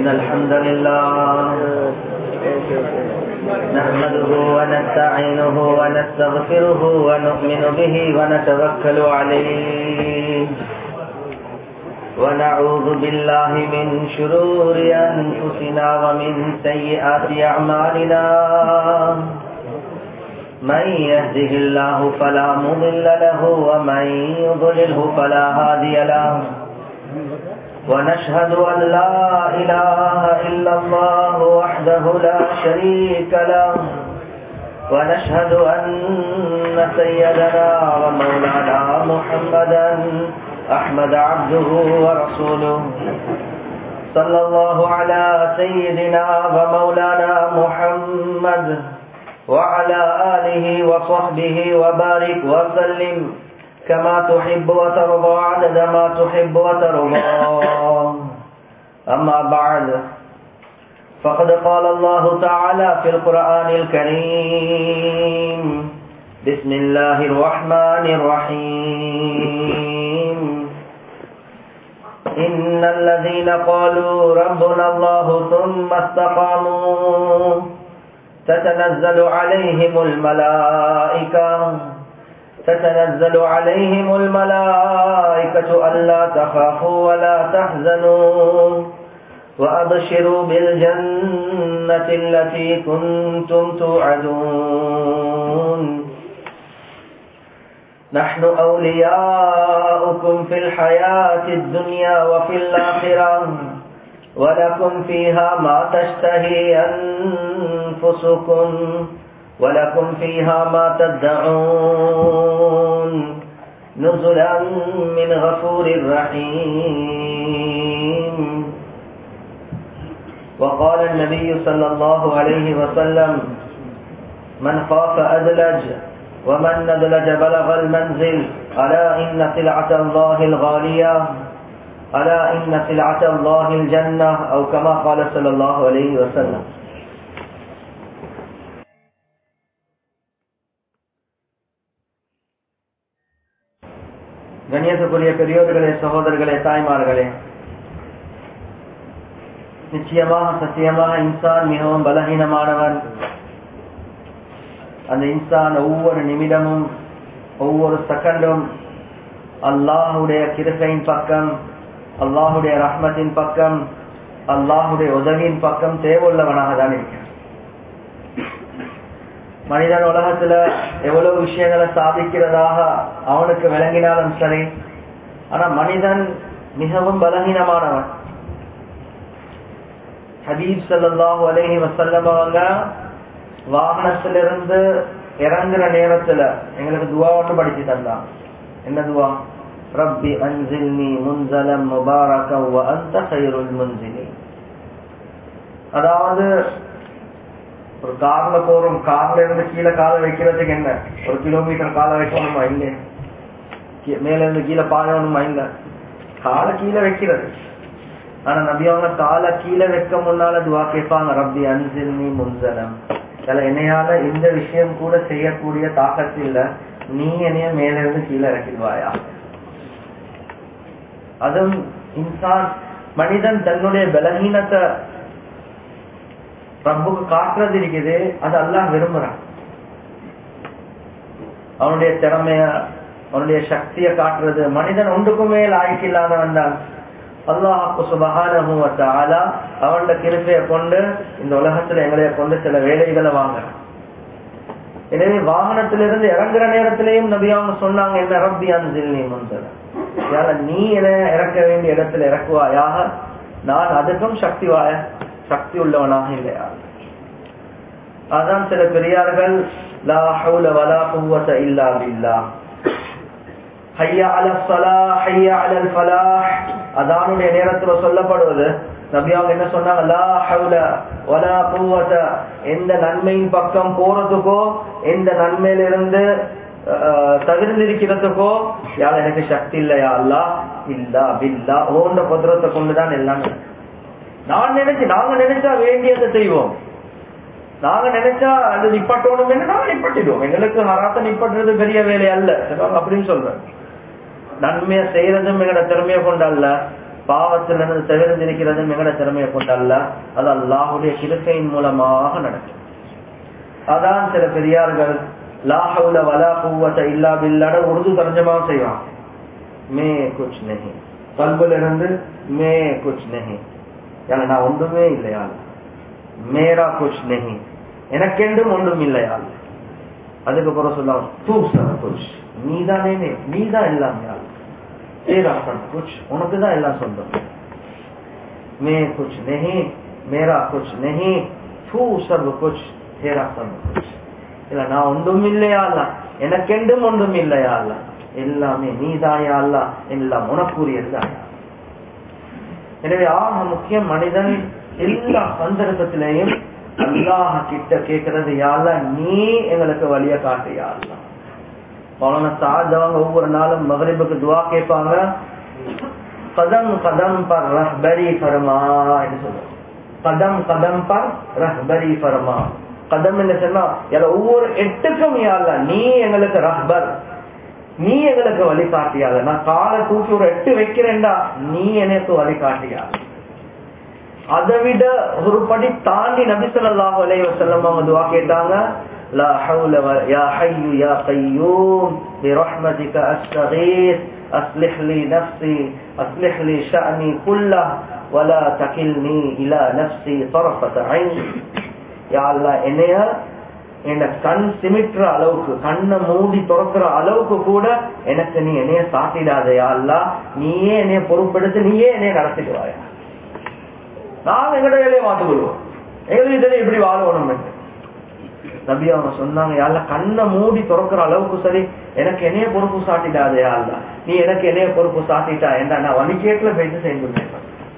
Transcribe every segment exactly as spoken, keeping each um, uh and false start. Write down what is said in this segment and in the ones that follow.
إن الحمد لله نحمده ونستعينه ونستغفره ونؤمن به ونتوكل عليه ونعوذ بالله من شرور أنفسنا ومن سيئات أعمالنا من يهده الله فلا مضل له ومن يضلله فلا هادي له ونشهد أن لا إله إلا الله وحده لا شريك له ونشهد أن سيدنا ومولانا محمدا أحمد عبده ورسوله صلى الله على سيدنا ومولانا محمد وعلى آله وصحبه وبارك وسلم كما تحب وترضى عدد ما تحب وترضى. أما بعد فقد قال الله تعالى في القرآن الكريم بسم الله الرحمن الرحيم إن الذين قالوا ربنا الله ثم استقاموا تتنزل عليهم الملائكة تتنزل عليهم الملائكة ألا تخافوا ولا تحزنوا وأبشروا بالجنة التي كنتم توعدون نحن أولياؤكم في الحياة الدنيا وفي الآخرة ولكم فيها ما تشتهي أنفسكم ولكم فيها ما تدعون نزلا من غفور رحيم. وقال النبي صلى الله عليه وسلم من خاف أدلج ومن ندلج بلغ المنزل ألا إن سلعة الله الغالية ألا إن سلعة الله الجنة أو كما قال صلى الله عليه وسلم. கண்ணியத்துக்குரிய பெரியோர்களே, சகோதரர்களே, தாய்மார்களே, நிச்சயமாக சத்தியமாக இன்சான் மிகவும் பலகீனமானவன். அந்த இன்சான் ஒவ்வொரு நிமிடமும் ஒவ்வொரு செகண்டும் அல்லாஹுடைய கிருபையின் பக்கம், அல்லாஹுடைய ரஹ்மத்தின் பக்கம், அல்லாஹுடைய உதவியின் பக்கம் தேவையுள்ளவனாக தான் இருக்கிறான். மனிதன் உலகத்துல எவ்வளவு விஷயங்களை சாதிக்கிறதாக அவனுக்கு விளங்கினாலும் சரி, ஆனா மனிதன் மிகவும் பலகீனமானவன். ஹபீப் ஸல்லல்லாஹு அலைஹி வஸல்லம் அவங்க வாகனத்திலிருந்து இறங்குற நேரத்துல எங்களுக்கு துவா ஒன்று படிச்சு தந்தான். என்ன துவா? ரப்பி அன்சில்னி முன்ஸலம் முபாரகம் வ அன்த கைருல் முன்ஸிலீன். அதாவது ஒரு கார்ல போறோம், கார்ல இருந்து கீழே காலை வைக்கிறதுக்கு என்ன ஒரு கிலோமீட்டர் காலை வைக்கணுமா? இல்ல. மேல இருந்து கீழே பாயணுமா? இல்ல. காலை கீழே வைக்கிறது. ஆனா நபி அவங்க காலை கீழே வைக்க முன்னால துவா கேட்பாங்க, ரப்பி அன்சில்னி முன்ஸலம், என்னையால இந்த விஷயம் கூட செய்யக்கூடிய தாக்கத்து இல்ல, நீ என்னைய மேல இருந்து கீழே இறக்கிடுவாயா. அதுவும் இன்சான் மனிதன் தன்னுடைய பலகீனத்தை ரப்புக்கு காட்டுறது இருக்குது, அது அல்லாஹ் விரும்புறான். அவனுடைய திறமைய, அவனுடைய சக்தியை காட்டுறது. மனிதன் ஒன்றுக்குமே லாய்க்கு இல்லாதவன் தான். அல்லாஹ் சுப்ஹானஹு வ தஆலா அவனுடைய கிருபையை கொண்டு இந்த உலகத்துல எங்களைய கொண்டு சில வேலைகளை வாங்க. எனவே வாகனத்திலிருந்து இறங்குற நேரத்திலையும் நபி அவங்க சொன்னாங்க, என்ன ரப்பி அன்சில்னி முன்ஸலம், நீ என இறக்க வேண்டிய இடத்துல இறக்குவாயாக, நான் அதுக்கும் சக்தி வாய சக்தி உள்ளவனாக இல்லையா. அதான் சில பெரியார்கள் லா ஹவுல வலா குவத இல்லா பில்லாஹ், ஹய்யா அலஸ் ஸலாஹ் ஹய்யா அலல் ஃபலாஹ், அதானுடைய நேரத்துல சொல்லப்படுவது நபி அவங்க என்ன சொன்னாங்க, லா ஹவுல வலா குவத, எந்த நன்மையின் பக்கம் போறதுக்கோ எந்த நன்மையிலிருந்து தவிர்ந்திருக்கிறதுக்கோ யார் எனக்கு சக்தி இல்லையா அல்லாஹ், இல்லா பில்லா, ஓண்ட குதிரத்தை கொண்டுதான் எல்லாமே. நான் நினைச்சு நாங்க நினைச்சா வேண்டியதை செய்வோம், நாங்க நினைச்சா அது நிப்பட்டணும் நாங்க நிப்பட்டிடுவோம். எங்களுக்கு ஹராத்த நிப்பட்டுறது பெரிய வேலை அல்ல அப்படின்னு சொல்றேன். நன்மையை செய்யறதும் எங்களோட திறமையை கொண்டு அல்ல, பாவத்திலிருந்து தவிர்த்திருக்கிறது எங்கட திறமையை கொண்டல்ல, அது அல்லாஹுடைய கிருபையின் மூலமாக நடக்கும். அதான் சில பெரியார்கள் லா ஹவுல வலா குவத இல்லா பில்லாஹ் உருது தர்ஜமா செய்வாங்க. மே குச் நஹி, கல்புல இருந்து மே குச் நஹி, யால நான் ஒன்றுமே இல்லையா, மேரா குச் நஹி, எனக்கென்றும் ஒன்றும் இல்லையா. அதுக்கப்புறம் சொல்லுவாங்க தூ சர் குச், நீதானே, நீதான் எல்லாமே, தேரா சப் குச், உனக்குதான் எல்லாம் சொந்தம். மே குச் நஹி, மேரா குச் நஹி, தூ சப் குச், தேரா சப் குச். இல்ல நான் ஒன்றும் இல்லையா அல்ல, எனக்கென்றும் ஒன்றும் இல்லையா அல்ல, எல்லாமே நீதாயா அல்ல, எல்லாம் உனக்குரியதுதான். எனவே ஆக முக்கியம் மனிதன் எல்லா சந்தர்ப்பத்திலையும் அல்லாஹ் கிட்ட கேட்கறது யாழ்ல நீ எங்களுக்கு வழிய காட்டியா அல்ல. பலன சாதவங்க ஒவ்வொரு நாளும் மகரிபுக்கு துவா கேட்பாங்க, கதம் கதம் பர் ரஹ்பரி ஃபர்மா என்று சொல்லுவாங்க. கதம் கதம் பர் ரஹ்பரி ஃபர்மா. கதம் என்ன சொன்னா ஒவ்வொரு எட்டுக்கும் யாழ்ல நீ எங்களுக்கு ரஹ்பர், நீ எங்களுக்கு வழிகாட்டியாத. நான் காலை தூக்கி ஒரு எட்டு வைக்கிறேன்டா, நீ எனக்கு வழிகாட்டியாத. அதை விட ஒரு படி தாண்டி நபி ஸல்லல்லாஹு அலைஹி வஸல்லம் அவங்க துஆ கேட்டாங்க, லா ஹவுல யா ஹய்யு யா கய்யூம் பிரஹ்மதிக அஸ்தகீஸ் அஸ்லிஹ் லி நஃப்ஸி அஸ்லிஹ் லி ஷஅனி குல்லஹ் வலா தகில்னி இலா நஃப்ஸி தரஃபத ஐன். யா அல்லாஹ், என்னைய என்ன கண் சிமிட்டுற அளவுக்கு, கண்ணை மூடி திறக்கிற அளவுக்கு கூட எனக்கு நீ என்னைய சாட்டிடாதே யா அல்லாஹ், நீயே என்னைய பொறுப்பெடுத்து நீயே என்னைய நடத்திடுவாயா. நான் எங்கட வேலையை மாற்றிக் கொள்வோம், எங்களுக்கு இதனை எப்படி வாழணும். நபி அவங்க சொன்னாங்க, யாழ்ல கண்ணை மூடி திறக்கிற அளவுக்கு சரி எனக்கு என்னைய பொறுப்பு சாட்டிடாதே யா அல்லாஹ், நீ எனக்கு என்னைய பொறுப்பு சாட்டிட்டா என்ன நான் வலிகேட்ல போயிட்டு செய்துள்ளேன்.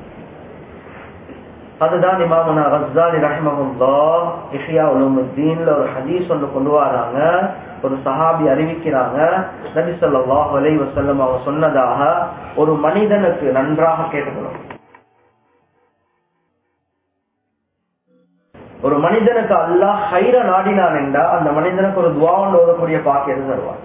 அதுதான் இமாமுனா கஸ்ஸாலி ரஹ்மஹுல்லாஹ் இஹ்யா உலூமுத்தீன்ல ஒரு ஹதீஸ் ஒன்று கொண்டு வராங்க. ஒரு சஹாபி அறிவிக்கிறாங்க, நபி ஸல்லல்லாஹு அலைஹி வஸல்லம் அவங்க சொன்னதாக, ஒரு மனிதனுக்கு நன்றாக கேட்டுக்கணும், ஒரு மனிதனுக்கு அல்லாஹ் ஹைர நாடினான் என்றா அந்த மனிதனுக்கு ஒரு துஆ ஓதக்கூடிய பாக்கியத்தை தருவார்.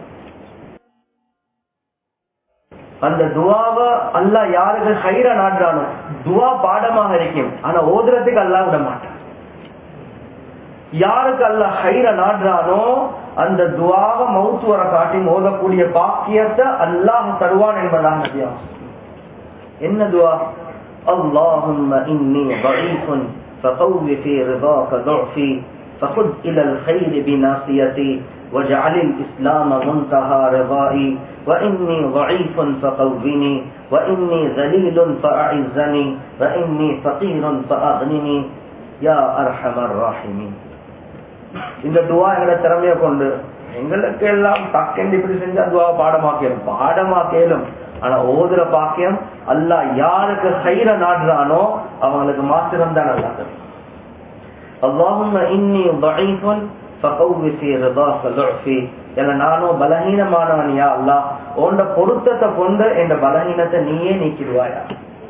அந்த துஆவை அல்லாஹ் யாருக்கு ஹைர நாடுறானோ துஆ பாடமாக இருக்கும், ஆனா ஓதுறதுக்கு அல்லாஹ் விட மாட்டான். யாருக்கு அல்லாஹ் ஹைர நாடுறானோ அந்த துஆவை மௌத் வர காட்டி ஓதக்கூடிய பாக்கியத்தை அல்லாஹ் தருவான் என்பதாக நபியா. என்ன துஆ? அல்லாஹும்ம இன்னி தஈஃபுன் فقو في رضاك ضعفي فخذ إلى الخير بناصيتي واجعل الإسلام منتهى رضائي وإني ضعيف فقوّني وإني ذليل فأعزني وإني فقير فأغنني يا أرحم الراحمين. இந்த துஆ எங்களை திறமையை கொண்டு எங்களுக்கு எல்லாம் டக்கெண்டு இப்படி செஞ்சா துஆ பாடமாக்கலும் பாடமாக்கலும் ஆனா ஓதுற பாக்கியம் அல்லாஹ் யாருக்கு ஹைர நாடுறானோ அவங்களுக்கு மாத்திரம் தான் அல்லாஹ் தரும். அல்லாஹும்ம இன்னி தஈஃபுன் ஃபகவ்வி ஃபீ ரிதாக ضعفي. என நானோ பலஹீனமானவன் யா அல்லாஹ், உன்ட பொருத்தத்தை கொண்டு என்ற பலஹீனத்தை நீயே நீக்கிடுவாயா.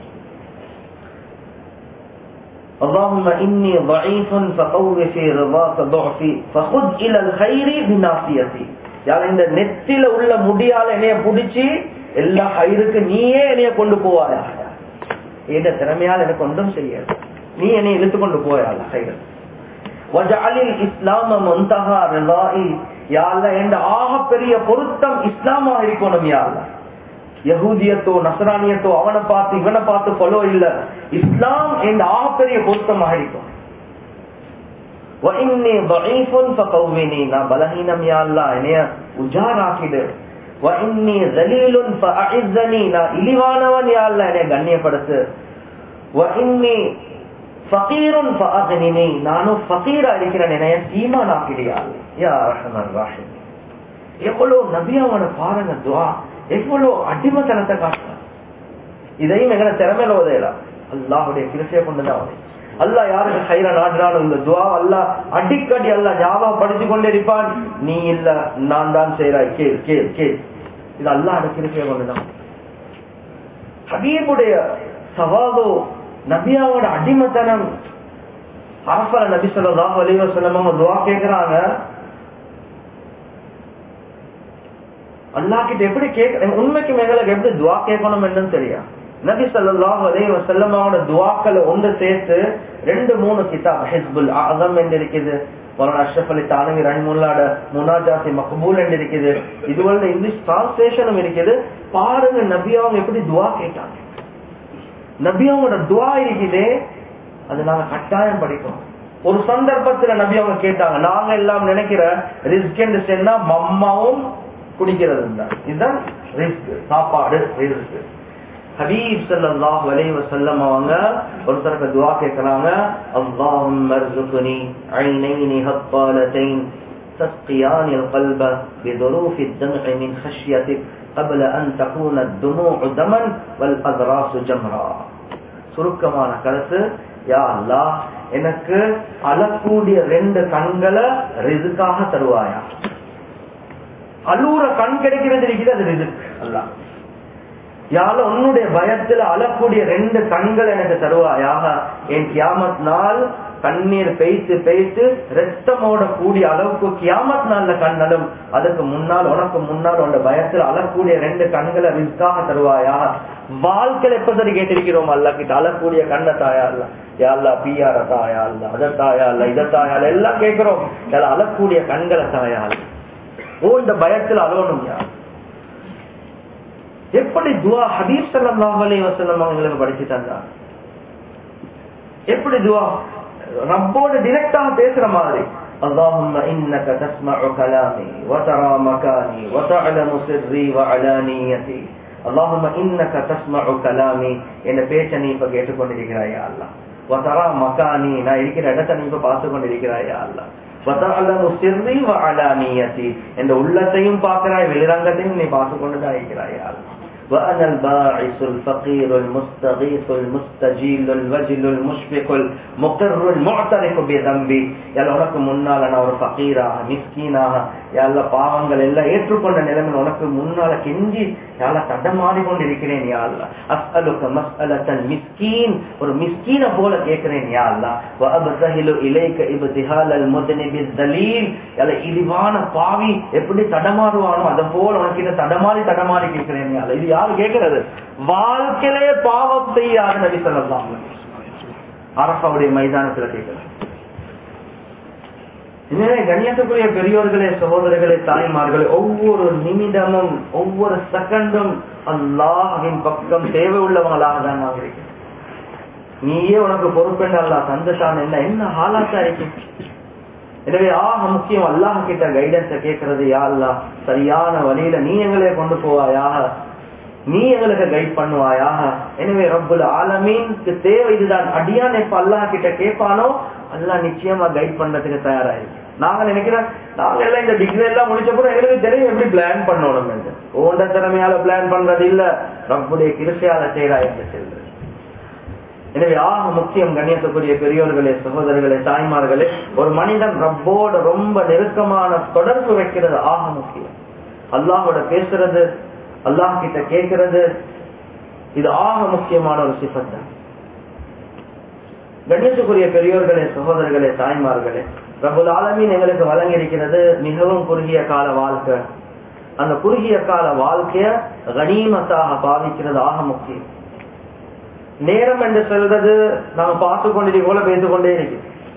اللهم إني ضعيف فقو في رضاك ضعفي فخذ إلى الخير بناصيتي. யார் இந்த நெத்தில உள்ள முடியால என்னைய புடிச்சு எல்லா ஹைருக்கு நீயே என்னைய கொண்டு போவாயா. ஏத திறமையால் எனக்கு ஒன்றும் செய்யாது, நீ என்னை இழுத்து கொண்டு போயால ஹைரு. வஜஅலில் இஸ்லாம முன்தஹா ரிதாஇ. யா அல்லாஹ், என்ற ஆக பெரிய பொருத்தம் இஸ்லாமா இருக்கணும் யா அல்லாஹ். யஹூதியத்தோ நஸ்ரானியத்தோ அவனை பார்த்து இவனை பார்த்து ஃபாலோ இல்ல, இஸ்லாம் என்ற ஆக பெரிய பொருத்தமாக இருக்கும். وإني ضعيف فقوّني. நான் பலஹீனம் யா அல்லாஹ், என்னைய உஜாராக்கிடு. وإني ذليل فأعزني. நான் இழிவானவன் யா அல்லாஹ், என்னைய கண்ணியப்படுத்து. وإني فقير فأغنني. நானும் ஃபகீரா இருக்கிறேன், என்னைய ஈமானாக்கிடு யா அல்லாஹ். யா அர்ஹமர் ராஹிம். எவ்வளவு நபியாவன பாருங்க துஆ, எவ்வளவு அடிமத்தனத்தை காட்டுற. இதையும் எங்களை திறமையில உதயலாம், அல்லாஹுடைய கிருபையை கொண்டுதான். அல்லாஹ் யாருக்கு ஹைர நாடுறானோ இந்த துஆ அல்லாஹ் அடிக்கடி அல்லாஹ் ஞாபகம் படித்துக் கொண்டே இருப்பான். நீ இல்ல நான் தான் செய்யறாய், கேள் கேள் கேள். இது அல்லாஹ் கிருபையை கொண்டுதான். ஹபீபுடைய சவாபோ நபியாவோட அடிமத்தனம். அரஃபா நபி ஸல்லல்லாஹு அலைஹி வஸல்லம் துஆ கேக்குறாங்க, அல்லாஹ் கிட்ட எப்படி கேட்க, உண்மைக்கு எங்களுக்கு எப்படி துஆ கேட்கணும் என்னன்னு தெரியா. நபி ஸல்லல்லாஹு அலைஹி வஸல்லம் அவரோட துஆக்களை ஒன்று சேர்த்து ரெண்டு மூணு கிதாப் ஹிஸ்புல் அஸம் என்று இருக்குது, மௌலானா அஷ்ரஃப் அலி தானவி ரஹிமஹுல்லாஹ் முனாஜாத்தி மக்பூல் என்று இருக்குது, இதுவரை இங்கிலீஷ் டிரான்ஸ்லேஷனும் இருக்குது. பாருங்க நபி அவங்க எப்படி துஆ கேட்டாங்க. நபி அவங்களோட துஆ இருக்குதே அது நாங்க கட்டாயம் படிக்கணும். ஒரு சந்தர்ப்பத்துல நபி அவங்க கேட்டாங்க, நாங்க எல்லாம் நினைக்கிற ரிஸ்க் என்று சொன்னா மம்மாவும் குடிக்கிறது தான், இதுதான் ரிஸ்க், சாப்பாடு ரிஸ்க். ஹபீப் ஸல்லல்லாஹு அலைஹி வஸல்லம் அவங்க ஒருத்தருக்கு துஆ கேக்குறாங்க, அல்லாஹும்ம ர்ஸுக்னி ஐனைனி ஹத்தாலத்தைன் தஸ்கியானி القلب بظروف الدمع من خشيتك قبل ان تكون الدموع دما والاضراس جمرا. சுருக்கமான கருத்து, யா அல்லாஹ் எனக்கு அழக்கூடிய ரெண்டு கண்களை ரிஸ்காக தருவாயா. அழுற கண் கிடைக்கிறது இருக்குது, அது ரிஸ்க் அல்லாஹ். யால உன்னுடைய பயத்துல அழக்கூடிய ரெண்டு கண்கள் எனக்கு தருவாயாக. என் கியாமத் நாள் கண்ணீர் பெய்த்து பெய்த்து ரத்தமோட கூடிய அளவுக்கு கியாமத் நாள்ல கண்ணலும், அதுக்கு முன்னால் உனக்கு முன்னால் உன் பயத்துல அழக்கூடிய ரெண்டு கண்களை ரிஸ்காக தருவாயாக. வாழ்க்கையில எப்ப சரி கேட்டிருக்கிறோம் அல்லா கிட்ட அழக்கூடிய கண்ண தாயா இல்ல, யாழ்லா பியார தாயா இல்ல, அத தாயா இல்ல, இத தாயா இல்ல, எல்லாம் கேட்கிறோம். அழக்கூடிய கண்களை தாயா இல்ல. ஓ இந்த பயத்துல அழணும் யார். எப்படி துஆ ஹபீப் ஸல்லல்லாஹு அலைஹி வஸல்லம் அவங்களுக்கு படிச்சு தந்தார். எப்படி துஆ ரப்போட டைரக்டா பேசுற மாதிரி, அல்லாஹும்ம இன்னக தஸ்மஉ கலாமி வ தரா மகானி வ தஅலமு சிர்ரி வ அலானியதி. அல்லாஹும்ம இன்னக தஸ்மஉ கலாமி, என்ன பேச்ச நீ இப்ப கேட்டுக்கொண்டிருக்கிறாய் யா அல்லாஹ். வ தரா மகானி, நான் இருக்கிற இடத்தை நீ இப்ப பார்த்து கொண்டிருக்கிறாய் யா அல்லாஹ். வ தஅலமு சிர்ரி வ அலானியதி, இந்த உள்ளத்தையும் பார்க்கிறாய், வெளிரங்கத்தையும் நீ பார்த்து கொண்டுதான் இருக்கிறாய் யா அல்லாஹ். وأنا الباعث الفقير المستغيث المستجيل الوجل المشفق المقر المعترف بذنبي. يلا உனக்கு முன்னால நான் ஒரு ஃபகீராக மிஸ்கீனாக யாழ்லா பாவங்கள் எல்லாம் ஏற்றுக்கொண்ட நிலைமையில் உனக்கு முன்னால கெஞ்சி யாழ்லா தடமாடி கொண்டிருக்கிறேன் யா அல்லாஹ். அஸ்அலுக மஸ்அலத்தன் மிஸ்கீன், ஒரு மிஸ்கீனை போல கேட்கிறேன் யா அல்லாஹ். வஅப்தஹிலு இலைக இப்திஹாலல் முத்னிபி தலீல், யாழ்லா இழிவான பாவி எப்படி தடமாடுவானோ அத போல உனக்கு இத தடமாடி தடமாடி கேட்கிறேன் யா அல்லாஹ். இது யாரு கேட்கிறது? வாழ்க்கையிலே பாவம் செய்யாத நபி ஸல்லல்லாஹு அலைஹி வஸல்லம் அரஃபாவுடைய மைதானத்துல கேட்கிறார். எனவே கண்ணியத்துக்குரிய பெரியோர்களே, சகோதரர்களே, தாய்மார்களே, ஒவ்வொரு நிமிடமும் ஒவ்வொரு செகண்டும் அல்லாஹ்வின் பக்கம் தேவை உள்ளவங்களாக தான் நான் இருக்கிறேன். நீயே உனக்கு பொறுப்பென்று அல்லாஹ் சந்தோஷம் என்ன என்ன ஹாலாத்தா இருக்கு. எனவே ஆக முக்கியம் அல்லாஹ் கிட்ட கைடன்ஸ கேட்கறது, யா அல்லாஹ் சரியான வழியில நீ எங்களை கொண்டு போவாயாக, நீ எங்களுக்கு கைட் பண்ணுவாயாக. எனவே ரப்புல் ஆலமீனுக்கு தேவை இதுதான். அடியான் எப்ப அல்லாஹ் கிட்ட கேட்பானோ அல்லாஹ் நிச்சயமா கைட் பண்றதுக்கு தயாராயிருக்கு. நாங்க நினைக்கிறோம் நாங்க எல்லாம் இந்த டிகிரி எல்லாம் முடிச்ச கூட எங்களுக்கு தெரியும் எப்படி பிளான் பண்ணணும் என்று. ஓண்ட திறமையால பிளான் பண்றது இல்ல, ரப்புடைய கிருபையால செய்யறாங்க செல்வது. எனவே ஆக முக்கியம் கண்ணியத்துக்குரிய பெரியோர்களே, சகோதரர்களே, தாய்மார்களே, ஒரு மனிதன் ரப்போட ரொம்ப நெருக்கமான தொடர்பு வைக்கிறது ஆக முக்கியம். அல்லாஹோட பேசுறது, அல்லாஹ் கிட்ட கேட்கிறது, இது ஆக முக்கியமான ஒரு சிஃபத் தான். கண்ணியத்துக்குரிய பெரியோர்களே, சகோதரர்களே, தாய்மார்களே, ரப்புல் ஆலமீன் எங்களுக்கு வழங்கி இருக்கிறது மிகவும் குறுகிய கால வாழ்க்கை. அந்த குறுகிய கால வாழ்க்கைய கனிமத்தாக பாவிக்கிறது ஆக முக்கியம். நேரம் என்று சொல்றது நாம பார்த்து கொண்டிருக்க போல பேசிக் கொண்டே இருக்கு.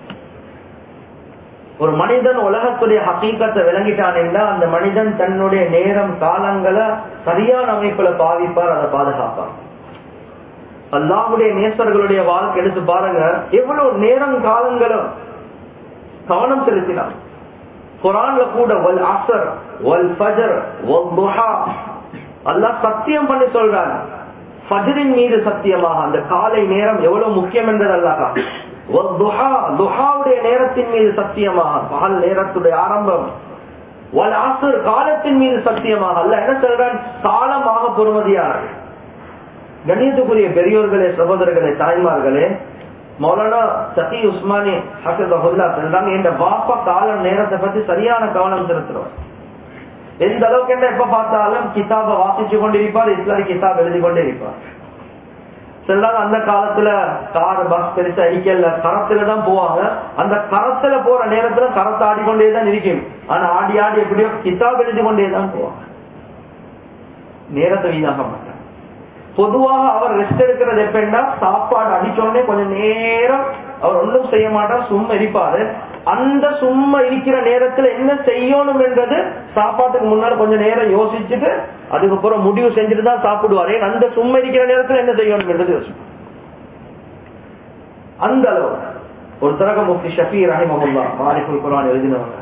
ஒரு மனிதன் உலகத்துடைய ஹகீகத்தை விளங்கிட்டான் என்றால் அந்த மனிதன் தன்னுடைய நேரம் காலங்களை சரியான அமைப்புல பாவிப்பார், அதை பாதுகாப்பார். அல்லாஹ்வுடைய நேசர்களுடைய வாழ்க்கை எடுத்து பாருங்க, எவ்வளவு நேரம் காலங்களும் கவனம் செலுத்தினார். குர்ஆன்ல கூட வல் அஸ்ர் வல் ஃபஜர் வல் துஹா அல்லாஹ் சத்தியம் பண்ணி சொல்றான். ஃபஜ்ரின் மீது சத்தியமாக, அந்த காலை நேரம் எவ்வளவு முக்கியம் என்றது அல்லாஹ். வல் துஹா, துஹாவுடைய நேரத்தின் மீது சத்தியமாக, பகல் நேரத்துடைய ஆரம்பம். வல் அஸ்ர், காலத்தின் மீது சத்தியமாக. அல்லாஹ் என்ன சொல்றான்? காலமாக பொறுமதியானது. கண்ணியத்துக்குரிய பெரியோர்களே, சகோதரர்களே, தாய்மார்களே, மௌலானா தகி உஸ்மானி ஹஃபிஸஹுல்லாஹ் சொல்றாங்க, இந்த வாப்பா கால நேரத்தை பத்தி சரியான கவனம் செலுத்துறோம். எந்த அளவுக்கு என்ன எப்ப பார்த்தாலும் கிதாப வாசிச்சு கொண்டிருப்பார், இஸ்லாமிக் கிதாப் எழுதி கொண்டே இருப்பார். சொல்றாங்க அந்த காலத்துல கார் பஸ் பெருசா அடிக்கல, கரத்துல தான் போவாங்க. அந்த கரத்துல போற நேரத்துல கரத்தை ஆடிக்கொண்டேதான் இருக்கும். ஆனா ஆடி ஆடி எப்படியோ கிதாப் எழுதி கொண்டேதான் போவாங்க. நேரத்தை வீணாக மாட்டாங்க. பொதுவாக அவர் ரெஸ்ட் எடுக்கிறது எப்படின்னா சாப்பாடு அடிச்சோடனே கொஞ்சம் நேரம் அவர் ஒன்றும் செய்ய மாட்டார், சும்மா இருப்பாரு. அந்த சும்மா இருக்கிற நேரத்துல என்ன செய்யணும் என்றது சாப்பாட்டுக்கு முன்னாடி கொஞ்சம் நேரம் யோசிச்சுட்டு அதுக்கப்புறம் முடிவு செஞ்சுட்டு தான் சாப்பிடுவாரு. அந்த சும்மா இருக்கிற நேரத்துல என்ன செய்யணும் என்றது யோசிப்பார். அந்த அளவு ஒரு தரக முஃப்தி ஷஃபீ ரஹிமஹுல்லாஹ் மாரிஃபுல் குர்ஆன் எழுதினவங்க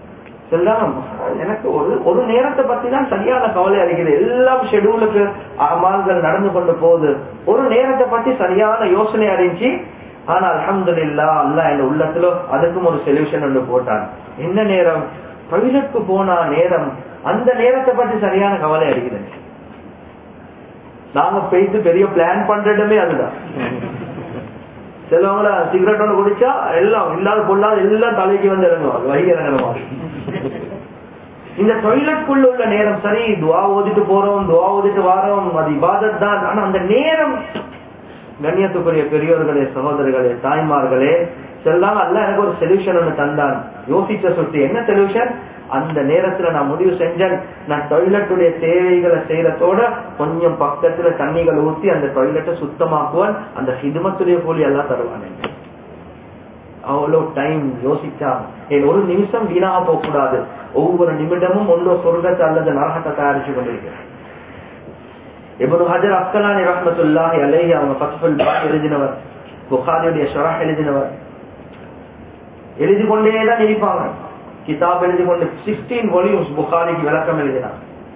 எனக்கு ஒரு ஒரு நேரத்தை பத்தி தான் சரியான கவலை அளிக்குது. எல்லாம் ஷெடியூலுக்கு அமல்கள் நடந்து கொண்டு போகுது, ஒரு நேரத்தை பத்தி சரியான யோசனை அறிஞ்சு. ஆனா அல்ஹம்துலில்லாஹ் அல்லாஹ் என் உள்ளத்துல அதுக்கும் ஒரு சொல்யூஷன் ஒன்று போட்டான். என்ன நேரம்? டாய்லெட்க்கு போனா நேரம். அந்த நேரத்தை பத்தி சரியான கவலை அளிக்குது. நாங்க போயிட்டு பெரிய பிளான் பண்றதுமே அதுதான். சிலவங்கள சிகரெட் ஒன்று குடிச்சா எல்லாம் இல்லாத பொல்லாத எல்லாம் தலைக்கு வந்து இறங்குவாங்க, வகி இறங்குற மாதிரி. இந்த டாய்லெட்குள்ள உள்ள நேரம் சரி, துவா ஓதிட்டு போறோம், துவா ஓதிட்டு வாரோம், அது இபாதத் தான். ஆனா அந்த நேரம் கண்ணியத்துக்குரிய பெரியோர்களே, சகோதரர்களே, தாய்மார்களே, செல்லாம் அல்ல எனக்கு ஒரு சொல்யூஷன் ஒன்று தந்தான். யோசிச்ச சுத்தி என்ன சொல்யூஷன்? அந்த நேரத்துல நான் முடிவு செஞ்சேன், நான் டாய்லெட்டுடைய தேவைகளை செய்யறதோட கொஞ்சம் பக்கத்துல தண்ணிகள் ஊற்றி அந்த டாய்லெட்டை சுத்தமாக்குவான், அந்த ஹிதுமத்துடைய கூலி எல்லாம் தருவான். அவ்வளவு டைம் யோசிச்சா என் ஒரு நிமிஷம் வீணாக போக கூடாது. ஒவ்வொரு நிமிடமும் ஒன்றோ சொர்க்கத்தை அல்லது நரகத்தை தயாரிச்சு கொண்டிருக்கிறேன். இப்னு ஹஜர் அஸ்கலானி ரஹ்மத்துல்லாஹி அலைஹி அவங்க ஃபத்ஹுல் பாரி எழுதினவர், புகாரியுடைய ஷரஹ் எழுதினவர். எழுதி கொண்டேதான் இருப்பாங்க, கிதாப் எழுதி கொண்டு சிக்ஸ்டீன் வால்யூம்ஸ் புகாரிக்கு விளக்கம் எழுதினார்.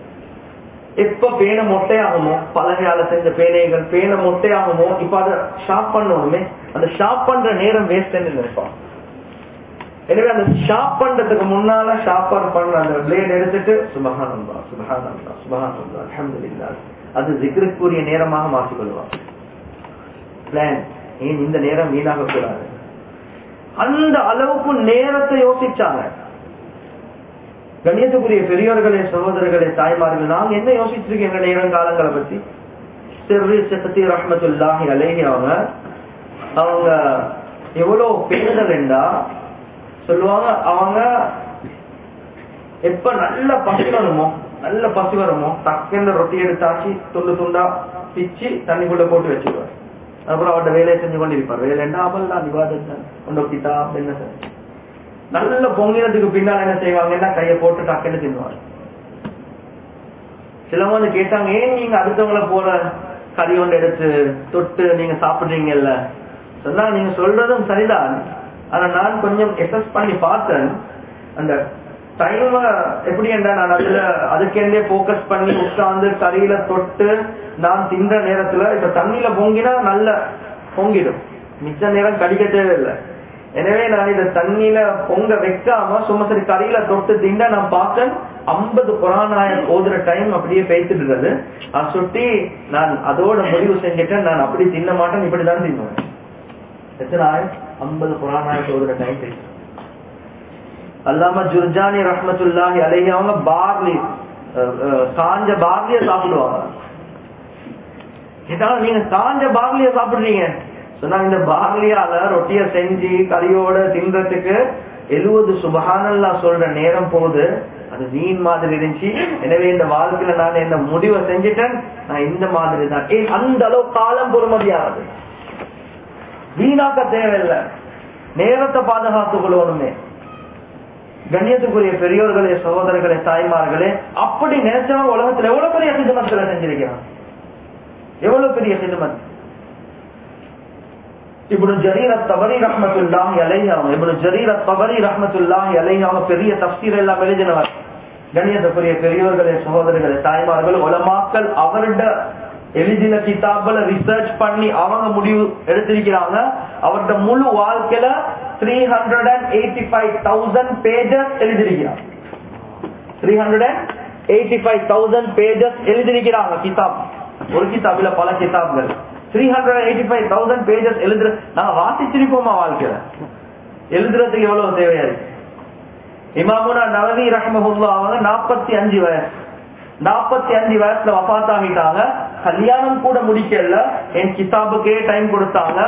எப்ப பேனை மொட்டையாகுமோ, பலகையால செஞ்ச பேனைகள் பேனை மொட்டையாகுமோ, இப்ப அதை ஷார்ப் பண்ணணுமே, அந்த ஷார்ப் பண்ற நேரம் வேஸ்ட் நினைப்பான். எனவே அந்த ஷார்ப் பண்றதுக்கு முன்னால ஷார்ப்பர் பண்ண அந்த பிளேட் எடுத்துட்டு சுபஹானல்லாஹ் சுபஹானல்லாஹ் சுபஹானல்லாஹ் அல்ஹம்துலில்லாஹ் அது ஜிக்ருக்குரிய நேரமாக மாற்றிக்கொள்வார். பிளான் ஏன் இந்த நேரம் வீணாக கூடாது. அந்த அளவுக்கு நேரத்தை யோசிச்சாங்க. கண்ணியத்துக்குரிய பெரியோர்களே, சகோதரர்களே, தாய்மார்கள், நாங்க என்ன யோசிச்சிருக்கோம் எங்க நேரம் காலங்களை பத்தி? சிர்ரி சிஃபத்தி ரஹ்மத்துல்லாஹி அலைஹி அவங்க அவங்க எவ்வளவு பேருதல் என்றா சொல்லுவாங்க, அவங்க எப்ப நல்ல பசி வருமோ நல்ல பசி வருமோ டக்குன்னு ரொட்டி எடுத்தாச்சு துண்டு துண்டா பிச்சு தண்ணிக்குள்ள போட்டு வச்சுருவார். அப்புறம் அவர்கிட்ட வேலையை செஞ்சு கொண்டு இருப்பார். வேலை என்ன ஆபல் தான் விவாதம் ஒன்று கிதாப் என்ன சார் நல்ல பொங்கினதுக்கு பின்னால் என்ன செய்வாங்கன்னா கையை போட்டு டக்குன்னு தின்னுவார். சிலவங்க வந்து கேட்டாங்க, ஏன் நீங்க அடுத்தவங்கள போல கறி ஒன்று எடுத்து தொட்டு நீங்க சாப்பிடுறீங்கல்ல? சொன்னா நீங்க சொல்றதும் சரிதான், ஆனா நான் கொஞ்சம் எக்ஸஸ் பண்ணி பார்த்தேன். அந்த டைம் எப்படி என்றா நான் அதுல அதுக்கே போக்கஸ் பண்ணி உட்கார்ந்து கறியில தொட்டு நான் தின்ற நேரத்துல இப்ப தண்ணியில பொங்கினா நல்ல பொங்கிடும், மிச்ச நேரம் கடிக்க தேவையில்லை. எனவே நான் இதை தண்ணியில பொங்க வைக்காம சும்மா சரி கறியில தொட்டு திண்டா நான் பார்த்தேன் ஐம்பது குரானாயம் ஓதுற டைம் அப்படியே பேய்த்துடுறது. அதை சுட்டி நான் அதோட முடிவு செஞ்சுட்டேன், நான் அப்படி தின்ன மாட்டேன், இப்படிதான் தின்னுவேன். எத்தனை ஆயம்? ஐம்பது குரானாயம் ஓதுற டைம் பேசு. அல்லாம ஜுர்ஜானி ரஹ்மத்துல்லாஹி அலைஹி அவங்க பார்லி காஞ்ச பார்லிய சாப்பிடுவாங்க. நீங்க காஞ்ச பார்லிய சாப்பிடுறீங்க சொன்னா, இந்த பார்லியால ரொட்டிய செஞ்சு கறியோட தின்றதுக்கு எழுபது சுபஹானல்லாஹ் சொல்ற நேரம் போகுது, அது வீண் மாதிரி இருந்துச்சு. எனவே இந்த வாழ்க்கையில நான் என்ன முடிவை செஞ்சுட்டேன், நான் இந்த மாதிரி தான். ஏன் அந்த அளவு காலம் பொறுமதியானது, வீணாக்க தேவையில்லை, நேரத்தை பாதுகாத்துக் கொள்ளணுமே. கண்ணியத்துக்குரிய பெரியோர்களே, சகோதரர்களே, தாய்மார்களே, அப்படி நினைச்சவன் உலகத்துல எவ்வளவு பெரிய ஹிதுமத்துல செஞ்சிருக்கிறான், எவ்வளவு பெரிய ஹிதுமத். இப்னு ஜரீர் அத்-தபரி ரஹ்மத்துல்லாஹி அலைஹி அவங்க இப்னு ஜரீர் அத்-தபரி ரஹ்மத்துல்லாஹி அலைஹி அவங்க பெரிய தஃப்சீர் எல்லாம் எழுதினவர். கண்ணியத்துக்குரிய பெரியோர்களே, சகோதரர்களே, தாய்மார்கள், உலமாக்கள் அவருடைய எழுதின கிதாபுல ரிசர்ச் பண்ணி அவங்க முடிவு எடுத்திருக்கிறாங்க. அவருடைய முழு வாழ்க்கையில three hundred and eighty five thousand pages எழுதிருக்கிறாங்க. Three hundred and eighty five thousand pages எழுதிருக்கிறாங்க கிதாப். ஒரு கிதாபில பல கிதாப்கள் three hundred eighty five thousand pages எழுதுற நாங்க வாசிச்சிருப்போமா வாழ்க்கையில? எழுதுறதுக்கு எவ்வளவு தேவையா இருக்கு? இமாமுனா நவவி ரஹ்மஹுல்லாஹ் அவங்க நாற்பத்தி அஞ்சு வயசு நாற்பத்தி அஞ்சு வயசுல வஃபாத் ஆகிட்டாங்க. கல்யாணம் கூட முடிக்கல, என் கிதாபுக்கே டைம் கொடுத்தாங்க.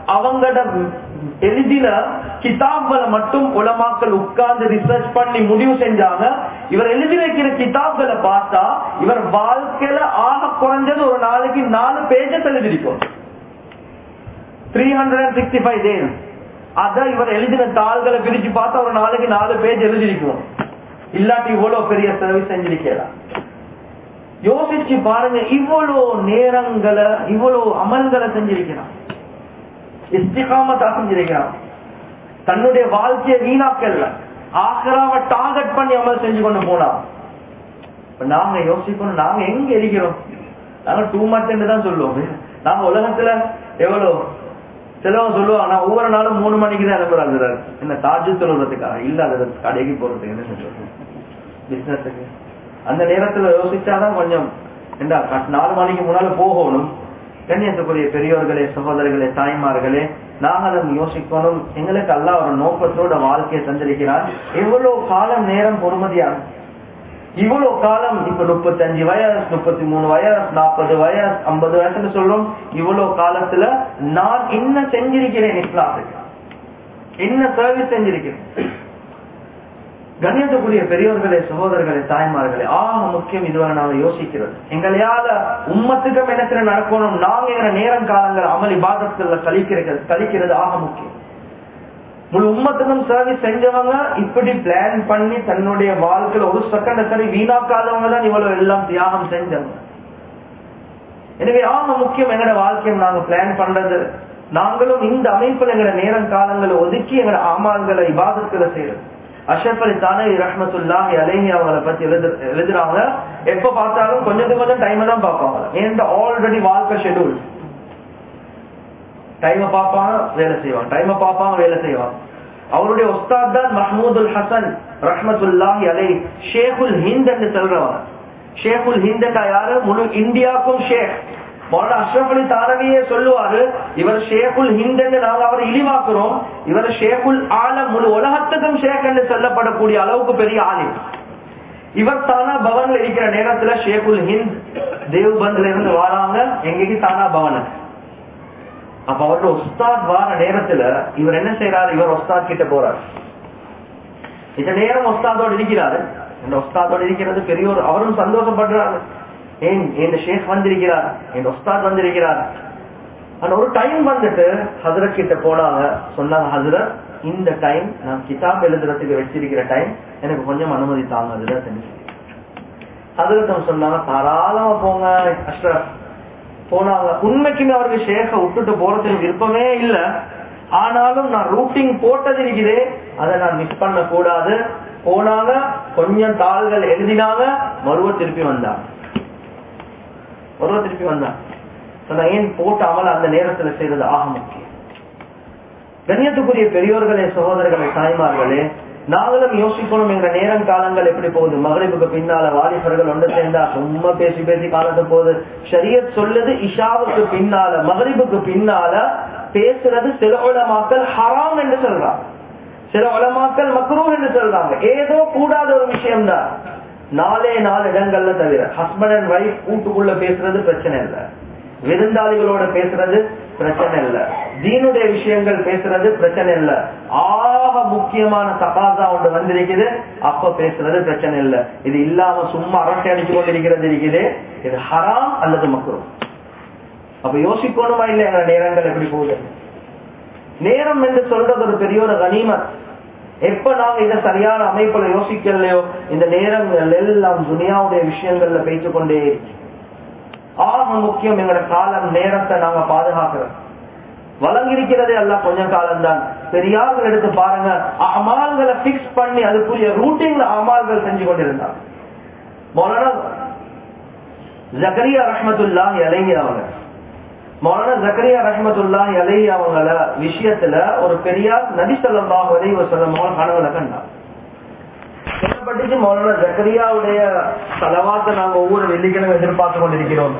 அவங்களோட எழுதின கிதாப்களை மட்டும் உலமாக்கள் உட்கார்ந்து ரிசர்ச் பண்ணி முடிவு செஞ்சாங்க. இவர் எழுதி வைக்கிற கிதாப்களை பார்த்தா இவர் வாழ்க்கையில ஆக குறைஞ்சது ஒரு நாளைக்கு நாலு பேஜஸ் எழுதிருக்கும். Three hundred sixty five days அத இவர் எழுதின தாள்களை பிரிச்சு பார்த்தா ஒரு நாளைக்கு நாலு பேஜ் எழுதிருக்கும். இல்லாட்டி இவ்வளவு பெரிய சர்வீஸ் செஞ்சிருக்கலாம். யோசிச்சு பாருங்க, இவ்வளவு நேரங்களை இவ்வளவு அமல்களை செஞ்சிருக்கிறான், இஸ்திகாமத்தா செஞ்சிருக்கிறான், தன்னுடைய வாழ்க்கையை வீணாக்கல்ல, ஆக்ராவை டார்கெட் பண்ணி அமல் செஞ்சு கொண்டு போனா. நாங்க யோசிக்கணும், நாங்க எங்க இருக்கிறோம்? நாங்க டூ மச் தான் சொல்லுவோம். நாங்க உலகத்துல எவ்வளவு சிலவங்க சொல்லுவாங்க, நான் ஒவ்வொரு நாளும் மூணு மணிக்கு தான் எழுப்புறாங்க. என்ன தாஜு சொல்றதுக்காக இல்ல, அது கடைக்கு போறதுக்கு என்ன சொல்றது, பிசினஸுக்கு. அந்த நேரத்துல யோசிச்சாதான் கொஞ்சம் என்ன நாலு மணிக்கு முன்னால போகணும். கண்ணியத்துக்குரிய பெரியோர்களே, சகோதரர்களே, தாய்மார்களே, நாங்களும் யோசிக்கணும். எங்களுக்கு அல்லாஹ் ஒரு நோக்கத்தோட வாழ்க்கையை தந்திருக்கிறார். எவ்வளவு காலம் நேரம் பொறுமதியான, இவ்வளவு காலம் இப்ப முப்பத்தி அஞ்சு வயசு, முப்பத்தி மூணு வயசு, நாற்பது வயசு, ஐம்பது வயசுன்னு சொல்றோம். இவ்வளவு காலத்துல நான் என்ன செஞ்சிருக்கிறேன், இஸ்லாத்துக்கு என்ன சர்வீஸ் செஞ்சிருக்கிறேன்? கண்ணியத்துக்குரிய பெரியோர்களே, சகோதரர்களே, தாய்மார்களே, ஆக முக்கியம் இதுவரை நாங்க யோசிக்கிறது. எங்களையால உம்மத்துக்கும் என்ன நடக்கணும், நாங்க எங்க நேரம் காலங்கள் அமல் இபாதத்துல கழிக்கிறது கழிக்கிறது ஆக முக்கியம். முழு உம்மத்துக்கும் சர்வீஸ் செஞ்சவங்க இப்படி பிளான் பண்ணி தன்னுடைய வாழ்க்கையில ஒரு செகண்ட் சரி வீணாக்காதவங்க தான் இவ்வளவு எல்லாம் தியாகம் செஞ்சவங்க. எனவே ஆக முக்கியம் எங்களோட வாழ்க்கையை நாங்க பிளான் பண்றது. நாங்களும் இந்த அமைப்புல எங்களோட நேரம் காலங்களை ஒதுக்கி எங்களோட அமல்களை இபாதத்துல செய்யறது. அஷ்ரஃப் அலி தானவி ரஹ்மத்துல்லாஹி அலைஹி அவங்களை பத்தி எழுது எழுதுறாங்க எப்ப பார்த்தாலும் கொஞ்சம் கொஞ்சம் டைம் தான் பார்ப்பாங்க. ஏன்னா ஆல்ரெடி வாழ்க்கை ஷெட்யூல், டைமை பார்ப்பாங்க வேலை செய்வாங்க, டைமை பார்ப்பாங்க வேலை செய்வாங்க. அவருடைய உஸ்தாத் தான் மஹ்மூதுல் ஹசன் ரஹ்மத்துல்லாஹி அலைஹி, ஷேகுல் ஹிந்த் என்று சொல்றவங்க. ஷேகுல் ஹிந்த் யாரு? முழு இந்தியாவுக்கும் ஷேக். மௌலானா அஷ்ரஃப் அலி தானவியே சொல்லுவாரு, இவர் ஷேகுல் ஹிந்த் என்று நாங்க அவரை இழிவாக்குறோம், இவர் ஷேகுல் ஆலம், முழு உலகத்துக்கும் ஷேக் என்று சொல்லப்படக்கூடிய அளவுக்கு பெரிய ஆலிம். இவர் தானா பவன்ல இருக்கிற நேரத்துல ஷேகுல் ஹிந்த் தேவ்பந்த்ல இருந்து வராங்க எங்கேக்கு தானா பவன். அப்ப அவரோட உஸ்தாத் வார நேரத்துல இவர் என்ன செய்யறாரு, இவர் உஸ்தாத் கிட்ட போறாரு. இந்த நேரம் உஸ்தாதோடு இருக்கிறாரு. இந்த உஸ்தாதோடு இருக்கிறது பெரியோர், அவரும் சந்தோஷப்படுறாரு. ஏன் என் ஷேக் வந்திருக்கிறார், என் உஸ்தாத் வந்திருக்கிறார். ஆனா ஒரு டைம் வந்துட்டு ஹசரத் கிட்ட போனாங்க. சொன்னாங்க, ஹசரத் இந்த டைம் நான் கிதாப் எழுதுறதுக்கு வச்சிருக்கிற டைம், எனக்கு கொஞ்சம் அனுமதி தாங்க. ஹசரத் ஹசரத் சொன்னாங்க, தாராளமா போங்க அஷ்ரஃப். போனாங்க. உண்மைக்குமே அவருக்கு ஷேக விட்டுட்டு போறதுக்கு விருப்பமே இல்ல. ஆனாலும் நான் ரூட்டிங் போட்டது இருக்குது, அதை நான் மிஸ் பண்ண கூடாது. போனாங்க, கொஞ்சம் தாள்கள் எழுதினாங்க, மறுவ திருப்பி வந்தாங்க. மறுவ திருப்பி வந்தாங்க. ஏன் போட்ட அமல் அந்த நேரத்துல செய்யறது ஆக முக்கியம். கண்ணியத்துக்குரிய பெரியோர்களே, சகோதரர்களே, தாய்மார்களே, நாங்களும் யோசிக்கணும் எங்க நேரம் காலங்கள் எப்படி போகுது. மகரிபுக்கு பின்னால வாலிபர்கள் ஒன்று சேர்ந்தா சும்மா பேசி பேசி காலத்து போகுது. ஷரியத் சொல்லுது இஷாவுக்கு பின்னால மகரிபுக்கு பின்னால பேசுறது சில உலமாக்கள் ஹராம் என்று சொல்றாங்க, சில உலமாக்கள் மக்ரூஹ் என்று சொல்றாங்க. ஏதோ கூடாத ஒரு விஷயம் தான். நாலே நாலு இடங்கள்ல தவிர ஹஸ்பண்ட் அண்ட் வைஃப் கூட்டுக்குள்ள பேசுறது பிரச்சனை இல்ல, விருந்தாளிகளோட பேசுறது பிரச்சனை இல்ல, தீனுடைய விஷயங்கள் பேசுறது பிரச்சனை இல்ல. ஆக முக்கியமான தகாசா ஒன்று வந்திருக்குது, அப்ப பேசுறது பிரச்சனை இல்ல. இது இல்லாம சும்மா அரட்டை அடிச்சு கொண்டிருக்கிறது இருக்குது, இது ஹராம் அல்லது மக்ரூஹ். அப்ப யோசிக்கணுமா இல்ல எங்க நேரங்கள் எப்படி போகுது. நேரம் என்று சொல்றது ஒரு பெரிய ஒரு கனிமத். எப்ப நாங்க இதை சரியான அமைப்புல யோசிக்கலையோ இந்த நேரங்கள் எல்லாம் துனியாவுடைய விஷயங்கள்ல பேசிக் கொண்டே இருக்கு. ஆக முக்கியம் எங்களோட காலம் நேரத்தை நாங்க பாதுகாக்கிறோம். வழங்கிருக்கிறதே அல்ல கொஞ்சம் காலம் தான். பெரியார்கள் எடுத்து பாருங்க, அமால்களை பிக்ஸ் பண்ணி அதுக்குரிய ரூட்டிங்ல அமால்கள் செஞ்சு கொண்டிருந்தாங்க. மௌலானா ஜக்கரியா ரஹ்மத்துல்லாஹி அலைஹி அவங்க மௌலானா ஜக்கரியா ரஹ்மத்துல்லாஹி அலைஹி அவங்கள விஷயத்துல ஒரு பெரியார் நபி ஸல்லல்லாஹு அலைஹி வஸல்லம் கனவுல கண்டார். சொல்லப்பட்டுச்சு, மௌலானா ஜக்கரியாவுடைய ஸலவாத்தை நாங்க ஒவ்வொரு வெள்ளிக்கிழமை எதிர்பார்த்து கொண்டிருக்கிறோம்.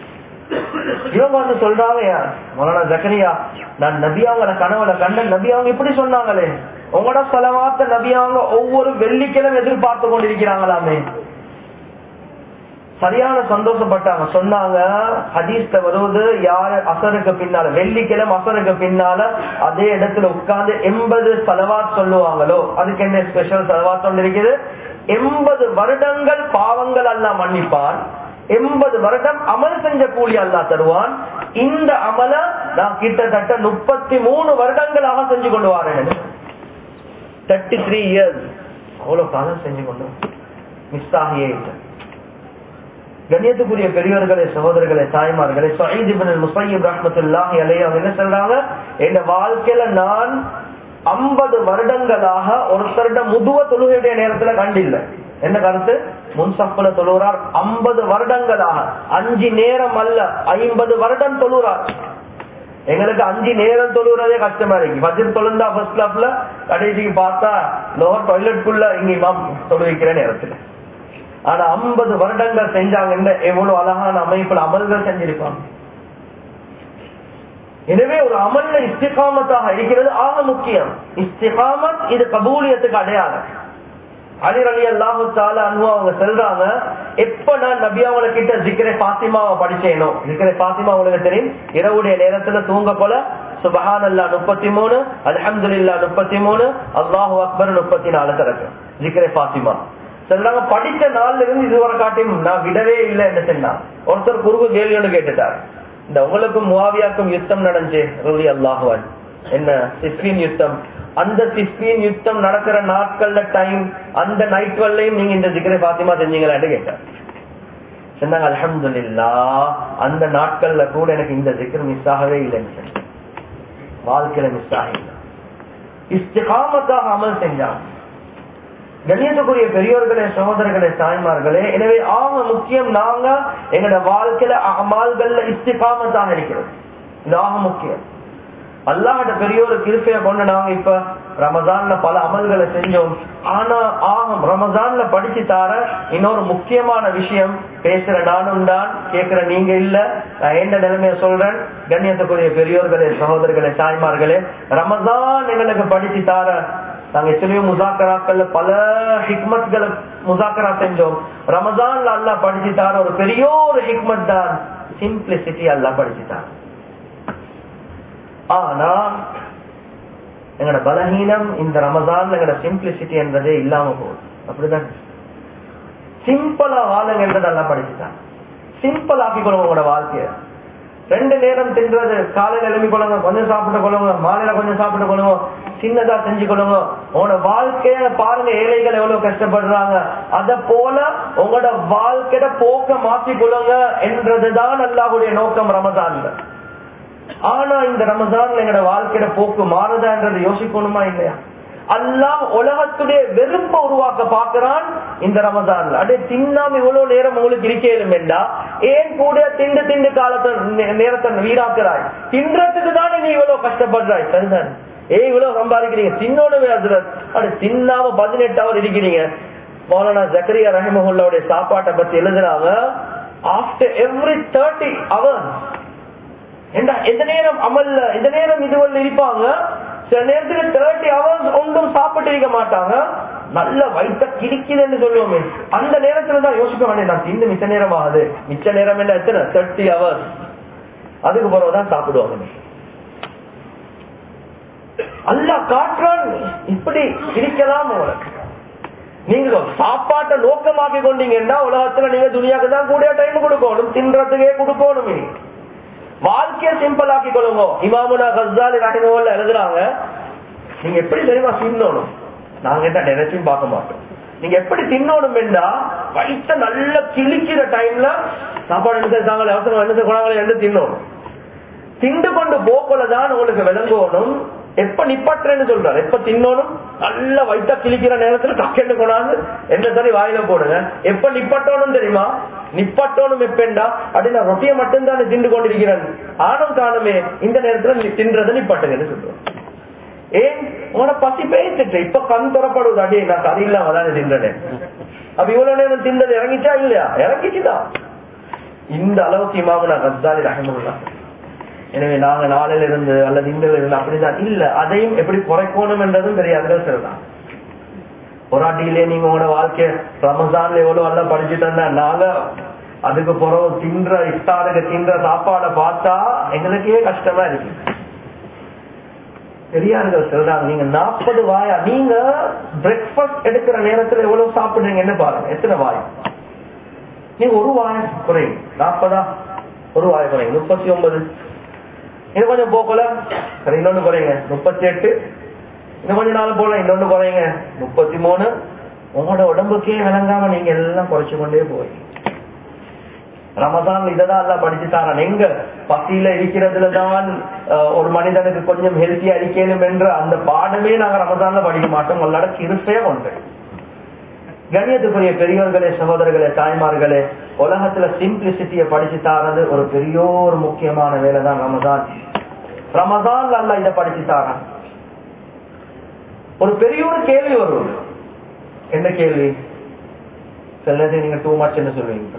இவங்க வந்து சொல்றாங்க, யார் மௌலானா ஜக்கரியா, நான் நபியாவங்கள கனவுல கண்ட. நபியாவங்க இப்படி சொன்னாங்களே, உங்களோட ஸலவாத்தை நபியாவங்க ஒவ்வொரு வெள்ளிக்கிழமை எதிர்பார்த்து கொண்டிருக்கிறாங்களாமே. சரியான சந்தோஷப்பட்டாங்க. சொன்னாங்க, ஹதீஸ்ல வருவது, யாரு அசருக்கு பின்னால, வெள்ளிக்கிழமை அசருக்கு பின்னால அதே இடத்துல உட்கார்ந்து எண்பது சலவாத் சொல்லுவாங்களோ, அதுக்கு என்ன ஸ்பெஷல் சலவாத் ஒன்று இருக்குது, எண்பது வருடங்கள் பாவங்கள் அல்லாஹ் மன்னிப்பான், எண்பது வருடம் அமல் செஞ்ச கூலி அல்லாஹ் தருவான். இந்த அமல நான் கிட்டத்தட்ட முப்பத்தி மூணு வருடங்களாக செஞ்சு கொண்டு வரேன். தேர்ட்டி த்ரீ இயர்ஸ் அவ்வளவு காலம் செஞ்சு கொண்டு மிஸ் ஆகியே இல்லை. கண்ணியத்துக்குரிய பெரியவர்களே, சகோதரர்களே, தாய்மார்களே, சயீத் இப்னு முஸய்யிப் ரஹ்மத்துல்லாஹி அலைஹி அவங்க என்ன சொல்றாங்க, என் வாழ்க்கையில நான் ஐம்பது வருடங்களாக ஒருத்தருட முதுவ தொழுகையுடைய நேரத்துல கண்டில்லை. என்ன கருத்து? முன்சப்புல தொழுகிறார் ஐம்பது வருடங்களாக, அஞ்சு நேரம் அல்ல ஐம்பது வருடம் தொழுகிறார். எங்களுக்கு அஞ்சு நேரம் தொழுகிறதே கஷ்டமா இருக்கு. ஃபஜ்ர் தொழுந்தா ஃபர்ஸ்ட் கிளாஸ்ல, கடைசிக்கு பார்த்தா லோவர் டாய்லெட்குள்ள இங்க இமாம் தொழுவிக்கிற நேரத்துல. ஆனா ஐம்பது வருடங்கள் செஞ்சாங்க, எவ்வளவு அழகான அமைப்புல அமல்கள் செஞ்சிருப்பாங்க. எனவே ஒரு அமல்ல இஸ்திகாமத்தாக இருக்கிறது ஆக முக்கியம். இஸ்திகாமத் இது கபூலியத்துக்கு அடையாளம். அலி ரலியல்லாஹு தஆலா அன்ஹு அவங்க சொல்றாங்க, எப்ப நான் நபி அவங்க கிட்ட ஜிக்ரே ஃபாத்திமாவை படிச்சேனோ, ஜிக்ரே ஃபாத்திமா உங்களுக்கு தெரியும், இரவுடைய நேரத்துல தூங்க போல சுப்ஹானல்லாஹ் முப்பத்தி மூணு, அல்ஹம்துலில்லாஹ் முப்பத்தி மூணு, அல்லாஹு அக்பர் முப்பத்தி நாலு தரக்கு ஜிக்ரே ஃபாத்திமா சொல்றாங்க. படிச்ச நாள்ல இருந்து இதுவரை காட்டியும் நான் விடவே இல்லை என்று சொன்னான். ஒருத்தர் குறுக்கு கேள்வி ஒன்று கேட்டுட்டார், இந்த உங்களுக்கும் முஆவியாக்கும் யுத்தம் நடந்துச்சு ரலியல்லாஹு அன்ஹு, என்ன சிஃபின் யுத்தம், அந்த சிஃபின் யுத்தம் நடக்கிற நாட்கள்ல டைம், அந்த நைட் வரலையும் நீங்க இந்த ஜிக்ரே ஃபாத்திமா செஞ்சீங்களான்னு கேட்டார். சொன்னாங்க, அல்ஹம்துலில்லாஹ் அந்த நாட்கள்ல கூட எனக்கு இந்த ஜிக்ர் மிஸ் ஆகவே இல்லைன்னு சொன்னாங்க. வாழ்க்கையில மிஸ் ஆகல, இஸ்திகாமத்தாக அமல் செஞ்சாங்க. கண்ணியத்துக்குரிய பெரியோர்களே, சகோதரர்களே, தாய்மார்களே, எனவே ஆக முக்கியம் நாங்க எங்களோட வாழ்க்கையில அமால்கள்ல இஸ்திகாமத்தாக இருக்கிறது. இது ஆக முக்கியம். அல்லாஹ்ட பெரியோரு கிருபையை கொண்டு நாங்க இப்ப ரமஜான்ல பல அமல்களை செஞ்சோம். ஆனா ஆகும் ரமஜான்ல படிச்சு தார இன்னொரு முக்கியமான விஷயம், பேசுற நானும் தான், கேட்கிற நீங்க இல்ல. நான் என்ன நிலைமைய சொல்றேன், கண்ணியத்துக்குரிய பெரியோர்களே, சகோதரர்களே, தாய்மார்களே, ரமஜான் எங்களுக்கு படிச்சு தார நாங்க எத்தனையோ முசாக்கராக்கள்ல பல ஹிக்மத்களை முசாக்கரா செஞ்சோம். ரமஜான்ல அல்லாஹ் படிச்சுட்டார் ஒரு பெரிய ஒரு ஹிக்மத் தான் சிம்பிளிசிட்டி. அல்லாஹ் படிச்சுட்டார். ஆனா எங்களோட பலஹீனம் இந்த ரமஜான்ல எங்களோட சிம்பிளிசிட்டி என்றதே இல்லாம போகுது. அப்படிதான் சிம்பிளா வாழுங்க என்றது அல்லாஹ் படிச்சுட்டார். சிம்பிள் ஆக்கிக்கொள்ளுங்க உங்களோட வாழ்க்கைய. ரெண்டு நேரம் தின்றது, காலையில எழுப்பி கொள்ளுங்க, கொஞ்சம் சாப்பிட்டு கொள்ளுங்க, மாலையில கொஞ்சம் சாப்பிட்டு கொள்ளுங்க, சின்னதா செஞ்சு கொள்ளுங்க. உங்களோட வாழ்க்கைய பாருங்க, ஏழைகள் எவ்வளவு கஷ்டப்படுறாங்க, அத போல உங்களோட வாழ்க்கைய போக்க மாற்றி கொள்ளுங்க என்றதுதான் அல்லாஹ்வுடைய நோக்கம் ரமஜான்ல. ஆனா இந்த ரமஜான்ல எங்களோட வாழ்க்கையோட போக்கு மாறுதான்றது யோசிக்கணுமா இல்லையா? அல்லாஹ் உலகத்துடைய வெறுப்ப உருவாக்க பாக்குறான் இந்த ரமஜான்ல. அடே தின்னாம இவ்வளவு நேரம் உங்களுக்கு இருக்கேலும் என்றா ஏன் கூட திண்டு திண்டு காலத்தை நேரத்தை வீணாக்குறாய்? தின்றதுக்கு தானே நீ இவ்வளவு கஷ்டப்படுறாய். சரிதான், ஏ இவ்வளவு சம்பாதிக்கிறீங்க, தின்னோடவே அதுரத். அட தின்னாம பதினெட்டு அவர் இருக்கிறீங்க. மௌலானா ஜக்கரியா ரஹிமஹுல்லாவுடைய சாப்பாட்டை பத்தி எழுதுறாங்க, ஆஃப்டர் எவ்ரி தேர்ட்டி ஹவர்ஸ் எந்த நேரம் அமல்ல எந்த நேரம் இதுவல்ல இருப்பாங்க. சில நேரத்துக்கு தேர்ட்டி ஹவர்ஸ் ஒன்றும் சாப்பிட்டு இருக்க மாட்டாங்க. நல்ல வயிற்ற கிடிக்குதுன்னு சொல்லுவோமே, அந்த நேரத்துலதான் யோசிக்க வேண்டிய நான் தின்னு மிச்ச நேரம் ஆகுது. மிச்ச நேரம் என்ன எத்தனை தேர்ட்டி ஹவர்ஸ் அதுக்கு பிறகுதான் சாப்பிடுவாங்க. அல்லாஹ் காட்டுறான் இப்படி இருக்கலாம். உங்களுக்கு நீங்க சாப்பாட்டை நோக்கமாக்கி கொண்டீங்கன்னா உலகத்துல நீங்க துணியாக்கு தான் கூட டைம் கொடுக்கணும், தின்றதுக்கே கொடுக்கணும். வாழ்க்கைய சிம்பிள் ஆக்கி கொள்ளுங்க. இமாமுனா கஸ்ஸாலி ரஹிமஹுல்லாஹ் எழுதுறாங்க, நீங்க எப்படி தெரியுமா தின்னணும்? நாங்க என்ன நினைச்சும் பார்க்க மாட்டோம். நீங்க எப்படி தின்னணும் என்றா, வயிற்ற நல்ல கிழிக்கிற டைம்ல சாப்பாடு என்ன செய்தாங்க, அவசரம் என்ன செய்வாங்க என்று தின்னணும். திண்டு கொண்டு போக்கலதான் உங்களுக்கு விளங்கணும் எப்ப நிப்பாட்டுறேன்னு சொல்றாரு. எப்ப தின்னோனும் நல்ல வயிற்ற கிழிக்கிற நேரத்துல கக்கெண்டு கொண்டாந்து என்ன சரி வாயில போடுங்க. எப்ப நிப்பாட்டோனும் தெரியுமா? நிப்பாட்டோனும் எப்பண்டா அப்படின்னா ரொட்டியை மட்டும் தான் திண்டு கொண்டிருக்கிறேன், ஆனும் காணுமே இந்த நேரத்துல தின்றதை நிப்பாட்டுங்கன்னு சொல்றோம். ஏன் உன பசி பேசிட்டு இப்ப கண் துறப்படுவது, அடியே நான் கறி இல்லாம தானே தின்றேன். அப்ப இவ்வளவு நேரம் தின்றது இறங்கிச்சா இல்லையா? இறங்கிச்சுதான். இந்த அளவுக்கு இமாமுனா கஸ்ஸாலி ரஹிமஹுல்லாஹ். எனவே நாங்க நாளில இருந்து அல்லது இந்த இருந்து அப்படிதான் இல்ல, அதையும் எப்படி குறைக்கணும் என்றதும் தெரியாது. சொல்லலாம் ஒரு ஆட்டிலே நீங்க உங்களோட வாழ்க்கை ரமஜான்ல எவ்வளவு எல்லாம் படிச்சுட்டு நாங்க அதுக்கு பிறகு தின்ற இஃப்தாருக்கு தின்ற சாப்பாடை பார்த்தா எங்களுக்கே கஷ்டமா இருக்கு. பெரியார்கள் சொல்றாங்க, நீங்க நாற்பது வாயா நீங்க பிரேக்பாஸ்ட் எடுக்கிற நேரத்துல எவ்வளவு சாப்பிடுறீங்க என்ன பாருங்க, எத்தனை வாய் நீங்க ஒரு வாய் குறையும், நாற்பதா ஒரு வாய் குறையும், முப்பத்தி ஒன்பது இன்னும் கொஞ்சம் போகல இன்னொன்னு குறையுங்க, முப்பத்தி எட்டு இன்னும் கொஞ்ச நாள் போல இன்னொன்னு குறையுங்க, முப்பத்தி மூணு. உங்களோட உடம்புக்கே விளங்காம நீங்க எல்லாம் குறைச்சு கொண்டே போய் ரமதான் இததான் எல்லாம் படிச்சுட்டாங்க. எங்க பசியில இருக்கிறதுலதான் ஒரு மனிதனுக்கு கொஞ்சம் ஹெல்த்தியா இருக்கணும் என்ற அந்த பாடமே நாங்க ரமதான்ல படிக்க மாட்டோம். உங்களோட கிருப்பே ஒன்று. கண்ணியத்துக்குரிய பெரியவர்களே, சகோதரர்களே, தாய்மார்களே, உலகத்துல சிம்பிளிசிட்டிய படிச்சு தாரது ஒரு பெரிய ஒரு முக்கியமான வேலை தான் ரமதான். ரமதான் அல்ல இதை படிச்சு தார. ஒரு பெரிய ஒரு கேள்வி வரும். என்ன கேள்வி? சிலது நீங்க டூ மச் என்ன சொல்லுவீங்க?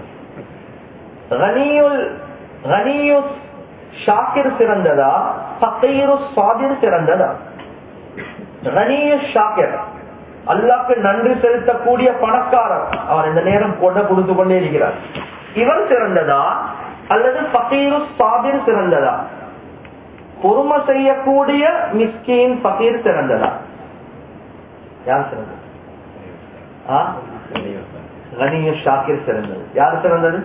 ஷாக்கிர் சிறந்ததா, ஃபகீரு சாபிர் சிறந்ததா? கனியு ஷாக்கிர், அல்லாஹ்க்கு நன்றி செலுத்தக்கூடிய பணக்காரர், அவர் இந்த நேரம் கொண்ட கொடுத்து கொண்டே இருக்கிறார், இவர் சிறந்ததா அல்லது ஃபகீரு சாபிர் சிறந்ததா? பொறுமை செய்யக்கூடிய மிஸ்கீன் ஃபகீர் சிறந்ததா? யார் சிறந்தது? கனியு ஷாக்கிர் சிறந்தது. யார் சிறந்தது?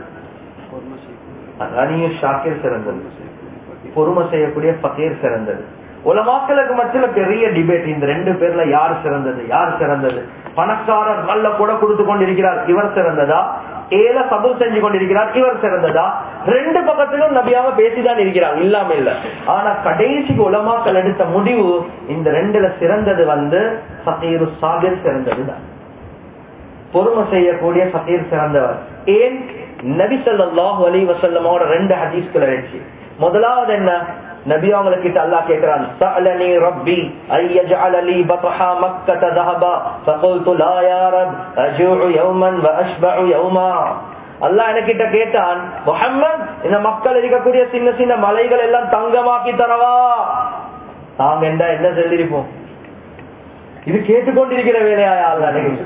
கனியு ஷாக்கிர் சிறந்தது. பொறுமை செய்யக்கூடிய ஃபகீர் சிறந்தது. உலமாக்களுக்கு மத்தியில பெரிய டிபேட், இந்த ரெண்டு பேர்ல யார் சிறந்தது யார் சிறந்தது? பணக்காரர் நல்ல கூட கொடுத்து கொண்டிருக்கிறார், இவர் சிறந்ததா? ஏல சபூர் செஞ்சு கொண்டிருக்கிறார், இவர் சிறந்ததா? ரெண்டு பக்கத்திலும் நபியாக பேசிதான் இருக்கிறாங்க, இல்லாம இல்ல. ஆனா கடைசிக்கு உலமாக்கள் எடுத்த முடிவு இந்த ரெண்டுல சிறந்தது வந்து ஃபகீரு சாபிர் சிறந்ததுதான். பொறுமை செய்யக்கூடிய ஃபகீர் சிறந்தவர். ஏன்? நபி ஸல்லல்லாஹு அலைஹி வஸல்லமோட ரெண்டு ஹதீஸ்களை வச்சு. முதலாவது என்ன? நபி அவங்களுக்கு அல்லாஹ் கேக்குறான், சஅலனி ரப்பி அய்யஜஅல லீ பத்ஹா மக்கத ذهبا فقلت لا يا رب اجوع يوما واشبع يوما. அல்லாஹ் எனக்கிட்ட கேட்டான், முஹம்மத் இந்த மக்கள் இருக்கக்கூடிய சின்ன சின்ன மலைகள் எல்லாம் தங்கமாக்கி தரவா? நாங்க என்ன என்ன சொல்லிருப்போம்? இது கேட்டுக்கொண்டிருக்கிற வேலையா அல்லாஹ்?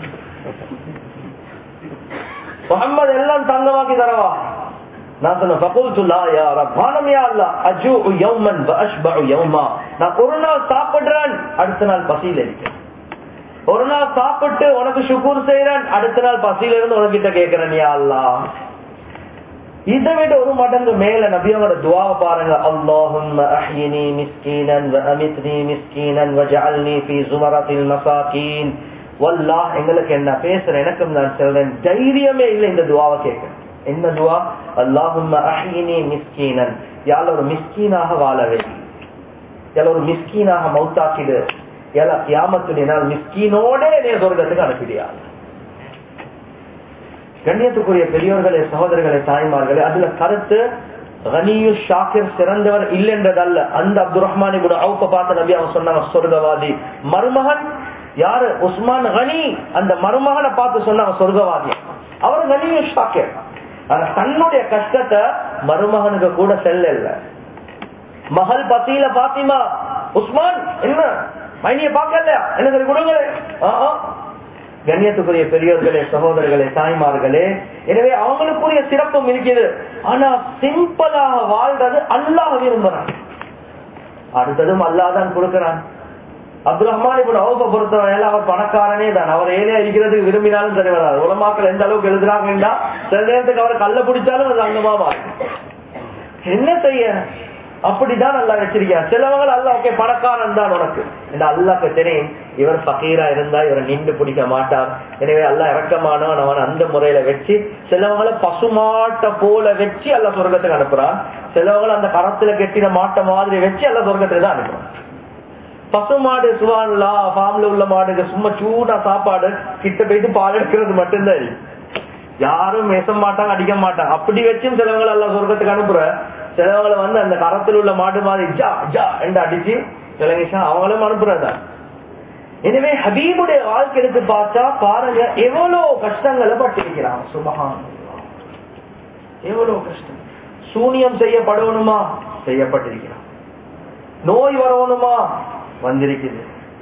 முஹம்மது எல்லாம் தங்கமாக்கி தரவா? நான் சொன்னேன், நான் ஒரு நாள் சாப்பிடுறேன், அடுத்த நாள் பசியில இருக்கேன். ஒரு நாள் சாப்பிட்டு உனக்கு ஷுக்கூர் செய்யறேன், அடுத்த நாள் பசியில இருந்து உனக்கிட்ட கேட்கிறேன் யா அல்லாஹ். இதை விட ஒரு மடங்கு மேல நபியோட துஆவை பாருங்க. அல்லாஹும்ம அஹ்யினி மிஸ்கீனன் வ அமித்னி மிஸ்கீனன் வஜஅல்னி ஃபீ ஸுமரத்தில் மசாகீன். வல்லாஹ், எங்களுக்கு என்ன பேசுற எனக்கும் நான் சொல்றேன், தைரியமே இல்லை இந்த துஆவை கேட்க. என்ன துஆ? அல்லாஹும்ம அஹ்யினி மிஸ்கீனன், யாழ ஒரு மிஸ்கீனாக வாழவே, யாழ ஒரு மிஸ்கீனாக மௌத்தாக்கிடு, யாழ கியாமத்துடைய நாள் மிஸ்கீனோட என்னைய சொர்க்கத்துக்கு அனுப்பிடியா. கண்ணியத்துக்குரிய பெரியோர்களே, சகோதரர்களே, தாய்மார்களே, அதுல கருத்து கனியு ஷாக்கிர் சிறந்தவர் இல்லை என்றதல்ல. அந்த அப்துல் ரஹ்மான் இப்னு அவுஃப பார்த்த நபி அவங்க சொன்னாங்க சொர்க்கவாதி. மருமகன் யாரு? உஸ்மான் கனி, அந்த மருமகனை பார்த்து சொன்னாங்க சொர்க்கவாதி. அவர் கனியு ஷாக்கிர். ஆனா தன்னுடைய கஷ்டத்தை மருமகனுக்கு கூட செல்ல இல்ல. மகள் பத்தியில பாத்திமா, உஸ்மான் என்ன மைனிய பாக்கல என்ன சொல்லி கொடுங்க. கண்ணியத்துக்குரிய பெரியோர்களே, சகோதரர்களே, தாய்மார்களே, எனவே அவங்களுக்குரிய சிறப்பும் இருக்குது. ஆனா சிம்பிளாக வாழ்றது அல்லாஹ் விரும்புறான். அடுத்ததும் அல்லாஹ் தான் கொடுக்கிறான். அப்துல் ரஹ்மான் இப்னு அவுஃப பொறுத்தவரையில அவர் பணக்காரனே தான். அவர் ஏழையா இருக்கிறதுக்கு விரும்பினாலும் சரி வராது. உலமாக்கள் எந்த அளவுக்கு எழுதுறாங்கன்னா சில நேரத்துக்கு அவர் கல்ல பிடிச்சாலும் அது அங்கமா மாறும். என்ன செய்ய? அப்படிதான் அல்லாஹ் வச்சிருக்கான். சிலவங்க அல்லாஹ் ஓகே பணக்காரன் தான் உனக்கு, இந்த அல்லாஹ்க்கு தெரியும் இவர் ஃபகீரா இருந்தா இவரை நின்று பிடிக்க மாட்டார். எனவே அல்லாஹ் இறக்கமானவன், அவன் அந்த முறையில வச்சு சிலவங்களை பசுமாட்ட போல வச்சு அல்லாஹ் சொர்க்கத்துக்கு அனுப்புறான். சிலவங்களை அந்த கரத்துல கெட்டின மாட்ட மாதிரி வச்சு அல்லாஹ் சொர்க்கத்துக்கு தான் அனுப்புறான். பசுமாடு சுவான்லா ஃபார்ம்ல உள்ள மாடுக்கு சும்மா சூடா சாப்பாடு கிட்ட போயிட்டு பால் எடுக்கிறது மட்டும்தான், யாரும் மேச மாட்டாங்க, அடிக்க மாட்டாங்க. அப்படி வச்சும் சிலவங்களை எல்லாம் சொர்க்கத்துக்கு அனுப்புற. சிலவங்களை வந்து அந்த கரத்தில் உள்ள மாடு மாதிரி ஜா ஜா என்று அடிச்சு சிலங்கா அவங்களும் அனுப்புறதா. எனவே ஹபீபுடைய வாழ்க்கை எடுத்து பார்த்தா பாருங்க எவ்வளவு கஷ்டங்களை பட்டிருக்கிறான். சுபஹான், எவ்வளவு கஷ்டம். சூனியம் செய்யப்படணுமா? செய்யப்பட்டிருக்கிறான். நோய் வரணுமா? வந்திருக்குது.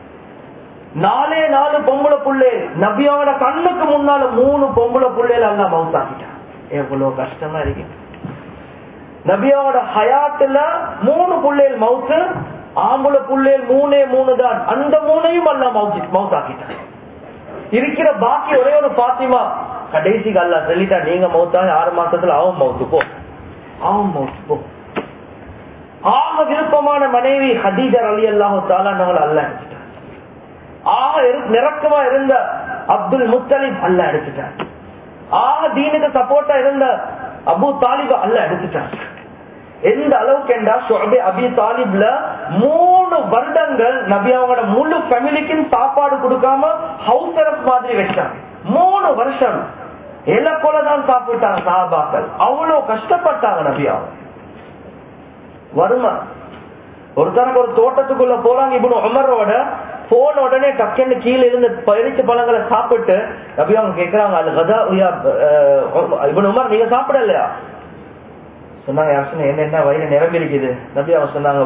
நாலே நாலு பொம்பளை புள்ளே நபியோட கண்ணுக்கு முன்னால மூணு பொம்பளை புள்ளையில அல்ல மவுத்தாக்கிட்டான். எவ்வளவு கஷ்டமா இருக்கு. நபியோட ஹயாத்துல மூணு புள்ளைகள் மவுத்து, ஆம்புல புள்ளைகள் மூணே மூணு தான். அந்த மூணையும் அல்ல மவுத்தாக்கிட்டான். இருக்கிற பாக்கி ஒரே ஒரு பாத்திமா கடைசிக்கு அல்ல சொல்லிட்டா, நீங்க மவுத்தாக ஆறு மாசத்துல அவன் மவுத்து போ, அவன் மவுத்து போ. ஆக விருப்பமான மனைவி ஹதீஜா ரலியல்லாஹு தஆலா அவங்களை அல்ல எடுத்துட்டார். ஆக நிரக்கமா இருந்த அப்துல் முத்தலிப் அல்ல எடுத்துட்டார். ஆக தீனுக்கு சப்போர்ட்டா இருந்த அபு தாலிப் அல்ல எடுத்துட்டார். எந்த அளவுக்கு என்றா ஷுஅபே அபி தாலிப்ல மூணு வருடங்கள் நபி அவங்களோட முழு ஃபேமிலிக்கும் சாப்பாடு கொடுக்காம ஹவுஸ் அரெஸ்ட் மாதிரி வச்சாங்க. மூணு வருஷம் எல்ல போலதான் சாப்பிட்டாங்க சஹாபாக்கள். அவ்வளவு கஷ்டப்பட்டாங்க நபி அவங்க. வருமா ஒருத்தருக்கு ஒரு தோட்டத்துக்குள்ள போறாங்க, இப்னு உமரோட போன உடனே டக்குன்னு கீழே இருந்து பறிச்ச பழங்களை சாப்பிட்டு நபி அவங்க கேக்குறாங்க, அல் கதா இப்னு உமர் நீங்க சாப்பிடலையா? சொன்னாங்க, யார் சொன்ன என்ன வயிறு நிரம்பி இருக்குது. நபி அவங்க சொன்னாங்க,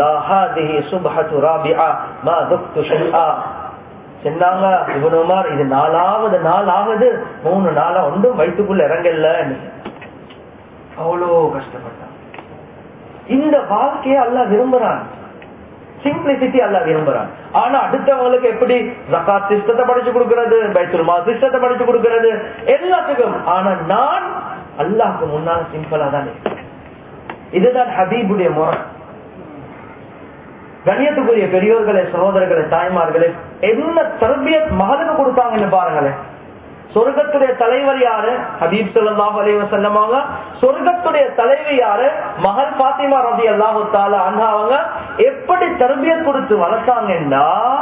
சொன்னாங்க இப்னு உமர் இது நாலாவது நாள் ஆகுது, மூணு நாளா ஒன்றும் வயிற்றுக்குள்ள இறங்கல. அவ்வளோ கஷ்டப்பட்டாங்க. இந்த வாழ்க்கையை அல்லாஹ் விரும்புறான், சிம்பிளிசிட்டி அல்லாஹ் விரும்புறான். ஆனா அடுத்தவங்களுக்கு எப்படி ஜகாத் சிஸ்டத்தை படிச்சு கொடுக்கிறது, பைத்துல் மால் சிஸ்டத்தை படிச்சு கொடுக்கிறது எல்லாத்துக்கும். ஆனா நான் அல்லாஹ்க்கு முன்னால சிம்பிளா தான் இருக்கேன். இதுதான் ஹபீபுடைய முறை. கண்ணியத்துக்குரிய பெரியோர்களே, சகோதரர்களே, தாய்மார்களே, என்ன தர்பியத் மகளுக்கு கொடுத்தாங்கன்னு பாருங்களேன். சொர்க்கத்துடைய தலைவர் யாரு? ஹபீப் ஸல்லல்லாஹு அலைஹி வஸல்லம். சொர்க்கத்துடைய தலைவி யாரு? மகள் ஃபாத்திமா ரலியல்லாஹு தஆலா அன்ஹா. அவங்க எப்படி தர்பியத் கொடுத்து வளர்த்தாங்கன்னா,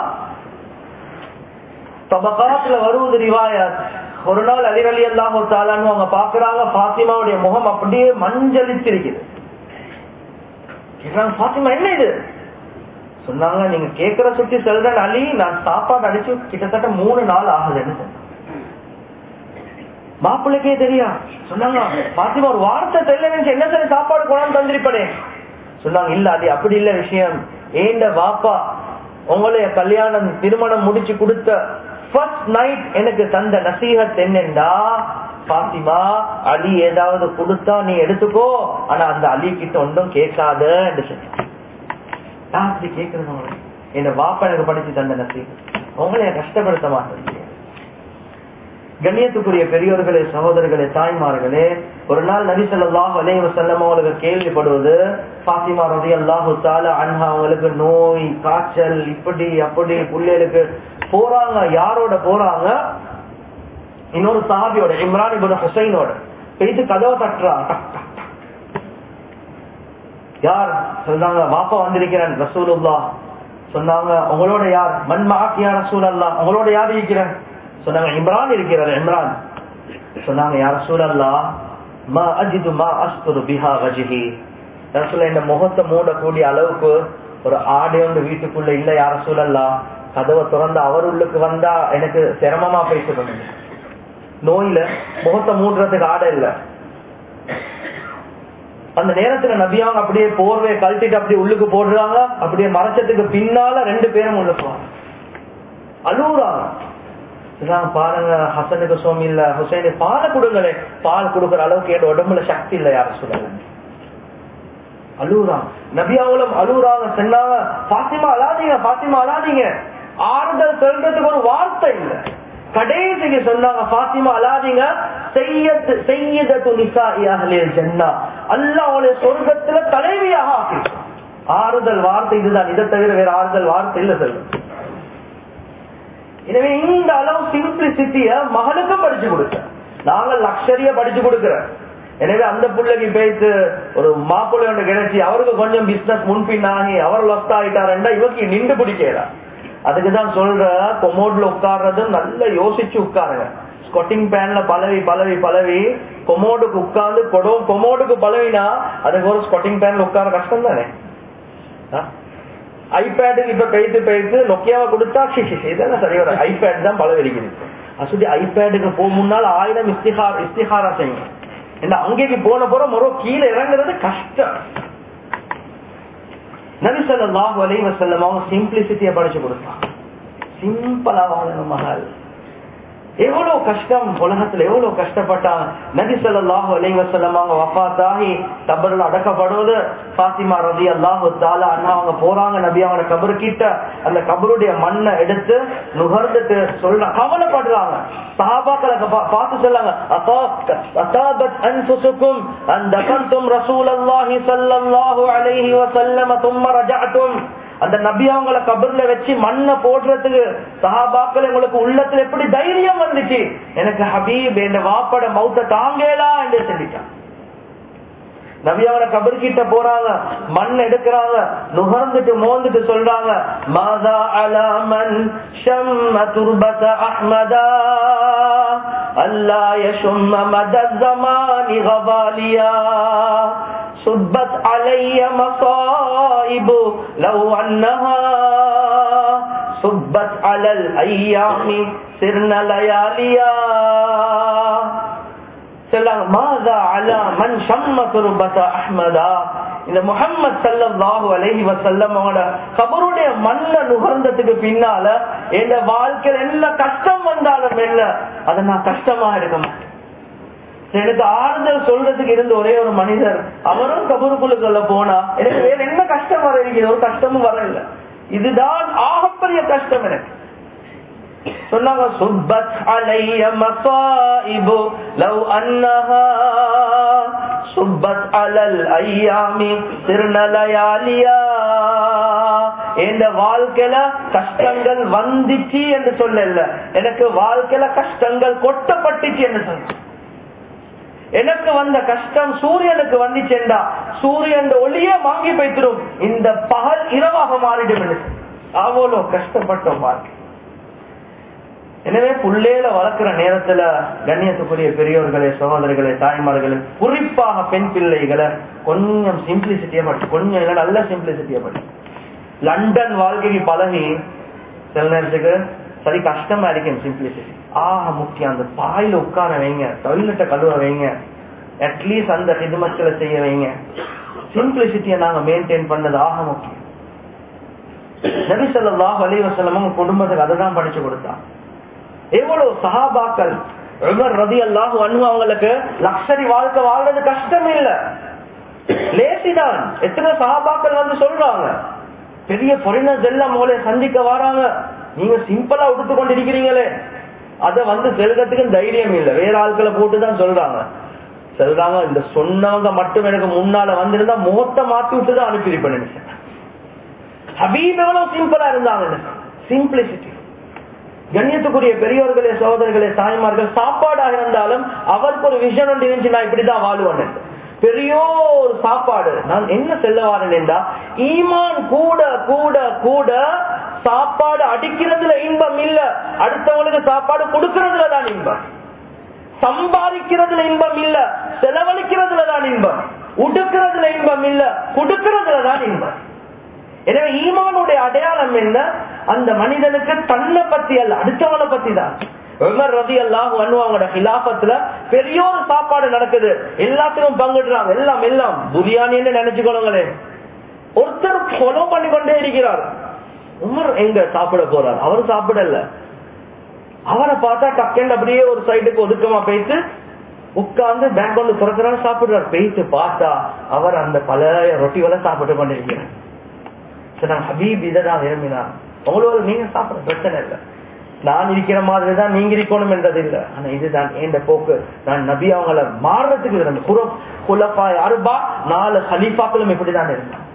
தபகாத்துல வருவது ரிவாயத். ஒரு நாள் அலி ரலியல்லாஹு தஆலா அவங்க பாக்குறாங்க, ஃபாத்திமாவுடைய முகம் அப்படியே மஞ்சளிச்சிருக்குது. கேக்குறாங்க, ஃபாத்திமா என்ன இது? சொன்னாங்க, நீங்க கேக்குற சுத்தி சொல்றேன் அலி, நான் சாப்பாடு அடிச்சு கிட்டத்தட்ட மூணு நாள் ஆகுதுன்னு சொன்னாங்க. மாப்பிள்ளைக்கே தெரியா. சொன்னாங்க, பாத்திமா ஒரு வார்த்தை தெரியல, என்ன சரி சாப்பாடு கொண்டாந்து தந்திருப்பனே. சொன்னாங்க, இல்ல அது அப்படி இல்ல விஷயம். ஏண்ட வாப்பா உங்களைய கல்யாணம் திருமணம் முடிச்சு கொடுத்த ஃபர்ஸ்ட் நைட் எனக்கு தந்த நசீஹத் என்னண்டா, பாத்திமா அலி ஏதாவது கொடுத்தா நீ எடுத்துக்கோ, ஆனா அந்த அலி கிட்ட ஒன்றும் கேட்காத. கேக்குறது என்ன வாப்பா எனக்கு படிச்சு தந்த நசீஹத், உங்களைய கஷ்டப்படுத்த மாட்டேன். கண்ணியத்துக்குரிய பெரியோர்களே, சகோதரர்களே, தாய்மார்களே, ஒரு நாள் நபி ஸல்லல்லாஹு அலைஹி வஸல்லம் அவங்களுக்கு கேள்விப்படுவது, ஃபாத்திமா ரலியல்லாஹு தஆலா அன்ஹா அவங்களுக்கு நோய், காய்ச்சல், இப்படி அப்படி பிள்ளைகளுக்கு போறாங்க. யாரோட போறாங்க? இன்னொரு சஹாபியோட, இம்ரான் இப்னு ஹுசைனோட. போயிட்டு கதவை தட்டுறாங்க. யார்? சொன்னாங்க, வாப்பா வந்திருக்கிறேன் ரசூலுல்லாஹ். சொன்னாங்க, உங்களோட யார்? மன் மஅக் யா ரசூலல்லாஹ், உங்களோட யார் இருக்கிறேன்? சொன்னாங்க, இம்ரான் இருக்கிறார். இம்ரான் சொன்னாங்க, யா ரசூலல்லாஹ் மா அஜிது மா அஸ்துரு பிஹா வஜ்ஹி. ரசூலுல்லாஹ் இந்த முகத்தை மூடக்கூடிய அளவுக்கு ஒரு ஆடை ஒன்று வீட்டுக்குள்ள இல்ல யா ரசூலல்லாஹ். கதவை திறந்து அவர் உள்ளுக்கு வந்தா எனக்கு சிரமமா பேசணும். நோயில முகத்தை மூடுறதுக்கு ஆடை இல்ல. அந்த நேரத்துல நபியாங்க அப்படியே போர்வையை கழட்டிட்டு அப்படியே உள்ளுக்கு போடுறாங்க. அப்படியே மறைச்சதுக்கு பின்னால ரெண்டு பேரும் உள்ளுக்கு அழுகுறாங்க. பாருங்க, ஹசனுக்கு சோமி இல்ல, ஹுசைனு பால் கொடுங்களே. பால் கொடுக்கற அளவுக்கு என் உடம்புல சக்தி இல்ல யார சொல்லுங்க. அழுகுறாங்க. நபியாவுலம் அழுகுறாங்க. சொன்னாங்க, பாத்திமா அழாதீங்க, பாத்திமா அழாதீங்க. ஆறுதல் சொல்றதுக்கு ஒரு வார்த்தை இல்ல. கடைசிக்கு சொன்னாங்க, பாத்திமா அழாதீங்க, சையதத்து நிசாஇ அஹ்லில் ஜன்னah, அல்லாஹ் அவளை சொர்க்கத்துல தலைவியாக ஆக்கி. ஆறுதல் வார்த்தை இதுதான். இதை தவிர வேற ஆறுதல் வார்த்தை இல்ல சொல்லுங்க. எனவே இந்த அளவு சிம்பிளிசிட்டிய மகளுக்கும் படிச்சு கொடுக்க, நாங்கள் லக்ஷரிய படிச்சு கொடுக்கிறோம். எனவே அந்த பிள்ளைக்கு பேசி ஒரு மாப்பிள்ளை ஒன்று கிடைச்சி அவருக்கு கொஞ்சம் பிசினஸ் முன்பின்னாகி அவர் லொஸ்ட் ஆயிட்டாருண்டா இவருக்கு நின்று பிடிக்கிறா. அதுக்குதான் சொல்ற, கொமோட்ல உட்கார்றதும் நல்லா யோசிச்சு உட்காருங்க. ஸ்கொட்டிங் பேன்ல பழவி பழவி பழவி கொமோடுக்கு உட்கார்ந்து கொமோடுக்கு பழவினா அதுக்கு ஒரு ஸ்கொட்டிங் பேன்ல உட்கார கஷ்டம் தானே. ஐபேடுக்கு இப்ப பேய்த்து பேய்த்து நொக்கியாவை கொடுத்தா இதெல்லாம் சரி வர. ஐபேட் தான் பழவிருக்குது. அது ஐபேடுக்கு போ முன்னால் ஆயிரம் இஸ்திஹார் இஸ்திஹாரா செய்யுங்க. என்ன அங்கேக்கு போன போற மொரோ கீழே இறங்குறது கஷ்டம். நபி ஸல்லல்லாஹு அலைஹி வஸல்லம் அவங்க சிம்பிளிசிட்டியை படிச்சு கொடுத்தாங்க. சிம்பிளா வாழணும் மகள். எவ்வளவு கஷ்டம், உலகத்துல எவ்வளவு கஷ்டப்பட்டாங்க. நபி ஸல்லல்லாஹு அலைஹி வஸல்லம் அவங்க வஃபாத்தாகி கபர்ல அடக்கப்படுவது, ஃபாத்திமா ரலியல்லாஹு தஆலா அன்ஹா அவங்க போறாங்க நபி அவங்க கபர் கிட்ட. அந்த கபருடைய மண்ணை எடுத்து நுகர்ந்துட்டு சொல்ற கவலைப்படுறாங்க. சஹாபாக்களை பார்த்து சொல்லாங்க, அதாபத் அன்ஃபுசுக்கும் அன் தகன்தும் ரசூலல்லாஹி ஸல்லல்லாஹு அலைஹி வஸல்லம் ثم رجعتم. அந்த நபி அவங்கள கபர்ல வச்சு மண்ணை போடுறதுக்கு சஹாபாக்கள் உங்களுக்கு உள்ளத்துல எப்படி தைரியம் வந்துச்சு? எனக்கு ஹபீப் என்ற வாப்பட மௌத்த தாங்கலா என்று சொல்லிட்டான். நபி அவங்கள கபர் கிட்ட போறாங்க, மண் எடுக்கிறாங்க, நுகர்ந்துட்டு மோந்துட்டு சொல்றாங்க, மாதா அலா மன் ஷம்ம துர்பத அஹ்மதா அல்லா யஷும்ம மத ஸமானி கவாலியா சுப்பத் அலைய மஸாயிபு லவ் அன்னஹா சுப்பத் அலல் ஐயாமி சிர்ன லயாலியா. மாதா அலா மன் ஷம்ம துர்பத அஹ்மதா. இந்த முஹம்மது ஸல்லல்லாஹு அலைஹி வஸல்லம் அவங்களோட கபருடைய மண்ணை நுகர்ந்ததுக்கு பின்னால என் வாழ்க்கையில என்ன கஷ்டம் வந்தாலும் என்ன அதை நான் கஷ்டமா எடுக்க மாட்டேன். எனக்கு ஆறுதல் சொல்றதுக்கு இருந்த ஒரே ஒரு மனிதர், அவரும் கபருக்குள்ள போனா எனக்கு வேற என்ன கஷ்டம் வர இருக்கிற ஒரு கஷ்டமும் வரல. இதுதான் ஆகப்பெரிய கஷ்டம் எனக்கு. சொன்னாங்க, சுப்பத் அலைய மஸாயிபு லவ் அன்னஹா சுப்பத் அலல் ஐயாமி சிர்ன லயாலியா. இந்த வாழ்க்கையில கஷ்டங்கள் வந்துச்சு என்று சொல்லல, எனக்கு வாழ்க்கையில கஷ்டங்கள் கொட்டப்பட்டுச்சு என்று சொன்ன. எனக்கு வந்த கஷ்டம் சூரியனுக்கு வந்துச்சேண்டா சூரியன் ஒளியே வாங்கி போய்த்திரும், இந்த பகல் இரவாக மாறிடும். அவ்வளோ கஷ்டப்பட்டோம் வாழ்க்கை. எனவே புள்ளேல வளர்க்கிற நேரத்துல கண்ணியத்துக்குரிய பெரியோர்களே, சகோதரர்களே, தாய்மார்களே, குறிப்பாக பெண் பிள்ளைகளை கொஞ்சம் சிம்பிளிசிட்டியா பட்டு, கொஞ்சம் இல்ல நல்ல சிம்பிளிசிட்டியா பட்டு. லண்டன் வாழ்க்கைக்கு பழகி சில நேரத்துக்கு சரி கஷ்டமா இருக்கும் சிம்பிளிசிட்டி. ஆஹ் முக்கியம், அந்த பாயில உட்கார வைங்க, டாய்லெட்டை கழுவ வைங்க, அட்லீஸ்ட் அந்த ஹிதமத்துல செய்ய வைங்க. சிம்பிளிசிட்டியை நாங்க மெயின்டைன் பண்ணது ஆக முக்கியம். நபி ஸல்லல்லாஹு அலைஹி வஸல்லம் குடும்பத்துக்கு அதுதான் படிச்சு கொடுத்தா. எவ்வளவு சஹாபாக்கள், உமர் ரலியல்லாஹு அன்ஹு அவங்களுக்கு லக்ஸரி வாழ்க்கை வாழ்றது கஷ்டம் இல்ல, லேசிதான். எத்தனை சஹாபாக்கள் வந்து சொல்றாங்க, பெரிய ஃபாரினர்ஸ் எல்லாம் உங்களை சந்திக்க வராங்க, நீங்க சிம்பிளா உடுத்து கொண்டு இருக்கிறீங்களே, அத வந்து செல்றதுக்கு தைரியம் இல்ல, வேற ஆட்களை போட்டுதான் சொல்றாங்க. சொல்றாங்க, இந்த சொன்னவங்க மட்டும் எனக்கு முன்னால வந்திருந்தா முகத்தை மாத்தி விட்டுதான் அனுப்பியிருப்பேன். ஹபீப் எவ்வளவு சிம்பிளா இருந்தாங்க. சிம்பிளிசிட்டி. கண்ணியத்துக்குரிய பெரியோர்களே, சகோதரர்களே, தாய்மார்கள், சாப்பாடாக இருந்தாலும் அவருக்கு ஒரு விஷயம் ஒன்று இருந்துச்சு, நான் இப்படிதான் வாழுவேன். பெரிய ஒரு சாப்பாடு நான் என்ன செல்ல வாரேன் என்றா, ஈமான் கூட கூட கூட சாப்பாடு அடிக்கிறதுல இன்பம் இல்ல, அடுத்தவங்களுக்கு சாப்பாடு கொடுக்கறதுல தான் இன்பம். சம்பாதிக்கிறதுல இன்பம் இல்ல, செலவழிக்கிறதுல தான் இன்பம். உடுக்கிறதுல இன்பம் இல்ல, கொடுக்கறதுல தான் இன்பம். எனவே ஈமானுடைய அடையாளம் என்ன? அந்த மனிதனுக்கு தன்னை பத்தி அல்ல, அடுத்தவனை பத்தி தான். உமர் ரலியல்லாஹு அன்ஹு அவங்களோட ஹிலாஃபத்துல பெரிய ஒரு சாப்பாடு நடக்குது, எல்லாத்துக்கும் பங்கிடுறாங்க, எல்லாம் எல்லாம் பிரியாணின்னு நினைச்சுக்கொள்ளுங்களே. ஒருத்தர் ஃபாலோ பண்ணி கொண்டே இருக்கிறார். உமர் எங்க சாப்பிட போறார், அவர் சாப்பிடல. அவரை பார்த்தா டக்கெண்ட் அப்படியே ஒரு சைடுக்கு ஒதுக்கமா போயிட்டு உட்கார்ந்து பேங்க் வந்து துறக்கிறாரு, சாப்பிடுறாரு. போயிட்டு பார்த்தா அவர் அந்த பழைய ரொட்டிகளை சாப்பிட்டு கொண்டிருக்கிறார். ஹபீப் இதான் விரும்பினார். உங்களோட நீங்க சாப்பிட பிரச்சனை இல்லை, நான் இருக்கிற மாதிரிதான் நீங்க இருக்கணும் என்றது இல்லை. ஆனா இதுதான் என் போக்கு. நான் நபி அவங்கள மாறுறதுக்கு குலப்பாய் அருபா நாலு ஹலீஃபாக்களும் இப்படிதான் இருந்தான்.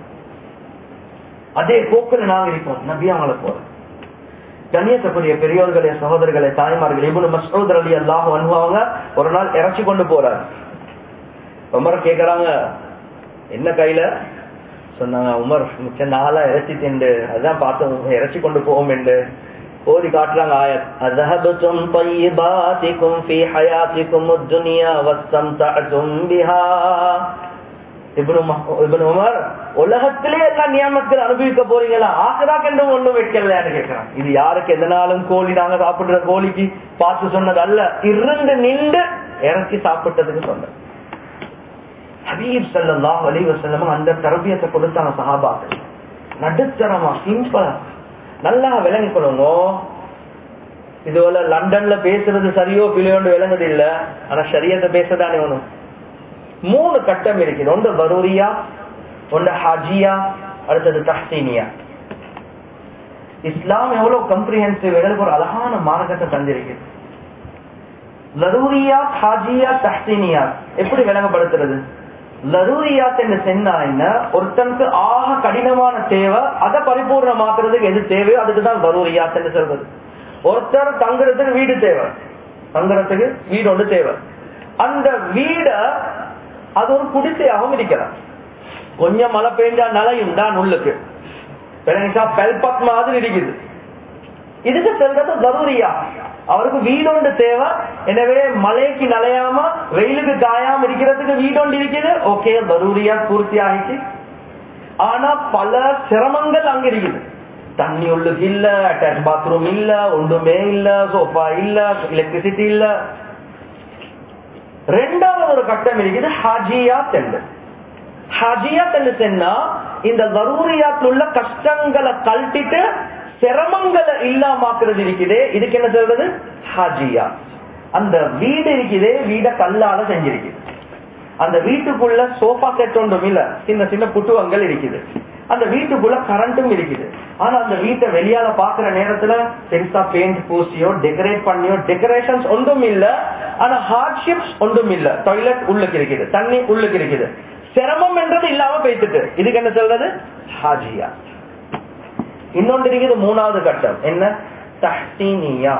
அதே போக்குல நாங்க இருக்கோம், நபி அவங்கள போற. கண்ணியத்துக்குரிய பெரியோர்களே, சகோதரர்களே, தாய்மார்கள், இப்னு மஸ்ஊத் ரலியல்லாஹு அன்ஹு அவங்க ஒரு நாள் இறைச்சி கொண்டு போறாரு. உமர் கேக்குறாங்க, என்ன கையில? சொன்னாங்க, உமர் மிச்ச நாளா இறைச்சி திண்டு, அதான் பார்த்து இறைச்சி கொண்டு போவோம் என்று ஓதி காட்டுறாங்க ஆயத். அஸஹபதும் தையிபாதிகும் ஃபீ ஹயாதிகும் அத்-துன்யா வஸ்தம்தஅதும் பிஹா. இப்னு உமர், உலகத்திலே எல்லா நியமத்தில் அனுபவிக்க போறீங்களா, ஆசிராக்கு என்று ஒண்ணும் வைக்கலையான்னு கேட்கிறான். இது யாருக்கு எதனாலும் கோழி நாங்க சாப்பிடுற கோழிக்கு பார்த்து சொன்னது அல்ல, இருந்து நின்று இறச்சி சாப்பிட்டதுக்கு சொன்ன. ஹபீப் ஸல்லல்லாஹு அலைஹி வஸல்லம் அந்த தர்பியத்தை கொடுத்தாங்க சஹாபாக்கள். நடுத்தரமா சிம்பிளா நல்லா விளங்கிக் கொள்ளுங்க. இதுவரை லண்டன்ல பேசுறது சரியோ பிள்ளையோண்டு விளங்குது இல்ல, ஆனா ஷரியத்தை பேசதானே ஒண்ணும். மூணு கட்டம் இருக்குது. ஒன்று தரூரியா, ஒன்று ஹாஜியா, அடுத்தது தஹ்சீனியா. இஸ்லாம் எவ்வளவு கம்ப்ரிஹென்சிவ், எங்களுக்கு ஒரு அழகான மார்க்கத்தை தந்திருக்குது. லரூரியாத், ஹாஜியாத், தஹ்சீனியாத் எப்படி விளங்கப்படுத்துறது? லரூரியாத் என்று சொன்னா என்ன, ஒருத்தனுக்கு ஆக கடினமான தேவை, அதை பரிபூர்ணமாக்குறதுக்கு எது தேவையோ அதுக்குதான் லரூரியாத் என்று சொல்றது. ஒருத்தர் தங்குறதுக்கு வீடு தேவை, தங்குறதுக்கு வீடு ஒன்று தேவை. அந்த வீட அது ஒரு குடிசையாகவும் இருக்கிறார். கொஞ்சம் மழை பெய்ஞ்சா நலையும் தான் உள்ளுக்கு, பெல்பக் மாதிரி இருக்குது. இதுக்கு சொல்றது தரூரியா. அவருக்கு வீடொண்டு தேவை, எனவே மழைக்கு நலையாம வெயிலுக்கு காயாம இருக்கிறதுக்கு வீடொண்டு இருக்குது. ஓகே, தரூரியா பூர்த்தி ஆகிச்சு. ஆனா பல சிரமங்கள் அங்க இருக்குது. தண்ணி உள்ளுக்கு இல்ல, அட்டாச் பாத்ரூம் இல்ல, ஒன்றுமே இல்ல, சோஃபா இல்ல, எலக்ட்ரிசிட்டி இல்ல. ரெண்டாவது ஒரு கட்டம் இருக்குது, ஹாஜியாத் என்று. ஹாஜியாத் என்று சொன்னா இந்த தரூரியாத்துல உள்ள கஷ்டங்களை கழட்டிட்டு சிரமங்களை இல்லாமக்குறது இருக்குதே, இதுக்கு என்ன சொல்றது? ஹாஜியா. அந்த வீடு இருக்குதே, வீட கல்லால செஞ்சிருக்கு. அந்த வீட்டுக்குள்ள சோஃபா செட் ஒன்றும் இல்ல, சின்ன சின்ன புட்டுவங்கள் இருக்குது. அந்த வீட்டுக்குள்ள கரண்டும் இருக்குது. ஆனா அந்த வீட்டை வெளியால பாக்குற நேரத்துல பெருசா பெயிண்ட் பூசியோ டெக்கரேட் பண்ணியோ டெக்கரேஷன்ஸ் ஒன்றும் இல்ல. ஆனா ஹார்ட்ஷிப்ஸ் ஒன்றும் இல்ல. டாய்லெட் உள்ளுக்கு இருக்குது, தண்ணி உள்ளுக்கு இருக்குது, சிரமம் என்றது இல்லாம பேசிட்டு, இதுக்கு என்ன சொல்றது? ஹாஜியா. இன்னொன்று இருக்குது, மூணாவது கட்டம் என்ன? தஹ்சீனியா.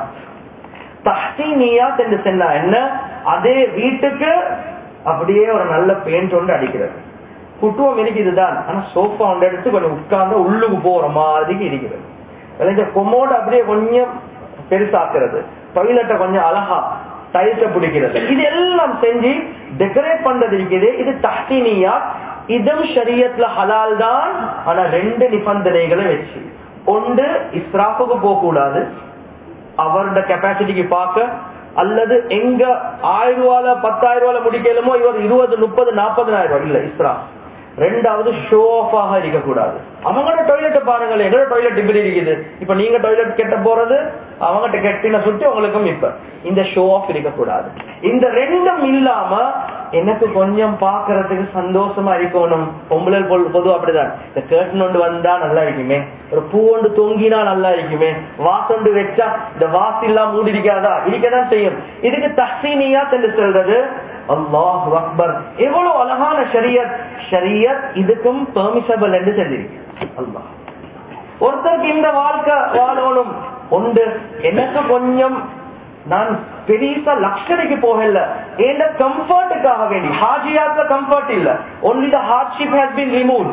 தஹ்சீனியா என்று சொன்னா என்ன? அதே வீட்டுக்கு அப்படியே ஒரு நல்ல பெயிண்ட் ஒன்று அடிக்கிறது. குட்டுவம் இருக்குதுதான், ஆனா சோஃபா ஒன்று எடுத்து கொஞ்சம் உட்கார்ந்து உள்ளுக்கு போற மாதிரி இருக்கிறது. கொமோட அப்படியே கொஞ்சம் பெருசாக்குறது, டாய்லெட்டை கொஞ்சம் அழகா டைல்ஸ பிடிக்கிறது, இது எல்லாம் செஞ்சு டெக்கரேட் பண்றது இருக்குது. இது தஹ்சீனியா. இதும் ஷரியத்ல ஹலால் தான், ஆனா ரெண்டு நிபந்தனைகளை வச்சு. ஒன்று, இஸ்ராஃபுக்கு போக கூடாது, அவரோட கெப்பாசிட்டிக்கு பார்க்க, அல்லது எங்க ஆயிரம் ரூபால பத்தாயிரம் ரூபால முடிக்கலுமோ இவர் இருபது முப்பது நாற்பதாயிரம் ரூபாய் இல்ல இஸ்ராஃப். ரெண்டாவது, ஷோ ஆஃப் ஆக இருக்கக்கூடாது. அவங்களோட டாய்லெட் பாருங்கள், எங்களோட டாய்லெட் இப்படி இருக்குது. இப்ப நீங்க டாய்லெட் கெட்ட போறது, அவங்ககிட்ட கெட்டின சுத்தி உங்களுக்கும் இப்ப இந்த ஷோ ஆஃப் இருக்கக்கூடாது. இந்த ரெண்டும் இல்லாம எனக்கு கொஞ்சம் பாக்குறதுக்கு சந்தோஷமா இருக்கணும். பொம்பளை பொதுவா அப்படிதான், இந்த கேர்டன் ஒன்று வந்தா நல்லா இருக்குமே, ஒரு பூ ஒன்று தொங்கினா நல்லா இருக்குமே, வாசொண்டு வச்சா இந்த வாசு இல்லாம மூடி இருக்காதா, இருக்கதான் செய்யும். இதுக்கு தஹ்சீனியா என்று சொல்றது. அல்லாஹ் அக்பர், எவ்வளவு அழகான ஷரியத். ஷரியத் இதுக்கும் பெர்மிசபிள் என்று சொல்லிருக்கு. அல்லாஹ் ஒருத்தருக்கு இந்த வாழ்க்கை வாழணும் உண்டு. எனக்கு கொஞ்சம் நான் பெரிய லக்ஷரிக்கு போகல, எந்த கம்ஃபர்ட்டுக்காக வேண்டி. ஹாஜியாத்ல கம்ஃபர்ட் இல்ல, only the hardship has been removed.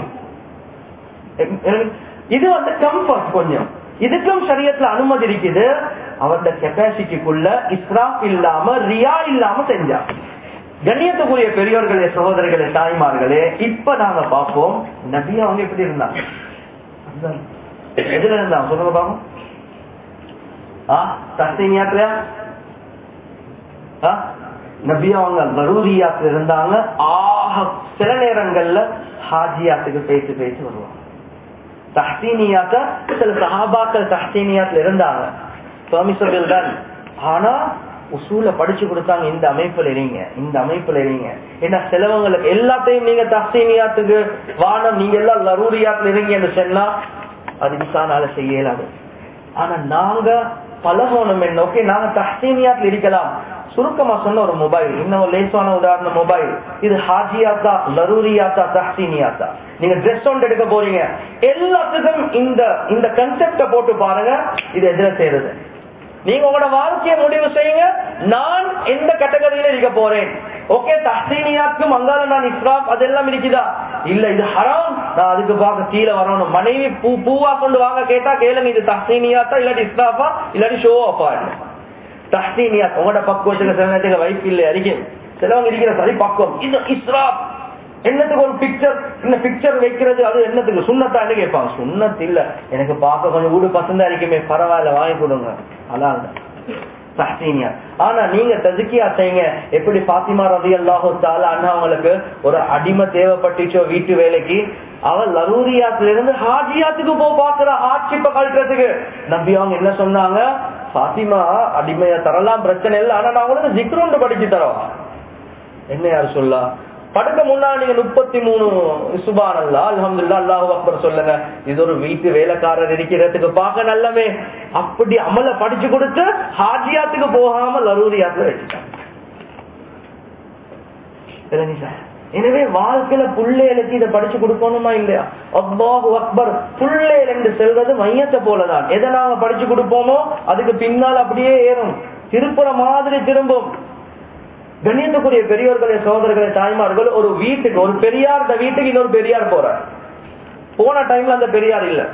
இது வந்து கம்ஃபர்ட் கொஞ்சம். இதுக்கும் ஷரியத்ல அனுமதி இருக்குது. அவருடைய கெப்பாசிட்டிக்குள்ள இஸ்ராஃப் இல்லாம ரியா இல்லாம செஞ்சா. கண்ணியத்துக்குரிய பெரியோர்களே, சகோதரர்களே, தாய்மார்களே, இப்ப நாங்க பார்ப்போம் நபி அவங்க எப்படி இருந்தாங்க, எதுல இருந்தாங்க சொல்லுங்க பாப்போம். தஹ்சீனியாத்லயா? நபி அவங்க தரூரியாத்துல இருந்தாங்க. ஆக சில நேரங்கள்ல ஹாஜியாத்துக்கு பேசி பேசி வருவாங்க. தஹ்சீனியாத்த சில சஹாபாக்கள் தஹ்சீனியாத்துல இருந்தாங்க, பெர்மிசபிள் தான். ஆனா உசூல படிச்சு கொடுத்தாங்க, இந்த அமைப்புல இருங்க, இந்த அமைப்புல இருங்க. ஏன்னா சிலவங்களுக்கு எல்லாத்தையும் நீங்க தஹ்சீனியாத்துக்கு வானம், நீங்க எல்லாம் லரூரியாத்துல இருங்கன்னு சொன்னா அது விசானால செய்யலாது. ஆனா நாங்க பழகணும் என்ன, ஓகே நாங்க தஹ்சீனியாத்துல இருக்கலாம். சுருக்கமா சொன்ன ஒரு மொபைல், இன்னும் லேசான உதாரணம் மொபைல். இது ஹாஜியாத்தா, லரூரியாத்தா, தஹ்சீனியாத்தா? நீங்க ட்ரெஸ் ஒன்று எடுக்க போறீங்க, எல்லாத்துக்கும் இந்த இந்த கன்செப்ட போட்டு பாருங்க, இது எதிர செய்யறது. நீங்க உங்களோட வாழ்க்கையை முடிவு செய்யுங்க, நான் எந்த கேட்டகரியில இருக்க போறேன். ஓகே, தஹ்சீனியாத்துக்கும் அங்கால நான் இஸ்ராஃப் அதெல்லாம் இருக்குதா? இல்ல இது ஹராம், நான் அதுக்கு பார்க்க கீழே வரணும். மனைவி பூ பூவா கொண்டு வாங்க கேட்டா கேளுங்க, இது தஹ்சீனியாத்தா இல்லாட்டி இஸ்ராஃபா இல்லாட்டி ஷோ ஆஃபா? தஹ்சீனியாத் உங்களோட பக்குவத்துக்கு சில நேரத்துக்கு வைப்பு இல்லை அறிக்கை. சிலவங்க இருக்கிற சரி பக்குவம், இது இஸ்ராஃப். என்னத்துக்கு ஒரு பிக்சர், இந்த பிக்சர் வைக்கிறது அது என்னத்துக்கு? சுண்ணத்தா என்ன கேட்பாங்க. சுண்ணத்து இல்ல, எனக்கு பார்க்க கொஞ்சம் வீடு பசந்தா இருக்குமே, பரவாயில்ல வாங்கி கொடுங்க, அதான் தஹ்சீனியா. ஆனா நீங்க தஸ்கியா செய்யுங்க. எப்படி பாத்திமா ரலியல்லாஹு தஆலா அன்ஹா அவங்களுக்கு ஒரு அடிமை தேவைப்பட்டுச்சோ வீட்டு வேலைக்கு, அவள் லரூரியாத்துல இருந்து ஹாஜியாத்துக்கு போ பாக்குற ஹார்ட்ஷிப்பை கழட்டுறதுக்கு நபி அவங்க என்ன சொன்னாங்க? பாத்திமா அடிமையா தரலாம் பிரச்சனை இல்லை, ஆனா நான் உங்களுக்கு ஜிக்ரு படிச்சு தரவா? என்ன யார் சொல்லா? படுக்க முன்னாடி நீங்க முப்பத்தி மூணு சுப்ஹானல்லாஹ் அல்ஹம்துலில்லாஹ் அல்லாஹு அக்பர் சொல்லுங்க. இது ஒரு வீட்டு வேலைக்காரர் இருக்கிறதுக்கு பார்க்க நல்லவே. அப்படி அமல படிச்சு கொடுத்து ஹாஜியாத்துக்கு போகாம லரூரியாத்துல வச்சுட்டாங்க. எனவே வாழ்க்கையில புள்ளைகளுக்கு இதை படிச்சு கொடுக்கணுமா இல்லையா? அல்லாஹு அக்பர் புள்ளைகள் என்று செல்வது மையத்தை போலதான். எதை நாங்க படிச்சு கொடுப்போமோ அதுக்கு பின்னால் அப்படியே ஏறும், திருப்புற மாதிரி திரும்பும். கண்ணியத்துக்குரிய பெரியோர்களே, சகோதரர்களே, தாய்மார்கள், ஒரு வீட்டுக்கு ஒரு பெரியார் வீட்டுக்கு இன்னொரு பெரியார் போற போன டைம்ல அந்த பெரியார் இல்ல.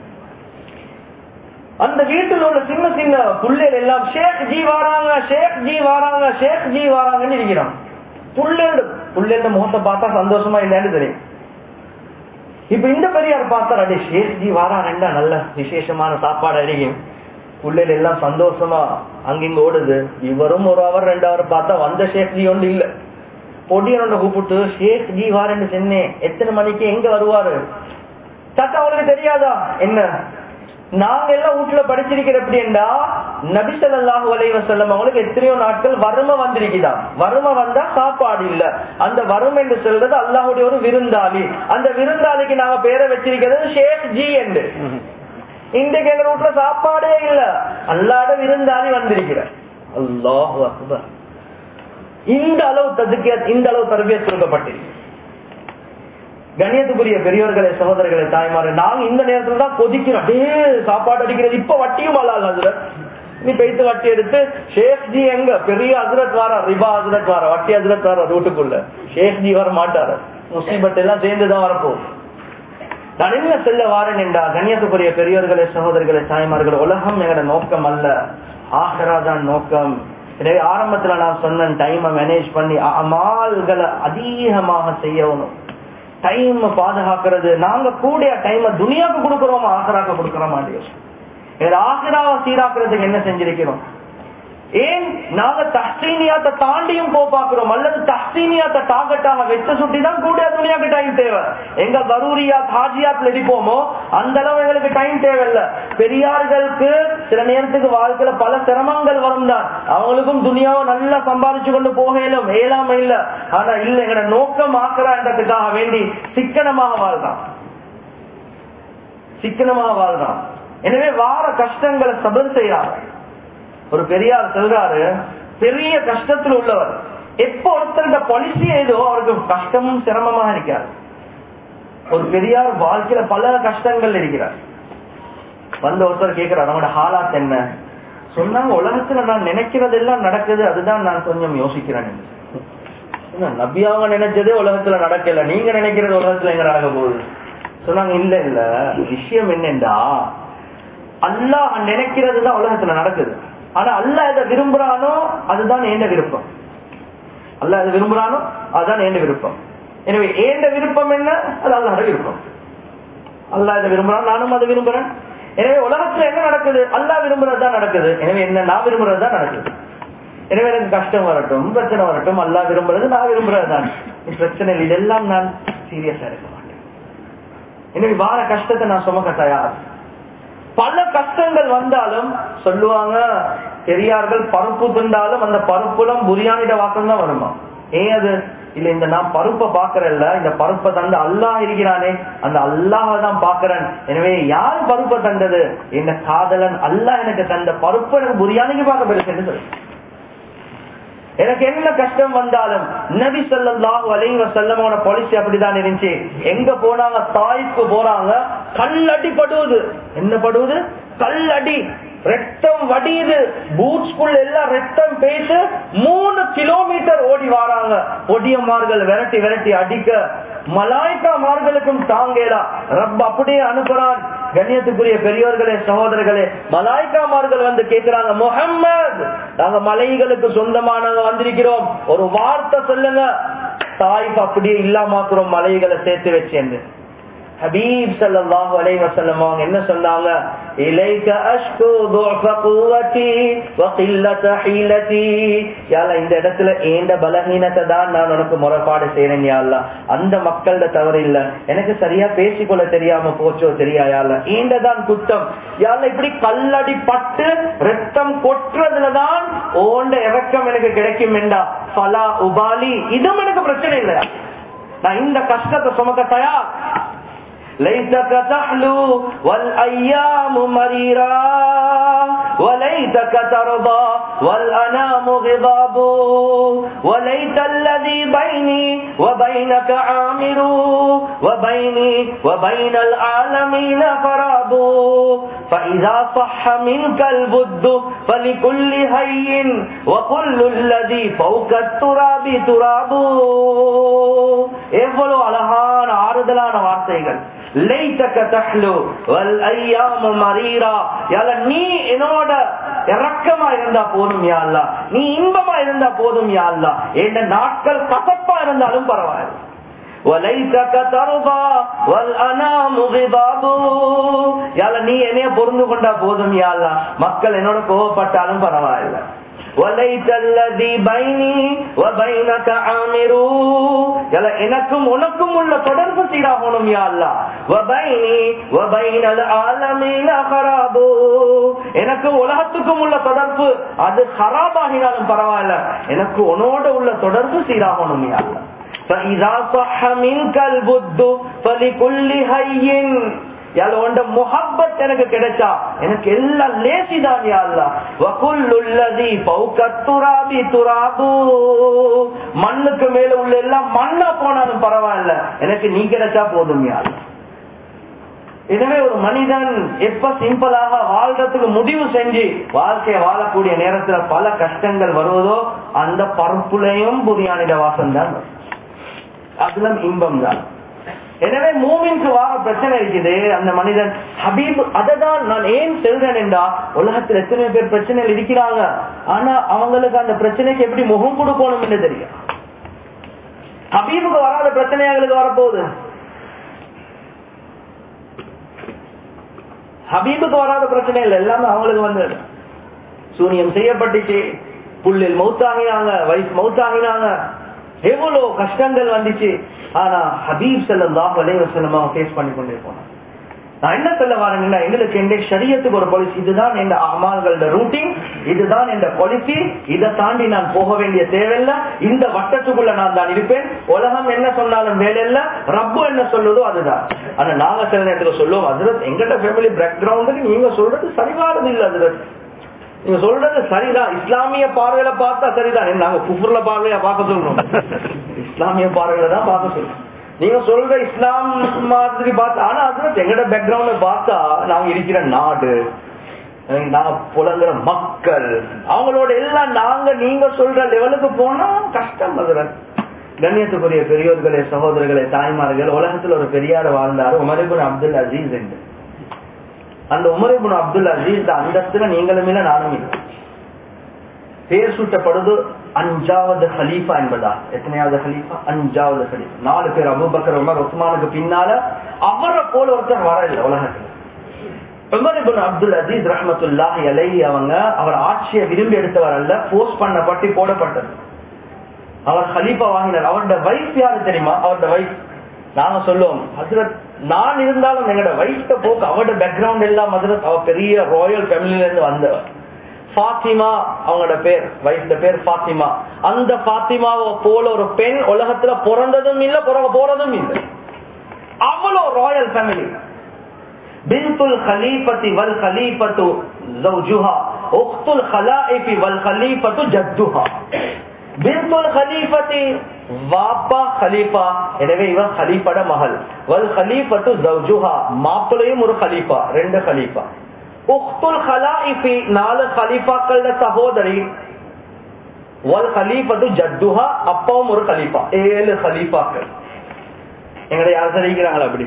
அந்த வீட்டுல உள்ள சின்ன சின்ன புள்ளைகள் எல்லாம் ஷேக் ஜி வாராங்க, ஷேக் ஜி வாராங்க, ஷேக் ஜி வாராங்கன்னு இருக்கிறான். புள்ளேடு புள்ளேட முகத்தை பார்த்தா சந்தோஷமா இல்லைன்னு தெரியும். இப்ப இந்த பெரியார் பார்த்தா அடே ஷேக் ஜி வாராங்கண்டா நல்ல விசேஷமான சாப்பாடு அடிக்கும், புள்ளைகள் எல்லாம் சந்தோஷமா அங்கிங்க ஓடுது. இவரும் ஒரு அவர் ரெண்டு அவர் பார்த்தா வந்த ஷேக் ஜி ஒன்று இல்ல. பொடியனோட கூப்பிட்டு ஷேக் ஜி வாரன்னு சொன்னேன், எத்தனை மணிக்கு எங்க வருவாரு? சட்டா அவங்களுக்கு தெரியாதா? என்ன நாங்க எல்லாம் வீட்டுல படிச்சிருக்கிற எப்படின்னா நபி ஸல்லல்லாஹு அலைஹி வஸல்லம் அவங்களுக்கு எத்தனையோ நாட்கள் வறுமை வந்திருக்குதா. வறுமை வந்தா சாப்பாடு இல்ல. அந்த வறுமை என்று சொல்றது அல்லாஹ்வுடைய ஒரு விருந்தாளி. அந்த விருந்தாளிக்கு நாங்க பேரை வச்சிருக்கிறது ஷேக் ஜி என்று. இன்றைக்கு எங்க வீட்டுல சாப்பாடே இல்ல, அல்லாஹ்வுடைய விருந்தாளி வந்திருக்கிறார். அல்லாஹு அக்பர். இந்த அளவு ததுக்கியத், இந்த அளவு தர்பியத் கொடுக்கப்பட்டிருக்கு. கண்ணியத்துக்குரிய பெரியோர்களே, சகோதரர்களே, தாய்மாரே, நாங்க இந்த நேரத்துல தான் கொதிக்கிறோம். அப்படியே சாப்பாடு அடிக்கிறது. இப்ப வட்டியும் அல்லாஹ் ஹஸ்ரத் நீ பெய்த்து வட்டி எடுத்து ஷேக் ஜி எங்க பெரிய ஹஸ்ரத் வாரா, ரிபா ஹஸ்ரத் வாரா, வட்டி ஹஸ்ரத் வாரா வீட்டுக்குள்ள. ஷேக் ஜி வர மாட்டாரு. முசீபத் எல்லாம் சேர்ந்துதான் வரப்போம். நான் என்ன செல்ல வாரேன் என்றா, கண்ணியத்துக்குரிய பெரியோர்களே, சகோதரர்களே, தாய்மார்கள், உலகம் எங்கட நோக்கம் அல்ல, ஆஹிரா தான் நோக்கம். எனவே ஆரம்பத்துல நான் சொன்ன டைமை மேனேஜ் பண்ணி அமால்களை அதிகமாக செய்யணும். டைம் பாதுகாக்கிறது. நாங்க கூடிய டைம் துனியாவுக்கு கொடுக்கிறோமா ஆஹிராக்கு கொடுக்கிறோமா? ஆஹிராவை சீராக்குறதுக்கு என்ன செஞ்சிருக்கிறோம்? ஏன் நாங்க தஹ்சீனியாத்தை தாண்டியும் போப்பாக்குறோம், அல்லது தஹ்சீனியாத்தை டார்கெட்டாக வெச்ச சுட்டி தான் கூட துனியாக்கு டைம் தேவை. எங்க கரூரியாத் ஹாஜியாத்ல இருப்போமோ அந்த அளவு எங்களுக்கு டைம் தேவையில்லை. பெரியார்களுக்கு சில நேரத்துக்கு வாழ்க்கையில பல சிரமங்கள் வரும் தான், அவங்களுக்கும் துனியாவை நல்லா சம்பாதிச்சு கொண்டு போகலும் ஏலாம இல்ல. ஆனா இல்ல, எங்களோட நோக்கம் ஆக்குறான்றதுக்காக வேண்டி சிக்கனமாக வாழ்றான், சிக்கனமாக வாழ்றான். எனவே வார கஷ்டங்களை சபர் செய்யறாங்க. ஒரு பெரியார் சொல்றாரு, பெரிய கஷ்டத்தில் உள்ளவர் எப்ப ஒருத்தர் இந்த பாலிசி ஏதோ அவருக்கு கஷ்டமும் சிரமமாக இருக்காரு. ஒரு பெரியார் வாழ்க்கையில பல கஷ்டங்கள் இருக்கிறார். வந்த ஒருத்தர் கேட்கிறார், அவனோட ஹாலாத் என்ன? சொன்னாங்க, உலகத்துல நான் நினைக்கிறது எல்லாம் நடக்குது, அதுதான் நான் கொஞ்சம் யோசிக்கிறேன். நபியாவ நினைச்சதே உலகத்துல நடக்கல, நீங்க நினைக்கிறது உலகத்துல எங்க நடக்க போகுது? சொன்னாங்க, இல்ல இல்ல, விஷயம் என்னண்டா அல்லாஹ் நினைக்கிறது தான் உலகத்துல நடக்குது. ஆனா அல்லாஹ் எதை விரும்புறானோ அதுதான் ஏண்ட விருப்பம். அல்லாஹ் எதை விரும்புறானோ அதுதான் ஏண்ட விருப்பம். எனவே ஏண்ட விருப்பம் என்ன? அது அல்லாஹ்வுடைய விருப்பம். அல்லாஹ் எதை விரும்புறான், நானும் அதை விரும்புறேன். எனவே உலகத்துல என்ன நடக்குது? அல்லாஹ் விரும்புறதுதான் நடக்குது. எனவே என்ன, நான் விரும்புறதுதான் நடக்குது. எனவே எனக்கு கஷ்டம் வரட்டும், பிரச்சனை வரட்டும், அல்லாஹ் விரும்புறது நான் விரும்புறதுதான். பிரச்சனை இதெல்லாம் நான் சீரியஸா இருக்க மாட்டேன். எனவே வார கஷ்டத்தை நான் சுமக்க தயார். பல கஷ்டங்கள் வந்தாலும் சொல்லுவாங்க பெரியார்கள், பருப்பு திண்டாலும் அந்த பருப்புலம் புரியானிட வாக்கம் தான் வருமா? ஏன் அது இல்ல, இந்த நான் பருப்பை பாக்குறேன்ல, இந்த பருப்பை தந்து அல்லாஹ் இருக்கிறானே, அந்த அல்லாஹ் தான் பாக்குறேன். எனவே யார் பருப்பை தந்தது? என்ன காதலன் அல்லாஹ் எனக்கு தந்த பருப்பு எனக்கு புரியானிக்கு பார்க்க பெருசு சொல்லு. எனக்கு என்ன கஷ்டம் வந்தாலும் நபி ஸல்லல்லாஹு அலைஹி வஸல்லமோட பாலிசி அப்படிதான் இருந்துச்சு. எங்க போனாங்க, தாய்க்கு போறாங்க, கல்லடி படுவது. என்ன படுவது? கல்லடி, ரத்தம் வடியுது, பூட்ஸ்குள்ள எல்லாம் ரத்தம் பேசு, மூணு கிலோமீட்டர் ஓடி வராங்க. ஒடியமார்கள் விரட்டி விரட்டி அடிக்க மலாய்க்காமார்களுக்கும் தாங்கேலா. ரப்ப அப்படியே அனுப்புறான். கண்ணியத்துக்குரிய பெரியோர்களே, சகோதரர்களே, மலாய்க்காமார்கள் வந்து கேட்கிறாங்க, முஹம்மது, நாங்க மலைகளுக்கு சொந்தமானவங்க வந்திருக்கிறோம், ஒரு வார்த்தை சொல்லுங்க. தாய்க்கு அப்படியே இல்லாமக்குறோம், மலைகளை சேர்த்து வச்சேன். ஹபீப் ஸல்லல்லாஹு அலைஹி வஸல்லம் அவங்க என்ன சொன்னாங்க, இலைக அஷ்கு துஅஃப குவதி வ கில்லத ஹீலதி. யா அல்லாஹ், இந்த இடத்துல ஏண்ட பலஹீனத்தை தான் நான் உனக்கு முறைப்பாடு செய்றேன் யா அல்லாஹ். அந்த மக்களோட தவறு இல்ல, எனக்கு சரியா பேசிக்கொள்ள தெரியாம போச்சோ தெரியா யா அல்லாஹ், ஏண்டதான் குற்றம் யா அல்லாஹ். இப்படி கல்லடி பட்டு ரத்தம் கொட்டுறதுலதான் ஓண்ட இறக்கம் எனக்கு கிடைக்கும் என்றா ஃபலா உபாலி, இதுவும் எனக்கு பிரச்சனை இல்லையா, நான் இந்த கஷ்டத்தை சுமக்க தயார். ليتك تحلو والأيام مريرا وليتك ترضى والأنام غضاب وليت الذي بيني وبينك عامر وبيني وبين العالمين فراب فإذا صح منك البد فلكل هي وكل الذي فوق التراب تراب. எவ்வளவு அழகான ஆறுதலான வார்த்தைகள். லைதக தஹ்லு வல் அய்யாமு மரீரா. யா அல்லாஹ், நீ என்னோட இரக்கமா இருந்தா போதும் யா அல்லாஹ், நீ இன்பமா இருந்தா போதும் யா அல்லாஹ், இந்த நாட்கள் கசப்பா இருந்தாலும் பரவாயில்லை. வலைதக தர்தா வல் அனாமு கிதாபு. யா அல்லாஹ், நீ என்னைய பொருந்து கொண்டா போதும் யா அல்லாஹ், மக்கள் என்னோட கோபப்பட்டாலும் பரவாயில்லை. எனக்கும் உனக்கும் உள்ள தொடர்பு சீராகணும் யா அல்லாஹ். எனக்கு உலகத்துக்கும் உள்ள தொடர்பு அது ஹராபாகினாலும் பரவாயில்ல, எனக்கு உன்னோட உள்ள தொடர்பு சீராகணும் யா அல்லாஹ். فإذا صح منك البد فلكل هين. முஹப்பத் எனக்கு கிடைச்சா எனக்கு எல்லாம் லேசிதான் யா அல்லாஹ். வகுல்லுல்லதி ஃபௌகத்துராபி துராபு. மண்ணுக்கு மேல உள்ள எல்லாம் மண்ணா போனாலும் பரவாயில்ல, எனக்கு நீ கிடைச்சா போதும் யா அல்லாஹ். எனவே ஒரு மனிதன் எப்ப சிம்பிளாக வாழ்றதுக்கு முடிவு செஞ்சு வாழ்க்கையை வாழக்கூடிய நேரத்துல பல கஷ்டங்கள் வருவதோ அந்த பருப்புலையும் புரியானிட வாசம் தான், அதுல இன்பம் தான். எனவே மூமின்க்கு வார பிரச்சனை இருக்குது, அந்த மனிதன் ஹபீப். அததான் நான் ஏன் சொல்றேன் என்றா, உலகத்தில் எத்தனை பேர் பிரச்சனைகள் இருக்கிறாங்க, ஆனா அவங்களுக்கு அந்த பிரச்சனைக்கு எப்படி முகம் கொடுக்கணும் என்று தெரியும். ஹபீபுக்கு வராத பிரச்சனை அவங்களுக்கு வரப்போகுது, ஹபீபுக்கு வராத பிரச்சனை இல்லை, எல்லாமே அவங்களுக்கு வந்து சூனியம் செய்யப்பட்டுச்சு, புள்ளில் மௌத்தாகினாங்க, வயசு மௌத்தாகினாங்க, எவ்வளவு கஷ்டங்கள் வந்துச்சு. ஆனா ஹபீப் ஸல்லல்லாஹு அலைஹி வஸல்லம் ஃபேஸ் பண்ணி கொண்டே போனாங்க. நான் என்ன சொல்ல வரேன்னா, எங்களுக்கு எந்த ஷரியத்துக்கு ஒரு பாலிசி, இதுதான் எந்த அமால்களோட ரூட்டின், இதுதான் எந்த பாலிசி, இதை தாண்டி நான் போக வேண்டிய தேவையில்லை, இந்த வட்டத்துக்குள்ள நான் தான் இருப்பேன், உலகம் என்ன சொன்னாலும் வேலை இல்ல, ரப்பு என்ன சொல்லுதோ அதுதான். ஆனா நாங்க சில நேரத்துல சொல்லுவோம், ஹஜ்ரத் எங்கட ஃபேமிலி பேக்ரவுண்டுக்கு நீங்க சொல்றது சரிவானது இல்ல ஹஜ்ரத், நீங்க சொல்றது சரிதான், இஸ்லாமிய பார்வையில பார்த்தா சரிதான், நாங்க குஃப்ர்ல பார்வையா பார்க்க சொல்றோம், இஸ்லாமிய பார்வையில தான் பார்க்க சொல்றோம். நீங்க சொல்ற இஸ்லாம் மாதிரி பார்த்தா, ஆனா அது எங்கட பேக்ரவுண்ட்ல பார்த்தா நாங்க இருக்கிற நாடு, நாங்க புலங்குற மக்கள், அவங்களோட எல்லாம் நாங்க நீங்க சொல்ற லெவலுக்கு போனா கஷ்டம். அதுல கண்ணியத்துக்குரிய பெரியோர்களே, சகோதரர்களே, தாய்மார்கள், உலகத்துல ஒரு பெரியார் வாழ்ந்தாரு, உமர் இப்னு அப்துல் அசீஸ் என்று. அந்த உமர் இப்னு அப்துல் அசீஸ் அந்தஸ்துல நீங்களும் இல்ல நானும் இல்லை. பேர் சூட்டப்படுது அஞ்சாவது ஹலீஃபா என்பதா. எத்தனையாவது ஹலீஃபா? அஞ்சாவது ஹலீஃபா. நாலு பேர், அபூபக்கர், உமர், உஸ்மானுக்கு பின்னால அவரை போல ஒருத்தர் வர இல்லை உலகத்துல. உமர் இப்னு அப்துல் அசீஸ் ரஹ்மத்துல்லாஹி அலைஹி அவங்க அவர் ஆட்சியை விரும்பி எடுத்தவர் அல்ல, போஸ்ட் பண்ணப்பட்டு போடப்பட்டது. அவர் ஹலீஃபா வாங்கினார். அவரோட வைஃப் யாரு தெரியுமா? அவரோட வைஃப் நாங்க சொல்லுவோம், ஹஜ்ரத் நான் இருந்தாலும் எங்களோட வைஃப்ட போக்கு, அவரோட பேக்ரவுண்ட் எல்லாம் ஹஜ்ரத் அவ பெரிய ராயல் ஃபேமிலில இருந்து வந்தவர். ஃபாத்திமா அவங்களோட பேர், வைஃப்ட பேர் ஃபாத்திமா. அந்த ஃபாத்திமாவை போல ஒரு பெண் உலகத்துல பிறந்ததும் இல்ல, பிறகு போறதும் இல்லை. அவ்வளோ ராயல் ஃபேமிலி. பின்துல் கலீஃபதி வல் கலீஃபத்து ஜௌஜுஹா உக்துல் கலாயிஃபி வல் கலீஃபத்து ஜத்துஹா. பின்துல் கலீஃபதி வாப்பா கலீஃபா, எனவே இவன் கலீஃபட மகள். வல் கலீஃபத்து ஜௌஜுஹா, மாப்பிளையும் ஒரு கலீஃபா, ரெண்டு கலீஃபா. உக்துல் கலாயிஃபி, நாலு கலீஃபாக்களோட சகோதரி. வல் கலீஃபத்து ஜத்துஹா, அப்பாவும் ஒரு கலீஃபா, ஏழு கலீஃபாக்கள். எங்களை யார் தெரிவிக்கிறாங்களா அப்படி?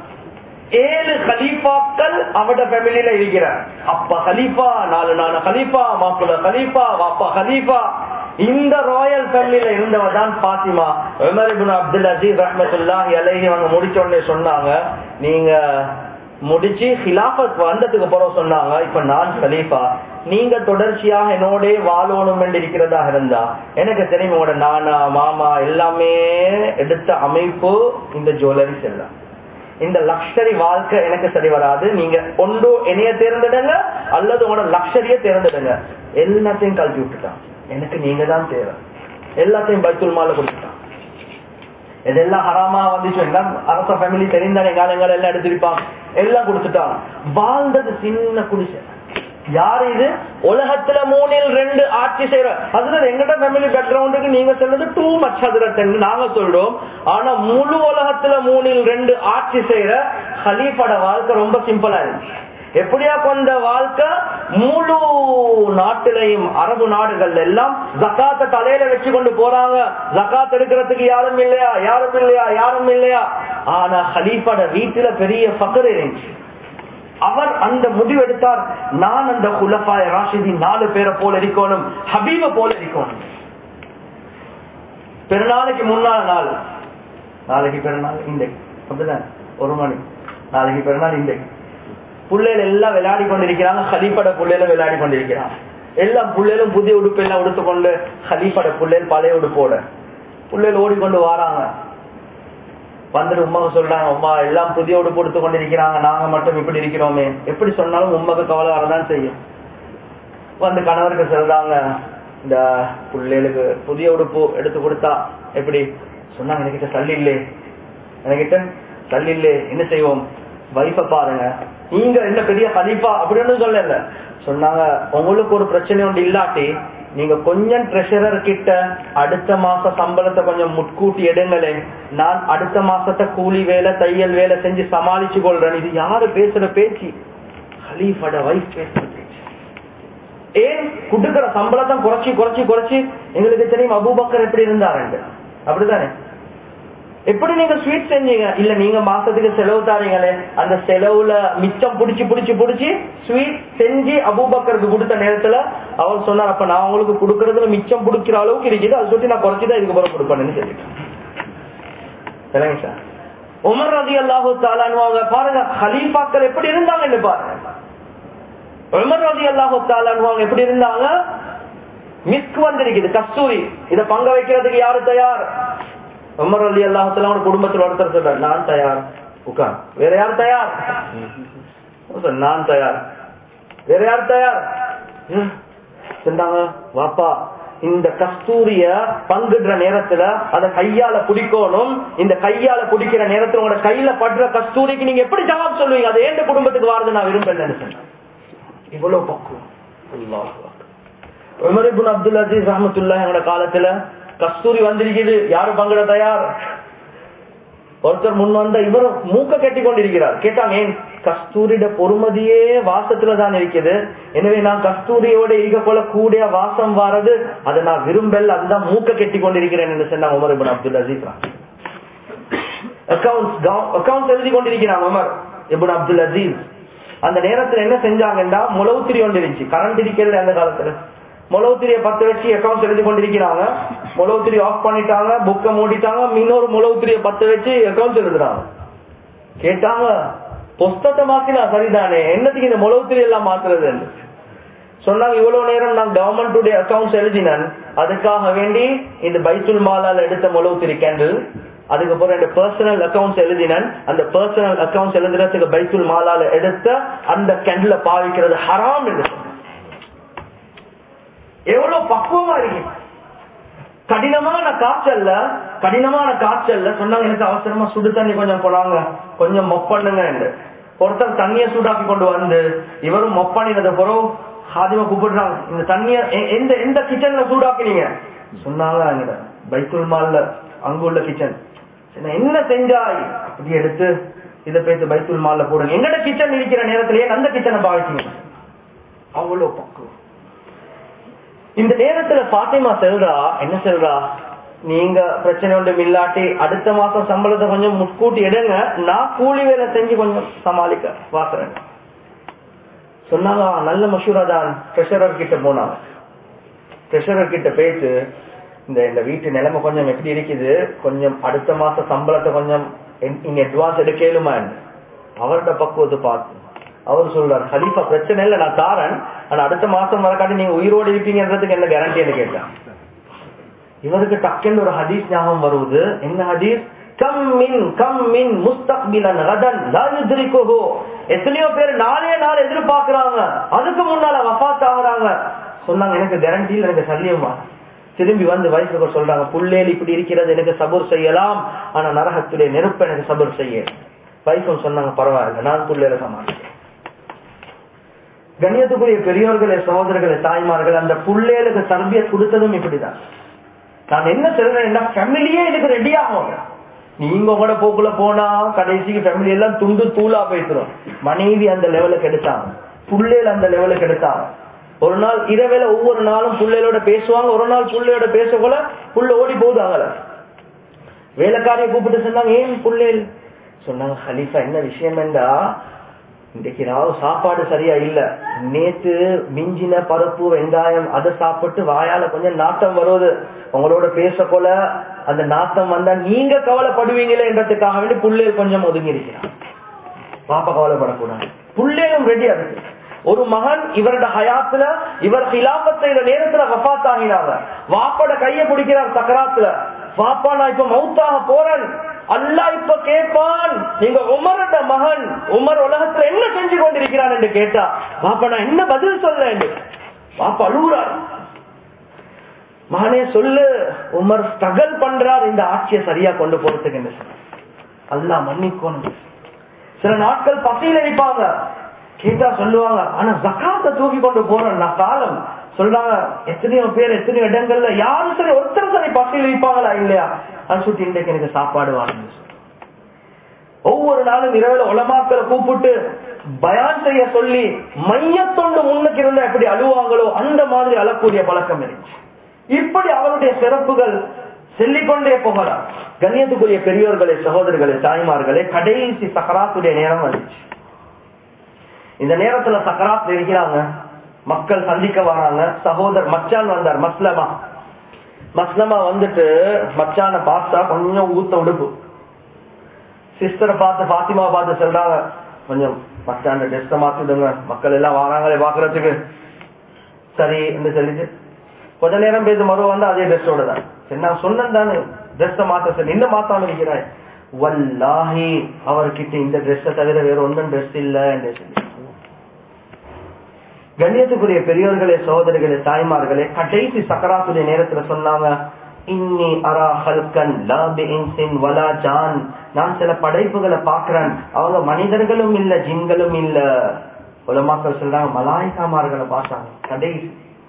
ஏழு கலீஃபாக்கள் அவட ஃபேமிலியில இருக்கிறார். அப்பா கலீஃபா, நாலு நாலு கலீஃபா, மாப்பிள்ள கலீஃபா, வாப்பா கலீஃபா. இந்த ராயல் ஃபேமிலியில இருந்தவ தான் Fatima. Umar ibn Abdul Aziz ரஹ்மத்துல்லாஹி அலைஹி அவங்க முடிச்ச உடனே சொன்னாங்க, நீங்க முடிச்சு ஹிலாஃபத் வந்ததுக்கு அப்புறம் சொன்னாங்க, இப்ப நான் கலீஃபா, நீங்க தொடர்ச்சியாக என்னோட வாழணும் என்று இருக்கிறதா இருந்தா எனக்கு தெரியும் உங்களோட நானா மாமா எல்லாமே எடுத்த அமைப்பு இந்த ஜுவல்லரிஸ் எல்லாம், இந்த லக்ஷரி வாழ்க்கை எனக்கு சரி வராது, நீங்க ஒன்றோ என்னைய தேர்ந்தெடுங்க அல்லது உங்களோட லக்ஷரிய தேர்ந்தெடுங்க. எல்லாத்தையும் கல்வி விட்டுட்டான், எனக்கு நீங்க தான் தேவை, எல்லாத்தையும் பைத்துல் மால்ல கொடுத்துட்டான். இதெல்லாம் ஹராமா வந்துச்சு, எல்லாம் அரச ஃபேமிலி தெரிந்தானே காலங்கள் எல்லாம் எடுத்திருப்பாங்க, எல்லாம் கொடுத்துட்டாங்க. வாழ்ந்தது சின்ன குடிசை. யாரு இது? உலகத்துல மூணில் ரெண்டு ஆட்சி செய்யற அதுல எங்கட ஃபேமிலி பேக்ரவுண்டுக்கு நீங்க சொல்றது டூ மச் ஹதரத் நாங்க சொல்றோம். ஆனா முழு உலகத்துல மூணில் ரெண்டு ஆட்சி செய்யற ஹலீஃபாட வாழ்க்கை ரொம்ப சிம்பிளா இருந்துச்சு. எப்படியா கொண்ட வாழ்க்கை முழு நாட்டிலையும் அரபு நாடுகள் எல்லாம் ஜகாத்த தலையில வச்சு கொண்டு போறாங்க. ஜகாத் எடுக்கிறதுக்கு யாரும் இல்லையா யாரும் இல்லையா யாரும் இல்லையா. ஆனா ஹலீஃபாட வீட்டுல பெரிய ஃபக்ர் இருந்துச்சு. அவர் அந்த முடிவு எடுத்தார், நான் அந்த குலஃபாய ராஷிதீன் நாலு பேரை போல இருக்கணும், ஹபீப போல இருக்கணும். பெருநாளைக்கு முன்னாள் நாள், நாளைக்கு பெருநாள் இன்றைக்கு அப்படிதான் ஒரு மணி, நாளைக்கு பெருநாள் இன்றைக்கு புள்ளைகள் எல்லாம் விளையாடி கொண்டிருக்கிறாங்க. ஹலீஃபட புள்ளையில விளையாடி கொண்டிருக்கிறாங்க. எல்லாம் புள்ளையிலும் புதிய உடுப்பு எல்லாம் உடுத்துக்கொண்டு ஹலீஃபட புள்ளையில் பழைய உடுப்போட புள்ளைகள் ஓடிக்கொண்டு வராங்க. வந்துட்டு உமாவுக்கு சொல்றாங்க, உமா எல்லாம் புதிய உடுப்பு கொடுத்து கொண்டிருக்கிறாங்க, நாங்க மட்டும் இப்படி இருக்கிறோமே. எப்படி சொன்னாலும் உமாக்கு கவலை வரதான் செய்யும். வந்து கணவருக்கு சொல்றாங்க, இந்த பிள்ளைகளுக்கு புதிய உடுப்பு எடுத்து கொடுத்தா எப்படி சொன்னாங்க, என்கிட்ட சல்லி இல்லே என்கிட்ட சல்லி இல்லே என்ன செய்வோம், வைஃப பாருங்க, நீங்க என்ன பெரிய கலீஃபா அப்படின்னு சொல்லல. சொன்னாங்க, உங்களுக்கு ஒரு பிரச்சனை ஒன்று இல்லாட்டி நீங்க கொஞ்சம் ட்ரெஷரர் கிட்ட அடுத்த மாச சம்பளத்தை கொஞ்சம் முட்கூட்டி எடுங்களே, நான் அடுத்த மாசத்தை கூலி வேலை தையல் வேலை செஞ்சு சமாளிச்சு கொள்றேன். இது யாரு பேசுற பேச்சு? ஹலீஃபோட வைஃப் பேசுற பேச்சு. ஏன் குடுக்கிற சம்பளத்தை குறைச்சி குறைச்சி குறைச்சி எங்களுக்கு தெரியும் அபூபக்கர் எப்படி இருந்தாரு, அப்படித்தானே? எப்படி நீங்க ஸ்வீட் செஞ்சீங்க? இல்ல நீங்க மாசத்துக்கு செலவு தாரீங்களே, அந்த செலவுல மிச்சம் புடிச்சு புடிச்சு புடிச்சு ஸ்வீட் செஞ்சு அபூபக்கருக்கு கொடுத்த நேரத்துல அவர் சொன்னார், அப்ப நான் உங்களுக்கு கொடுக்கறதுல மிச்சம் புடிக்கிற அளவுக்கு இருக்குது, அது சொல்லி நான் குறைச்சிதான் இதுக்கு பிறகு கொடுப்பேன்னு சொல்லிட்டேன். சார் உமர் ரலியல்லாஹு தஆலா அன்ஹு பாருங்க, ஹலீஃபாக்கள் எப்படி இருந்தாங்கன்னு பாருங்க. உமர் ரலியல்லாஹு தஆலா அன்ஹு எப்படி இருந்தாங்க? மிஸ்க் வந்திருக்குது, கஸ்தூரி, இத பங்க வைக்கிறதுக்கு யாரு தயார்? உமர் ரலியல்லாஹு தஆலா குடும்பத்தில் ஒருத்தர் சொல்றார், நான் தயார். உட்கார். வேற யார் தயார்? நான் தயார். வேற யார் தயார்? சொன்னாங்க, வாப்பா இந்த கஸ்தூரிய பங்குற நேரத்துல அத கையால பிடிக்கணும், இந்த கையால பிடிக்கிற நேரத்துல உங்களோட கையில படுற கஸ்தூரிக்கு நீங்க எப்படி ஜவாப் சொல்லுவீங்க? அது ஏன் குடும்பத்துக்கு வாரது நான் விரும்பலன்னு சொன்னேன். இவ்வளவு பக்குவம். உமர் இப்னு அப்துல் அசீஸ் ரஹ்மத்துல்லாஹி அலைஹி காலத்துல கஸ்தூரி வந்திருக்குது, யாரு பங்கிட தயார்? ஒருத்தர் முன் வந்த இவர் மூக்க கட்டி கொண்டிருக்கிறார். கேட்டாங்க, ஏன்? கஸ்தூரியோட பொறுமதியே வாசத்துல தான் இருக்குது, எனவே நான் கஸ்தூரியோட ஈக போல கூட வாசம் வாரது அதை நான் விரும்பல, அதுதான் மூக்க கட்டி கொண்டிருக்கிறேன் என்று சொன்னாங்க Umar ibn Abdul Aziz. Accounts எழுதி கொண்டிருக்கிறாங்க உமர் இப்னு அப்துல் அசீஸ். அந்த நேரத்துல என்ன செஞ்சாங்கன்னா, முளவுத்திரி ஒன்று இருந்துச்சு, கரண்ட் இருக்கிறது அந்த காலத்துல. முளவுத்திரிய பத்து வச்சு அக்கௌண்ட் எழுதி கொண்டிருக்கிறாங்க. முளவுத்திரி ஆஃப் பண்ணிட்டாங்க, புக்கை மூடிட்டாங்க, இன்னொரு முளவுத்திரிய பத்து வச்சு அக்கௌண்ட் எழுதுறாங்க. கேட்டாங்க, புஸ்தத்தை மாத்தினா சரிதானே, என்னத்துக்கு இந்த முளவுத்திரி எல்லாம் மாத்துறது? சொன்னாங்க, இவ்வளவு நேரம் நான் கவர்மெண்ட் அக்கௌண்ட்ஸ் எழுதினேன், அதுக்காக வேண்டி இந்த பைத்துல் மாலால எடுத்த முளவுத்திரி கேண்டில், அதுக்கப்புறம் இந்த பர்சனல் அக்கௌண்ட்ஸ் எழுதினேன், அந்த பர்சனல் அக்கௌண்ட்ஸ் எழுதுறதுக்கு பைத்துல் மாலால எடுத்த அந்த கேண்டில பாவிக்கிறது ஹராம் என்று சொன்னாங்க. எவ்வளவு பக்குவமா இருக்கு. கடினமான காய்ச்சல்ல கடினமான காய்ச்சல்ல சொன்னாங்க, எனக்கு அவசரமா சுடு தண்ணி கொஞ்சம் கொண்டாங்க, கொஞ்சம் மொப்பண்ணுங்க என்று. ஒருத்தர் தண்ணிய சூடாக்கி கொண்டு வந்து இவரும் மொப்பண்ணினத பிறகு ஹாதிமா கூப்பிடுறாங்க, இந்த தண்ணிய எந்த எந்த கிச்சன்ல சூடாக்கினீங்க? சொன்னாங்க, பைத்துல் மால்ல அங்குள்ள கிச்சன். என்ன செஞ்சாய்? அப்படி எடுத்து இதை பேசி பைத்துல் மால்ல போடுங்க, எங்கட கிச்சன் இருக்கிற நேரத்திலேயே அந்த கிச்சனை பாவிச்சீங்க. அவ்வளவு பக்குவம். இந்த நேரத்துல பாத்திமா செல்றா, என்ன செல்றா, நீங்க பிரச்சனை ஒன்றும் இல்லாட்டி அடுத்த மாசம் சம்பளத்தை கொஞ்சம் முட்கூட்டி எடுங்க, நான் கூலி வேலை செஞ்சு கொஞ்சம் சமாளிக்க பாக்குறேன் சொன்னாங்க. நல்ல மஷூரா தான். ட்ரெஷரர் கிட்ட போனாங்க. ட்ரெஷரர் கிட்ட பேசு, இந்த இந்த வீட்டு நிலைமை கொஞ்சம் எப்படி இருக்குது, கொஞ்சம் அடுத்த மாசம் சம்பளத்தை கொஞ்சம் இன் அட்வான்ஸ் எடுக்கலுமா? அவரோட பக்குவத்தை பார்த்து அவர் சொல்றாரு, ஹலீஃபா பிரச்சனை இல்லை, நான் தாரன், ஆனா அடுத்த மாசம் வரக்காட்டி நீங்க உயிரோடு இருப்பீங்கன்றதுக்கு என்ன கேரண்டின்னு கேட்டேன். இவருக்கு டக்குன்னு ஒரு ஹதீஸ் ஞாபகம் வருவது. என்ன ஹதீஸ்? கம் மின் கம் மின் முஸ்தக்பிலன் கதன் லா யுத்ரிகுஹு. எத்தனையோ பேர் நாளே நாள் எதிர்பார்க்கறாங்க, அதுக்கு முன்னால வஃபாத் ஆகுறாங்க. சொன்னாங்க, எனக்கு கேரண்டி இல்லை, எனக்கு சல்லியமா. திரும்பி வந்து வயசுக்கு சொல்றாங்க, புள்ளேல் இப்படி இருக்கிறது, எனக்கு சபூர் செய்யலாம், ஆனா நரகத்துடைய நெருப்பு எனக்கு சபூர் செய்ய. வயசும் சொன்னாங்க, பரவாயில்ல, நான் புள்ளேல சமாளிக்கிறேன். கண்ணியத்துக்குரிய பெரியோர்களே, சகோதரர்களே, தாய்மார்கள், அந்த புள்ளேலுக்கு தர்பியத் கொடுத்ததும் இப்படிதான். நான் என்ன சொல்றேன், ஃபேமிலியே இதுக்கு ரெடி ஆகும். நீங்க உங்களோட போக்குல போனா கடைசிக்கு ஃபேமிலி எல்லாம் துண்டு தூளா போயிடும். மனைவி அந்த லெவலுக்கு எடுத்தாங்க, புள்ளேல அந்த லெவலுக்கு எடுத்தாங்க. ஒரு நாள் இரவேல ஒவ்வொரு நாளும் புள்ளையோட பேசுவாங்க, ஒரு நாள் புள்ளையோட பேசக்கூட புள்ள ஓடி போகுதாங்கல. வேலைக்காரியை கூப்பிட்டு சொன்னாங்க, ஏன் புள்ளேல்? சொன்னாங்க, ஹலீஃபா என்ன விஷயம் என்றா, இன்றைக்கு ராவு சாப்பாடு சரியா இல்ல, நேத்து மிஞ்சின பருப்பு வெங்காயம் அதை சாப்பிட்டு வாயால கொஞ்சம் நாட்டம் வருவது, உங்களோட பேசக்கொள்ள அந்த நாட்டம் வந்தா நீங்க கவலைப்படுவீங்களே என்றதுக்காக வேண்டி புள்ளேல் கொஞ்சம் ஒதுங்கி இருக்கிறான். பாப்பா கவலைப்படக்கூடாது, புள்ளேலும் ரெடியா இருக்கு. ஒரு மகன் இவரோட ஹயாத்துல, இவர் ஹிலாபத்த நேரத்துல வஃபாத் ஆகினாங்க. வாப்போட கைய பிடிக்கிறார் சக்கராத்துல. பாப்பா, நான் இப்ப மௌத்தாக போறேன். அல்லாஹ் இப்ப கேட்பான், நீங்க உமரோட மகன், உமர் உலகத்துல என்ன செஞ்சு கொண்டிருக்கிறான் என்று கேட்டா, பாப்பா நான் என்ன பதில் சொல்ல? பாப்பா அழுகுறார். மகனே சொல்லு, உமர் ஸ்ட்ரகிள் பண்றார் இந்த ஆட்சியை சரியா கொண்டு போறதுக்கு. அல்லாஹ் மன்னிக்கணும். சில நாட்கள் பசியில இருப்பாங்க, கேட்டா சொல்லுவாங்க, ஆனா ஜகாத்தை தூக்கி கொண்டு போறேன் நான் காலம். சொல்றாங்க, எத்தனையோ பேர் எத்தனையோ இடங்கள்ல யாரும் சரி ஒருத்தர் சரி பசியில் இருப்பாங்களா இல்லையா, அது சுட்டி இன்றைக்கு எனக்கு சாப்பாடு வாங்க. ஒவ்வொரு நாளும் இரவுல உலமாக்களை கூப்பிட்டு பயான் செய்ய சொல்லி மையத்தொண்டு முன்னுக்கு இருந்தா எப்படி அழுவாங்களோ அந்த மாதிரி அழக்கூடிய பழக்கம் இருந்துச்சு. இப்படி அவருடைய சிறப்புகள் சொல்லிக்கொண்டே போகலாம். கண்ணியத்துக்குரிய பெரியோர்களே, சகோதரர்களே, தாய்மார்களே, கடைசி சக்கராத்துடைய நேரம் வந்துச்சு. இந்த நேரத்துல சக்கராத் இருக்கிறாங்க, மக்கள் சந்திக்க வராங்க. சகோதரர் மச்சான் வந்தார், மஸ்லமா. மஸ்லமா வந்துட்டு மச்சான பார்த்தா கொஞ்சம் ஊத்த உடுப்பு. சிஸ்டரை பார்த்து, பாத்திமா பார்த்து சொல்றாங்க, கொஞ்சம் மச்சான் ட்ரெஸ்ட மாத்திடுங்க, மக்கள் எல்லாம் வராங்களே பாக்குறதுக்கு. சரி என்று சொல்லிட்டு கொஞ்ச நேரம் பேச மறுவ வந்து அதே ட்ரெஸ்ஸோட தான். சரி நான் சொன்னேன் தானே ட்ரெஸ்ட மாத்த, சரி இன்னும் மாத்தாம இருக்கிறாய். வல்லாஹி அவர்கிட்ட இந்த ட்ரெஸ்ஸை தவிர வேற ஒன்றும் ட்ரெஸ் இல்ல என்று சொல்லி. கண்ணியத்துக்குரிய பெரியோர்களே, சகோதரிகளே, தாய்மார்களே, கடைசி சக்கராத்துடைய நேரத்துல சொன்னாங்க, இன்னி அரா ஹல்கன் லா பிஇன்சின் வலா ஜான். நான் சில படைப்புகளை பாக்குறேன், அவங்க மனிதர்களும் இல்ல ஜின்களும் இல்ல. உலமாக்கள் சொல்றாங்க, மலாய்க்காமார்களை பார்த்தாங்க. கடைசி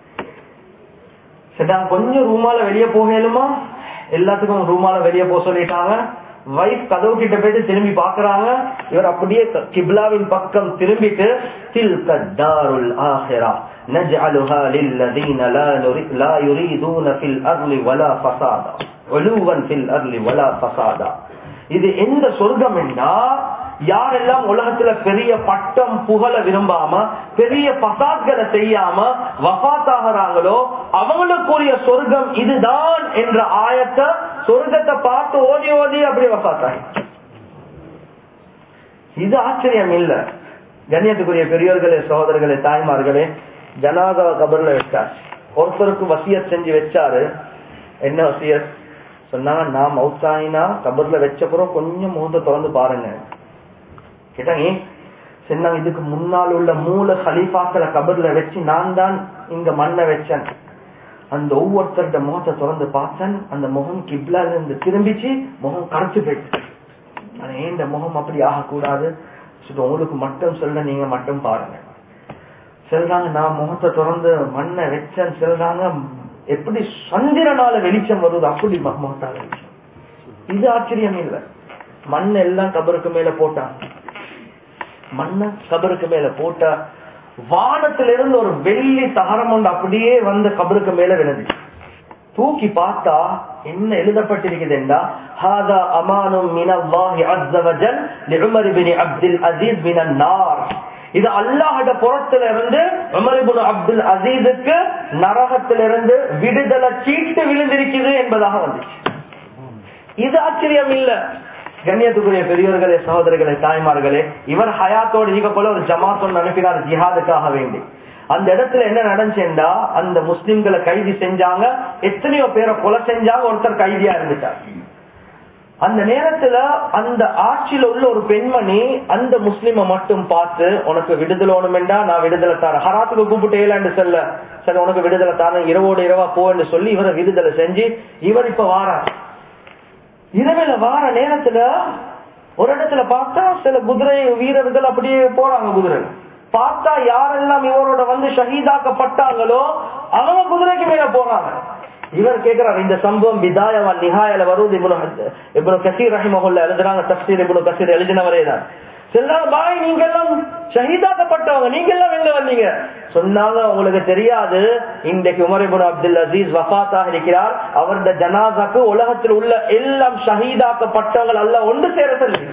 சரிதான், கொஞ்சம் ரூமால வெளியே போகலுமா, எல்லாத்துக்கும் ரூமால வெளியே போக சொல்லிட்டாங்க. வைஃப் கதவு கிட்ட போயிட்டு திரும்பி பாக்குறாங்க. இவர் அப்படியே கிப்லாவின் பக்கம் திரும்பிட்டு, தில்க தாருல் ஆஹிரா நஜ்அலுஹா லில்லதீன லா யுரீதுன ஃபில் அர்லி வலா ஃபஸாதா உலுவன் ஃபில் அர்லி வலா ஃபஸாதா. இது எந்த சொர்க்கம் என்றா, யாரெல்லாம் உலகத்துல பெரிய பட்டம் புகழ விரும்பாம பெரிய பசாத்களை செய்யாம வஃபாத் ஆகிறாங்களோ அவங்களுக்குரிய சொர்க்கம் இதுதான் என்ற ஆயத்தை, சொர்க்கத்தை பார்த்து ஓதி ஓதி அப்படி வஃபாத் ஆகி. இது ஆச்சரியம் இல்ல. கண்ணியத்துக்குரிய பெரியோர்களே, சகோதரர்களே, தாய்மார்களே, ஜனாதா கபர்ல வச்சார். ஒருத்தருக்கு வசியத் செஞ்சு வச்சாரு. என்ன வசியத் சொன்னாங்க, நான் மௌத்தாயினா கபர்ல வச்சப்புறம் கொஞ்சம் முகத்தை திறந்து பாருங்க கேட்டாங்க. சொன்னாங்க, இதுக்கு முன்னால் உள்ள மூல ஹலீஃபாக்களை கபர்ல வச்சு நான் தான் இங்க மண்ணை வச்சேன். அந்த ஒவ்வொருத்தருடைய முகத்தை திறந்து பார்த்தேன், அந்த முகம் கிப்லால இருந்து திரும்பிச்சு, முகம் கரைச்சு போயிட்டு. ஆனா இந்த முகம் அப்படி ஆகக்கூடாது, உங்களுக்கு மட்டும் சொல்ல, நீங்க மட்டும் பாருங்க சொல்றாங்க. நான் முகத்தை திறந்து மண்ணை வச்சேன் சொல்றாங்க. எப்படி சந்திரனால வெளிச்சம் வருது அப்படி முகத்தால வெளிச்சம். இது ஆச்சரியம் இல்ல. மண் எல்லாம் கபருக்கு மேல போட்டான். மண்ண கபருக்கு மேல போட்டா வானத்திலிருந்து ஒரு வெள்ளி தகரம் ஒன்று அப்படியே வந்து கபருக்கு மேல விழுந்து. தூக்கி பார்த்தா என்ன எழுதப்பட்டிருக்குதுன்னா, ஹாதா அமானும் மினல்லாஹி அஸ்ஸ வஜல் லிஉமர் இப்னு அப்துல் அஸீஸ் மினன் நார். இது அல்லாஹ்வுடைய புறத்துல இருந்து உமர் இப்னு அப்துல் அஸீஸுக்கு நரகத்திலிருந்து விடுதலை சீட்டு விழுந்திருக்குது என்பதாக வந்துச்சு. இது ஆச்சரியம் இல்ல. கண்ணியத்துக்குரிய பெரியவர்களே, சகோதரர்களே, தாய்மார்களே, இவர் ஹயாத்தோடு ஈக போல ஒரு ஜமாத் ஒன்று அனுப்பினார் ஜிஹாதுக்காக வேண்டி. அந்த இடத்துல என்ன நடந்துச்சுண்டா, அந்த முஸ்லிம்களை கைது செஞ்சாங்க, எத்தனையோ பேரை கொலை செஞ்சாங்க, ஒருத்தர் கைதியா இருந்துட்டார். அந்த நேரத்துல அந்த ஆட்சியில உள்ள ஒரு பெண்மணி அந்த முஸ்லிமை மட்டும் பார்த்து, உனக்கு விடுதலை வேணுமெண்டா நான் விடுதலை தாரேன், ஹராத்துக்கு கூப்பிட்டு ஏலாண்டு செல்ல, சரி உனக்கு விடுதலை தாரேன், இரவோடு இரவா போன்னு சொல்லி இவரை விடுதலை செஞ்சு இவர் இப்ப வாரார். இரவுல வார நேரத்துல ஒரு இடத்துல பார்த்தா சில குதிரை வீரர்கள் அப்படியே போறாங்க. குதிரை பார்த்தா யாரெல்லாம் இவரோட வந்து ஷஹீதாக்கப்பட்டாங்களோ அவங்க குதிரைக்கு மேல போறாங்க. இவர் கேட்கிறார், இந்த சம்பவம் பிதாயவா நிஹாயால வருவது இப்னு கஸீர் ரஹிமஹுல்லாஹ் எழுதுறாங்க, தஃப்சீர் இப்னு கஸீர் எழுதினவரே தான். சொன்னாங்க, பாய் நீங்க எல்லாம் ஷஹீதாக்கப்பட்டவங்க, நீங்க எல்லாம் எங்க வந்தீங்க? சொன்னாங்க, உங்களுக்கு தெரியாது, இன்றைக்கு உமர் இப்னு அப்துல் அசீஸ் வஃபாத்தாக இருக்கிறார், அவருடைய ஜனாசாக்கு உலகத்தில் உள்ள எல்லாம் ஷஹீதாக்கப்பட்டவங்க அல்லாஹ் ஒன்று சேர சொல்லி.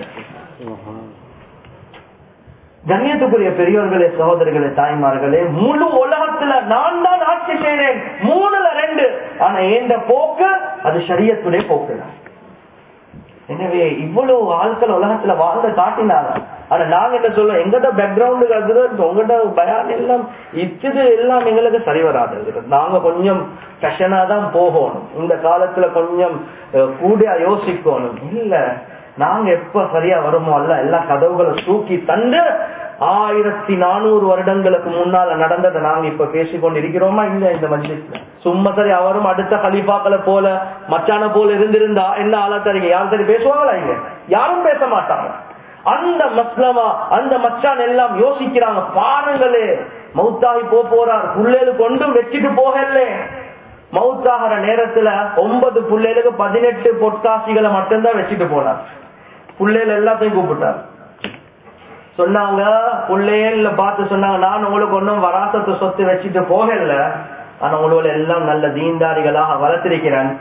கண்ணியத்துக்குரிய பெரியோர்களே, சகோதரர்களே, தாய்மார்களே, முழு உலகத்துல நான் தான் ஆட்சி செய்றேன், மூணுல ரெண்டு, ஆனா எந்த போக்கு அது ஷரியத்துடைய போக்கு. எனவே இவ்வளவு ஆட்கள் உலகத்துல வாழ்ந்த காட்டினாங்க. ஆனா நாங்க என்ன சொல்றோம், எங்கட பேக்ரவுண்டு அது உங்கள்ட பயான் எல்லாம் இது எல்லாம் எங்களுக்கு சரி வராது. நாங்க கொஞ்சம் ஃபேஷனா தான் போகணும், இந்த காலத்துல கொஞ்சம் கூட யோசிக்கணும். இல்ல, நாங்க எப்ப சரியா வருமோ அல்ல எல்லா கதவுகளை தூக்கி தந்து ஆயிரத்தி நானூறு வருடங்களுக்கு முன்னால நடந்ததை நாங்க இப்ப பேசிக்கொண்டு இருக்கிறோமா இல்ல? இந்த மஜ்லிஸ்ல சும்மா சரி அவரும் அடுத்த கலீஃபாக்களை போல மச்சான போல இருந்திருந்தா என்ன ஆளா தரீங்க? யாரும் சரி பேசுவாங்களா? இங்க யாரும் பேச மாட்டாங்க. அந்த மஸ்லமா அந்த மச்சான் எல்லாம் யோசிக்கிறாங்க, பாருங்களே மௌத்தாகி போ போறார், புள்ளேலு கொண்டும் வச்சுட்டு போகல. மௌத்தாகிற நேரத்துல ஒன்பது புள்ளேலுக்கு பதினெட்டு பொற்காசிகளை மட்டும்தான் வச்சுட்டு போனார். புள்ளேல எல்லாத்தையும் கூப்பிட்டார். சொன்னாங்க, புள்ளையல்ல பார்த்து சொன்னாங்க, நான் உங்களுக்கு ஒன்னும் வராசத்து சொத்து வச்சுட்டு போகல, ஆனா உங்களோட எல்லாம் நல்ல தீன்தாரிகளாக வளர்த்திருக்கிறேன்.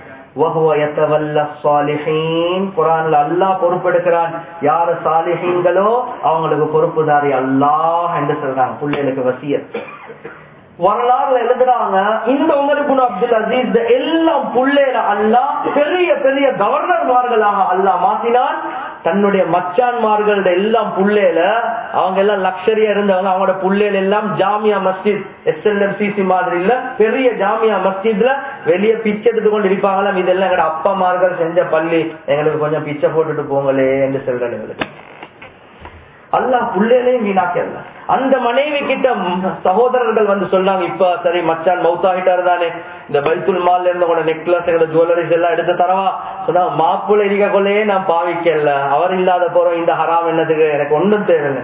குர்ஆன்ல அல்லாஹ் பொறுப்பெடுக்கிறான், யாரு சாலிஹீன்களோ அவங்களுக்கு பொறுப்புதாரி அல்லாஹ் என்று சொல்றாங்க. புள்ளைகளுக்கு வசியத் வரலாறுல எழுதுறாங்க, இந்த உமர் இப்னு அப்துல் அசீஸ் எல்லாம் புள்ளையில அல்லாஹ் பெரிய பெரிய கவர்னர்மார்களாக அல்லாஹ் மாத்தினான். தன்னுடைய மச்சான்மார்கள் எல்லாம் புள்ளையில அவங்க எல்லாம் லக்ஷரியா இருந்தவங்க, அவங்களோட புள்ளையில எல்லாம் Jamia Masjid S L M C C மாதிரி இல்ல, பெரிய ஜாமியா மஸ்ஜித்ல வெளியே பிச்சை எடுத்து கொண்டு இருப்பாங்களாம். இதெல்லாம் எங்களோட அப்பமார்கள் செஞ்ச பள்ளி, எங்களுக்கு கொஞ்சம் பிச்சை போட்டுட்டு போங்களே என்று சொல்றேன். எங்களுக்கு அல்லாஹ் புள்ளையிலையும் வீணாக்கல. அந்த மனைவி கிட்ட சகோதரர்கள் வந்து சொன்னாங்க, இப்ப சரி மச்சான் மௌத்தாகிட்டாரு தானே, இந்த பைத்துல் மால்ல இருந்து உங்களோட நெக்லஸ் எங்களோட ஜுவல்லரிஸ் எல்லாம் எடுத்து தரவா? சொன்னா மாப்பிள்ளை இருக்க கொள்ளையே நான் பாவிக்கல, அவர் இல்லாத போறோம் இந்த ஹராம் என்னதுக்கு, எனக்கு ஒன்றும் தேவையில்லை.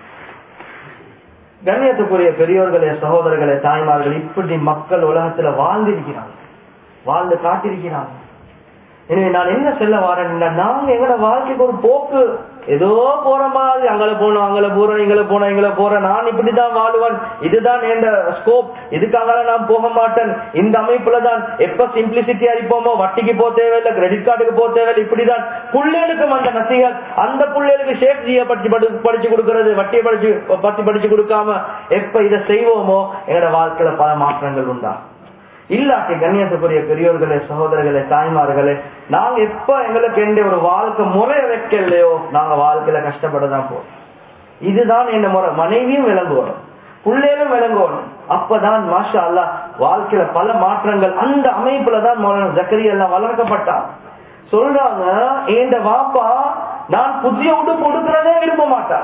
கண்ணியத்துக்குரிய பெரியோர்களே, சகோதரர்களே, தாய்மார்கள், இப்படி மக்கள் உலகத்துல வாழ்ந்திருக்கிறாங்க, வாழ்ந்து காட்டிருக்கிறாங்க. எனவே நான் என்ன சொல்ல வரேன், நாங்க எங்களோட வாழ்க்கைக்கு ஒரு போக்கு ஏதோ போற மாதிரி, அங்களை போனோம் அங்களை போறோம் இங்களை போனோம் இங்களை போறேன், நான் இப்படிதான் வாழ்வேன், இதுதான் என் ஸ்கோப், இதுக்காக நான் போக மாட்டேன், இந்த அமைப்புல தான் எப்ப சிம்பிளிசிட்டி அடிப்போமோ, வட்டிக்கு போக தேவையில்லை, கிரெடிட் கார்டுக்கு போக தேவையில்லை, இப்படிதான் புள்ளைகளுக்கும் அந்த நசிகள். அந்த புள்ளைகளுக்கு ஷேக் ஜியை பற்றி படிச்சு கொடுக்கறது, வட்டியை படிச்சு பத்தி படிச்சு கொடுக்காம எப்ப இதை செய்வோமோ எங்களோட வாழ்க்கையில பல மாற்றங்கள் உண்டா இல்லாட்டி. கண்ணியத்துக்குரிய பெரியோர்களே, சகோதரர்களே, தாய்மார்களே, நாங்க எப்ப எங்களுக்கு எந்த ஒரு வாழ்க்கை முறை வைக்கலையோ நாங்க வாழ்க்கையில கஷ்டப்படதான் போறோம். இதுதான் என்ன முறை, மனைவியும் விளங்குவோம், பிள்ளைகளும் விளங்குவோம். அப்பதான் மாஷா அல்லாஹ் வாழ்க்கையில பல மாற்றங்கள். அந்த அமைப்புலதான் மௌலானா ஜக்கரியா எல்லாம் வளர்க்கப்பட்டான். சொல்றாங்க, என் வாப்பா நான் புதிய உடுப்பு கொடுக்கிறதே விரும்ப மாட்டான்.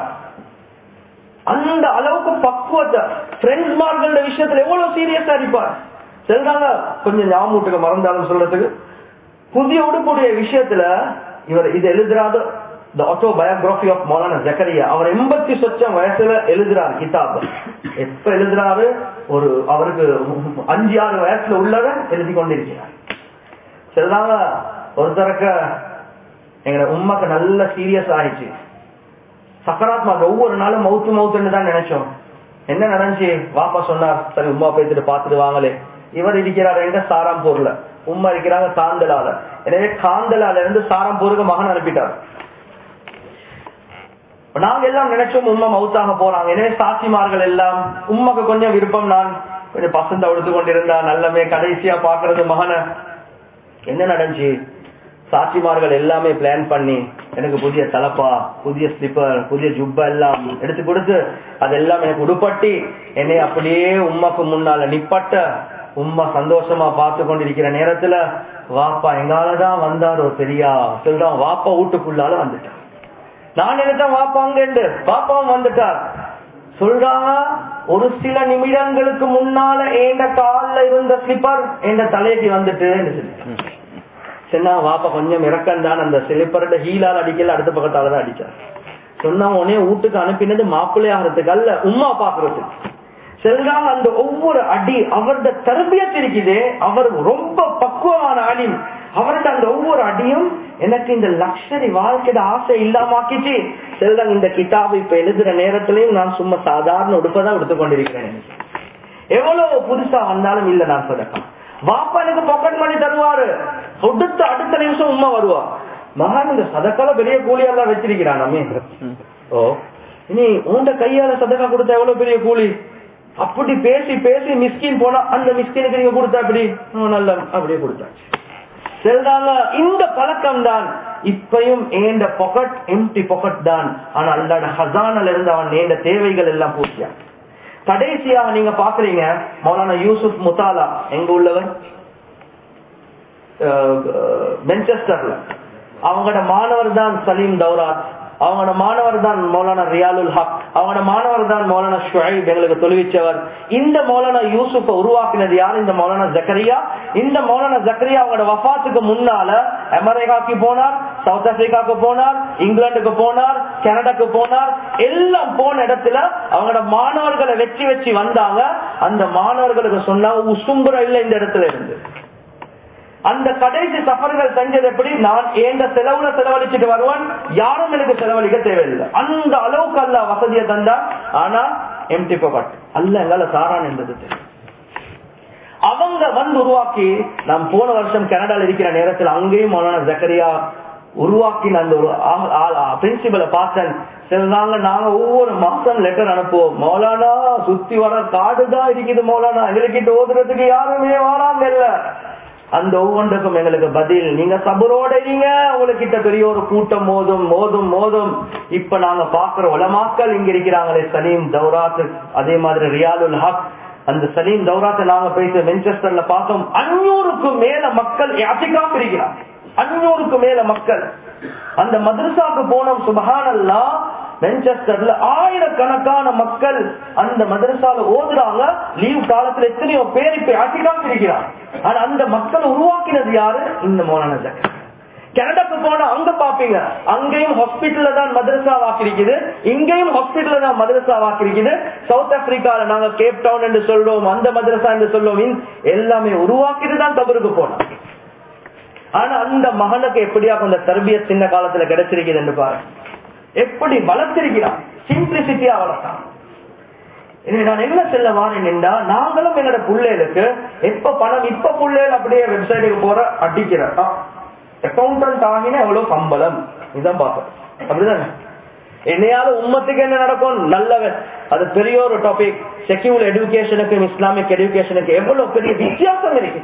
அந்த அளவுக்கு பக்குவத்தை ஃப்ரெண்ட்ஸ் மார்களோட விஷயத்துல எவ்வளவு சீரியஸா இருப்பார். சொல்றாங்க, கொஞ்சம் ஞாபகத்துக்கு மறந்தாலும் சொல்றதுக்கு, புதிய உடுப்புடைய விஷயத்துல இவர் இது எழுதுறாரு, the autobiography of Maulana Zakariya. அவர் எண்பத்தி சொச்சம் வயசுல எழுதுறாரு கிதாப். எப்ப எழுதுறாரு, ஒரு அவருக்கு அஞ்சு ஆறு வயசுல உள்ளவன் எழுதி கொண்டிருக்கிறார். சொல்றாங்க, ஒருத்தருக்கு எங்க உண்மைக்கு நல்ல சீரியஸ் ஆயிடுச்சு, சக்கராத்மா, ஒவ்வொரு நாளும் மவுத்து மவுத்துன்னு தான் நினைச்சோம். என்ன நடந்துச்சு? வாப்பா சொன்னார், சரி உமா போயிட்டு பாத்துட்டு வாங்களே. இவர் இருக்கிறார் எங்க சாராம்பூர்ல, உமா இருக்கிறாங்க காந்தலால. எனவே காந்தலால இருந்து சாராம்பூருக்கு மகன் அனுப்பிட்டார். நாங்க எல்லாம் நினைச்சோம் உம்மா மவுத்தாக போறாங்க. எனவே சாட்சிமார்கள் எல்லாம் உம்மாக்கு கொஞ்சம் விருப்பம், நான் கொஞ்சம் பசந்த உடுத்து கொண்டிருந்தா நல்லமே கடைசியா பாக்குறது மகனை. என்ன நடந்துச்சு? சாட்சிமார்கள் எல்லாமே பிளான் பண்ணி எனக்கு புதிய தலப்பா, புதிய ஸ்லிப்பர், புதிய ஜுப்பா எல்லாம் எடுத்து கொடுத்து அதெல்லாம் எனக்கு உடுப்பட்டி என்னை அப்படியே உம்மாக்கு முன்னால நிப்பட்ட உம்மா சந்தோஷமா பார்த்து கொண்டிருக்கிற நேரத்துல வாப்பா எங்காலதான் வந்தார் ஒரு பெரியா சொல்றான். வாப்பா வீட்டுக்குள்ளால வந்துட்டார். நான் நினைச்சேன் வாப்பா அங்க பாப்பாவும் வந்துட்டார். சொல்றாங்க ஒரு சில நிமிடங்களுக்கு முன்னால எந்த கால்ல இருந்த ஸ்லிப்பர் எந்த தலைக்கு வந்துட்டு சொன்னா வாப்பா கொஞ்சம் இறக்கம் தான் அந்த ஸ்லிப்பரோட ஹீலால் அடிக்கல, அடுத்த பக்கத்தாலதான் அடிச்சார். சொன்னா உடனே வீட்டுக்கு அனுப்பினது மாப்பிள்ளை ஆகிறதுக்கு அல்ல, உம்மா பாக்குறதுக்கு. சொல்றாங்க அந்த ஒவ்வொரு அடி அவரது தர்பியத் இருக்குது. அவர் ரொம்ப பக்குவமான அடியும். அவர்கிட்ட அந்த ஒவ்வொரு அடியும் எனக்கு இந்த லக்ஷரி வாழ்க்கையோட ஆசை இல்லாமக்கிச்சு. சொல்றாங்க இந்த கிதாபு இப்ப எழுதுற நேரத்திலையும் நான் சும்மா சாதாரண உடுப்பதான் எடுத்து கொண்டிருக்கிறேன். எவ்வளவு புதுசா வந்தாலும் இல்ல நான் சொல்றேன். வாப்பா எனக்கு பாக்கெட் மணி தருவாரு, கொடுத்த அடுத்த நிமிஷம் உம்மா வருவா. மகான் இந்த சதக்கால பெரிய கூலியெல்லாம் வச்சிருக்கிறான் நம்ம. ஓ இனி உண்ட கையால சதக்கா கொடுத்தா எவ்வளவு பெரிய கூலி. அப்படி பேசி பேசி மிஸ்கின் போனா அந்த மிஸ்கினுக்கு நீங்க கொடுத்தா அப்படி நல்ல அப்படியே கொடுத்தாச்சு. சொல்றாங்க இந்த பழக்கம் தான் இப்பயும் ஏண்ட பாக்கெட் எம்டி பாக்கெட் தான். ஆனா அல்லாட ஹசானில இருந்து அவன் ஏண்ட தேவைகள் எல்லாம் பூர்த்தியா. கடைசியாக நீங்க பாக்குறீங்க மௌலானா யூசுப் முத்தாலா எங்க உள்ளவர் மென்செஸ்டர்ல. அவங்களோட மாணவர் தான் சலீம் தௌராத், அவங்களோட மாணவர் தான் மௌலானா ரியாலுல் ஹக், அவங்களோட மாணவர் தான் மௌலானா ஷுஐப் எங்களுக்கு தொழுவிச்சவர். இந்த மௌலானா யூசுஃபை உருவாக்கினது யார்? இந்த மௌலானா ஜக்கரியா. இந்த மௌலானா ஜக்கரியா அவங்களோட வஃபாத்துக்கு முன்னால அமெரிக்காக்கு போனார், சவுத் ஆப்பிரிக்காவுக்கு போனார், இங்கிலாந்துக்கு போனார், கனடாக்கு போனார். எல்லாம் போன இடத்துல அவங்களோட மாணவர்களை வச்சு வச்சு வந்தாங்க. அந்த மாணவர்களுக்கு சொன்னாங்க உசும்புற இல்ல இந்த இடத்துல இருந்து. அந்த கடைசி சஃபர்கள் செஞ்சது எப்படி? நான் ஏண்ட செலவுல செலவழிச்சுட்டு வருவான், யாரும் எனக்கு செலவழிக்க தேவையில்லை. அந்த அளவுக்கு அல்ல வசதியை தந்தா. ஆனா எம்டி பாக்கெட் அல்ல எங்கால சாரான் என்பது அவங்க வந்து உருவாக்கி. நான் போன வருஷம் கனடால இருக்கிற நேரத்தில் அங்கேயும் மௌலானா ஜக்கரியா உருவாக்கின அந்த ஒரு பிரின்சிபலை பார்த்தேன். சொல்றாங்க நாங்க ஒவ்வொரு மாசம் லெட்டர் அனுப்புவோம், மௌலானா சுத்தி வர காடுதான் இருக்குது மௌலானா, எங்ககிட்ட ஓதுறதுக்கு யாருமே வராங்க இல்ல. அந்த ஒவ்வொன்றுக்கும் எங்களுக்கு பதில் நீங்க சபரோட நீங்க உங்ககிட்ட பெரிய ஒரு கூட்டம் மோதும் மோதும் மோதும். இப்ப நாங்க பாக்குற உலமாக்கள் இங்க இருக்கிறாங்களே சலீம் தௌராத், அதே மாதிரி ரியாலுல் ஹக். அந்த சலீம் தௌராத்தை நாங்க போயிட்டு மென்செஸ்டர்ல பார்த்தோம். அஞ்சூறுக்கும் மேல மக்கள் யாத்திகாப் இருக்கிறாங்க, அஞ்சூறுக்கும் மேல மக்கள். அந்த மதரசாக்கு போனோம். சுப்ஹானல்லாஹ், மென்செஸ்டர்ல ஆயிரக்கணக்கான மக்கள் அந்த மதரசால ஓதுறாங்க. லீவ் காலத்துல எத்தனையோ பேர் இப்ப யாத்திகாப் இருக்கிறாங்க. ஆனா அந்த மக்கள் உருவாக்கினது யாரு? இந்த மௌலானா ஜக்கரியா. கனடாக்கு போனா அங்க பாப்பீங்க, அங்கேயும் ஹாஸ்பிட்டல்ல தான் மதரசா வாக்கிருக்குது, இங்கேயும் ஹாஸ்பிட்டல்ல தான் மதரசா வாக்கிருக்குது. சவுத் ஆப்பிரிக்கால நாங்க கேப் டவுன் என்று சொல்றோம், அந்த மதரசா என்று சொல்றோம். எல்லாமே உருவாக்கிட்டு தான் கபருக்கு போனோம். ஆனா அந்த மகனுக்கு எப்படியா அந்த தர்பிய சின்ன காலத்துல கிடைச்சிருக்குது என்று பாரு, எப்படி வளர்த்திருக்கிறான், சிம்பிளிசிட்டியா வளர்த்தான். நான் என்ன செல்ல வாரேன் என்றா, நாங்களும் என்னோட பிள்ளைகளுக்கு எப்ப பணம் இப்ப பிள்ளைகள் அப்படியே வெப்சைட்டுக்கு போற அடிக்கிற அக்கௌண்டன்ட் ஆகினா எவ்வளவு சம்பளம் இதான் பார்ப்போம். அப்படிதானே என்னையால உம்மத்துக்கு என்ன நடக்கும் நல்லவன். அது பெரிய ஒரு டாபிக். செக்யூலர் எஜுகேஷனுக்கும் இஸ்லாமிக் எஜுகேஷனுக்கு எவ்வளவு பெரிய வித்தியாசம் இருக்கு.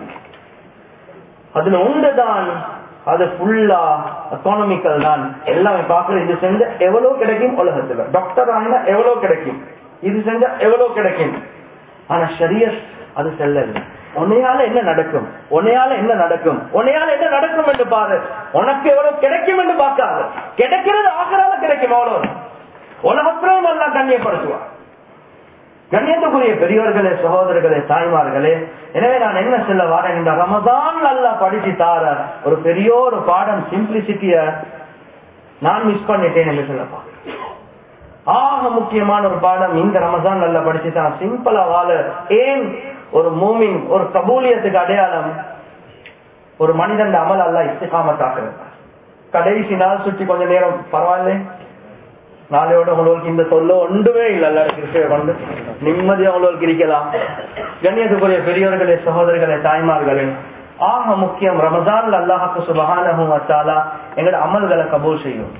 அதுல ஒன்றுதான் அது ஃபுல்லா எக்கானமிக்கல் தான். எல்லாமே பாக்குற இது செஞ்ச எவ்வளவு கிடைக்கும் உலகத்துல, டாக்டர் ஆகினா எவ்வளவு கிடைக்கும், இது செஞ்சா எவ்வளவு கிடைக்கும். ஆனா ஷரியத் அது செல்லல. உன்னையால என்ன நடக்கும், உன்னையால என்ன நடக்கும், உன்னையால என்ன நடக்கும் என்று பாரு. உனக்கு எவ்வளவு கிடைக்கும் என்று பார்க்காது. கிடைக்கிறது ஆகிறால கிடைக்கும், அவ்வளவு உலகத்திலும் எல்லாம் கண்ணியப்படுத்துவார். கண்ணியத்துக்குரிய பெரியவர்களே, சகோதரர்களே, தாய்மார்களே, எனவே நான் என்ன சொல்ல வரேன், இந்த ரமதான் நல்லா படிச்சு தார ஒரு பெரிய ஒரு பாடம் சிம்பிளிசிட்டிய நான் மிஸ் பண்ணிட்டேன் என்று சொல்லப்பா. ஆக முக்கியமான ஒரு பாடம் இந்த ரமதான் நல்லா படிச்சுட்டான். சிம்பிளா வாழ. ஏன் ஒரு மூமின் ஒரு கபூலியத்துக்கு அடையாளம் ஒரு மனிதன் அமல் அல்ல இஸ்திகாமத்தாக்குறது. கடைசி நாள் சுற்றி கொஞ்ச நேரம் பரவாயில்ல, நாளையோட உங்களுக்கு இந்த சொல்ல ஒன்றுமே இல்ல, கொண்டு நிம்மதியா உங்களுக்கு இருக்கலாம். கண்ணியத்துக்குரிய பெரியவர்களே, சகோதரர்களே, தாய்மார்களே, ஆக முக்கியம் ரமதான் அல்லாஹ்வுக்கு சுப்ஹானஹு வ தஆலா எங்களோட அமல்களை கபூல் செய்யும்.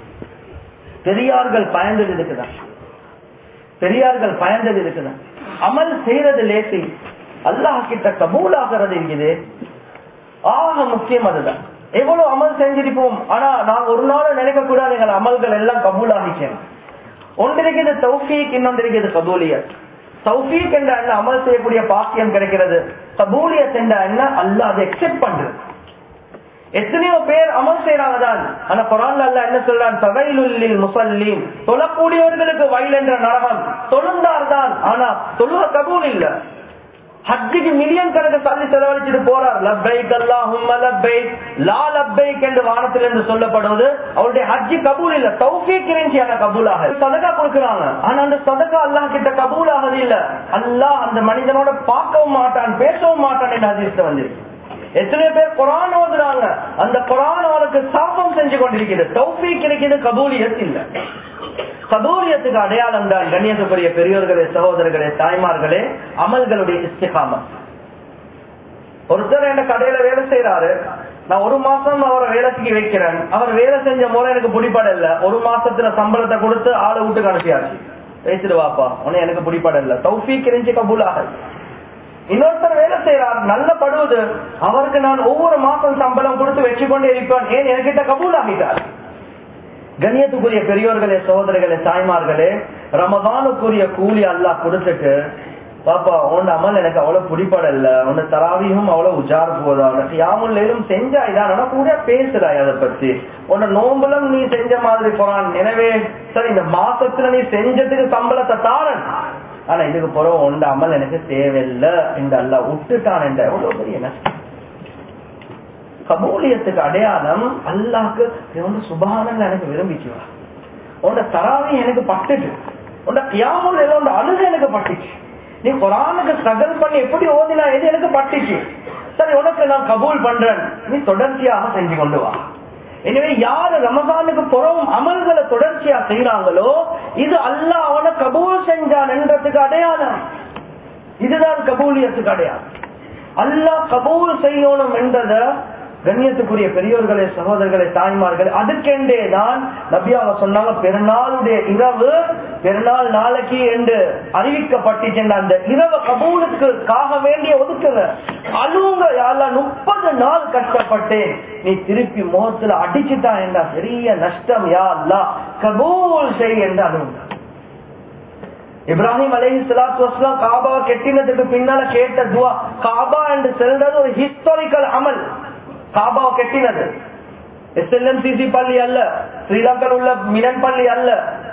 பெரியார்கள் பயந்தது இருக்குதான், பெரியார்கள் பயந்தது இருக்குதான். அமல் செய்யறது லேசி, அல்லாஹ் கிட்ட கபூல் ஆகிறது இருக்குது. ஆக முக்கியம் அதுதான். எவ்வளவு அமல் செஞ்சிருப்போம். ஆனா நாங்க ஒரு நாள் நினைக்க கூடாது எங்கள் அமல்கள் எல்லாம் கபூல் ஆகிச்சேன். ஒன்றிருக்கிறது தௌஃபீக், இன்னொன்றிருக்கிறது கபூலியத். தௌஃபீக் என்ற என்ன அமல் செய்யக்கூடிய பாக்கியம் கிடைக்கிறது. கபூலியத் என்ற என்ன அல்லாஹ் அதை அக்செப்ட் பண்றது. எத்தனையோ பேர் அமல் செய்யறாங்க தான். ஆனா குர்ஆன்ல அல்லாஹ் என்ன சொல்றான், ஃபவைலுல் லில் முஸல்லீன், தொழக்கூடியவர்களுக்கு வயல் என்ற நரகம். தொழுந்தார் தான், ஆனா தொழுக கபூல் இல்ல. ஹஜ்ஜுக்கு மில்லியன் கணக்கு தள்ளி செலவழிச்சுட்டு போறார். லப்பைக் அல்லாஹும்ம லப்பைக் லா லப்பைக் என்று வானத்திலிருந்து சொல்லப்படுவது அவருடைய ஹஜ்ஜு கபூல் இல்ல. தௌஃபீக் இருந்துச்சு, ஆனா கபூல் ஆகுது. சதகா கொடுக்கறாங்க, ஆனா அந்த சதகா அல்லாஹ் கிட்ட கபூல் ஆகுது இல்ல. அல்லாஹ் அந்த மனிதனோட பார்க்கவும் மாட்டான், பேசவும் மாட்டான் என்று ஹதீஸ்ல வந்திருக்கு. எத்தனை பேர் குர்ஆன் ஓதுறாங்க, அந்த குர்ஆன் அவருக்கு சாபம் செஞ்சு கொண்டிருக்கிறது. தௌஃபீக் கிடைக்கிறது, கபூலியத் இல்ல. கபூலியத்துக்கு அடையாளம் தான் கண்ணியத்துக்குரிய பெரியோர்களே, சகோதரர்களே, தாய்மார்களே, அமல்களுடைய இஸ்திகாமத். ஒருத்தர் என் கடையில வேலை செய்யறாரு, நான் ஒரு மாசம் அவரை வேலைக்கு வைக்கிறேன். அவர் வேலை செஞ்ச முறை எனக்கு பிடிப்படல. ஒரு மாசத்துல சம்பளத்தை கொடுத்து ஆளை வீட்டுக்கு அனுப்பியாச்சு, பேசிட்டு வாப்பா உன்னை எனக்கு பிடிப்படல. தௌஃபீக் இருந்துச்சு, கபூல் ஆகுது. இன்னொருத்தர் வேலை செய்யறார், நல்ல படுவது, அவருக்கு நான் ஒவ்வொரு மாசம் சம்பளம் கொடுத்து வச்சு கொண்டே இருப்பேன். ஏன் என்கிட்ட கபூல் ஆகிட்டார். கண்ணியத்துக்குரிய பெரியோர்களே, சகோதரர்களே, தாய்மார்களே, ரமதானுக்குரிய கூலி அல்லாஹ் கொடுத்துட்டு, பாப்பா உன் அமல் எனக்கு அவ்வளவு பிடிப்படல, உன்னை தராவியும் அவ்வளவு உஜார் போதா, உனக்கு யாமுல்லும் செஞ்சா இதான் கூட பேசுறாய் அதை பத்தி, உன்னை நோம்புலம் நீ செஞ்ச மாதிரி போறான். எனவே சரி இந்த மாசத்துல நீ செஞ்சதுக்கு சம்பளத்தை தாரன், ஆனா இதுக்கு பிறகு உண்ட அமல் எனக்கு தேவையில்லை என்று அல்லாஹ் விட்டுட்டான் என்ற எவ்வளவு பெரிய நஷ்டம். கபூலியத்துக்கு அடையாளம் அல்லாஹ்க்கு சுபஹானல்லாஹ் எனக்கு விரும்பிச்சுவா, உன்னோட தராவி எனக்கு பட்டுச்சு, உன்னோட கியாமுல் எல்லாம் அழுது எனக்கு பட்டுச்சு, நீ குர்ஆனுக்கு ஸ்ட்ரகிள் பண்ணி எப்படி ஓதினா எது எனக்கு பட்டுச்சு, சரி உனக்கு நான் கபூல் பண்றேன், நீ தொடர்ச்சியாக செஞ்சு கொண்டு வா. எனவே யாரு ரமதானுக்கு புறவும் அமல்களை தொடர்ச்சியா செய்யறாங்களோ இது அல்லாஹ் அவனை கபூல் செஞ்சான் என்றதுக்கு அடையாளம். இதுதான் கபூலியத்துக்கு அடையாளம். அல்லாஹ் கபூல் செய்யணும் என்றத கண்ணியத்துக்குரிய பெரியோர்களே, சகோதரர்களே, தாய்மார்களே, அதுக்கெண்டே தான் நபி அவங்க சொன்னாங்க, பெருநாளுடைய இரவு பெருநாள் நாளைக்கு என்று அறிவிக்கப்பட்டு அந்த இரவு கபூலுக்காக வேண்டிய ஒதுக்குங்க, அழுவுங்க. யாரெல்லாம் முப்பது நாள் கஷ்டப்பட்டேன், நீ திருப்பி முகத்துல அடிச்சுட்டா என்ற பெரிய நஷ்டம், யா அல்லாஹ் கபூல் செய் என்று அழுவுங்க. இப்ராஹிம் அலைஹிஸ்ஸலாத்து வஸ்ஸலாம் காபா கெட்டினதுக்கு பின்னால கேட்ட துவா, காபா என்று சொல்றது ஒரு ஹிஸ்டாரிக்கல் அமல். காபா கெட்டினது S L M C C பள்ளி அல்ல, ஸ்ரீலங்கா உள்ள மிலன் பள்ளி அல்ல,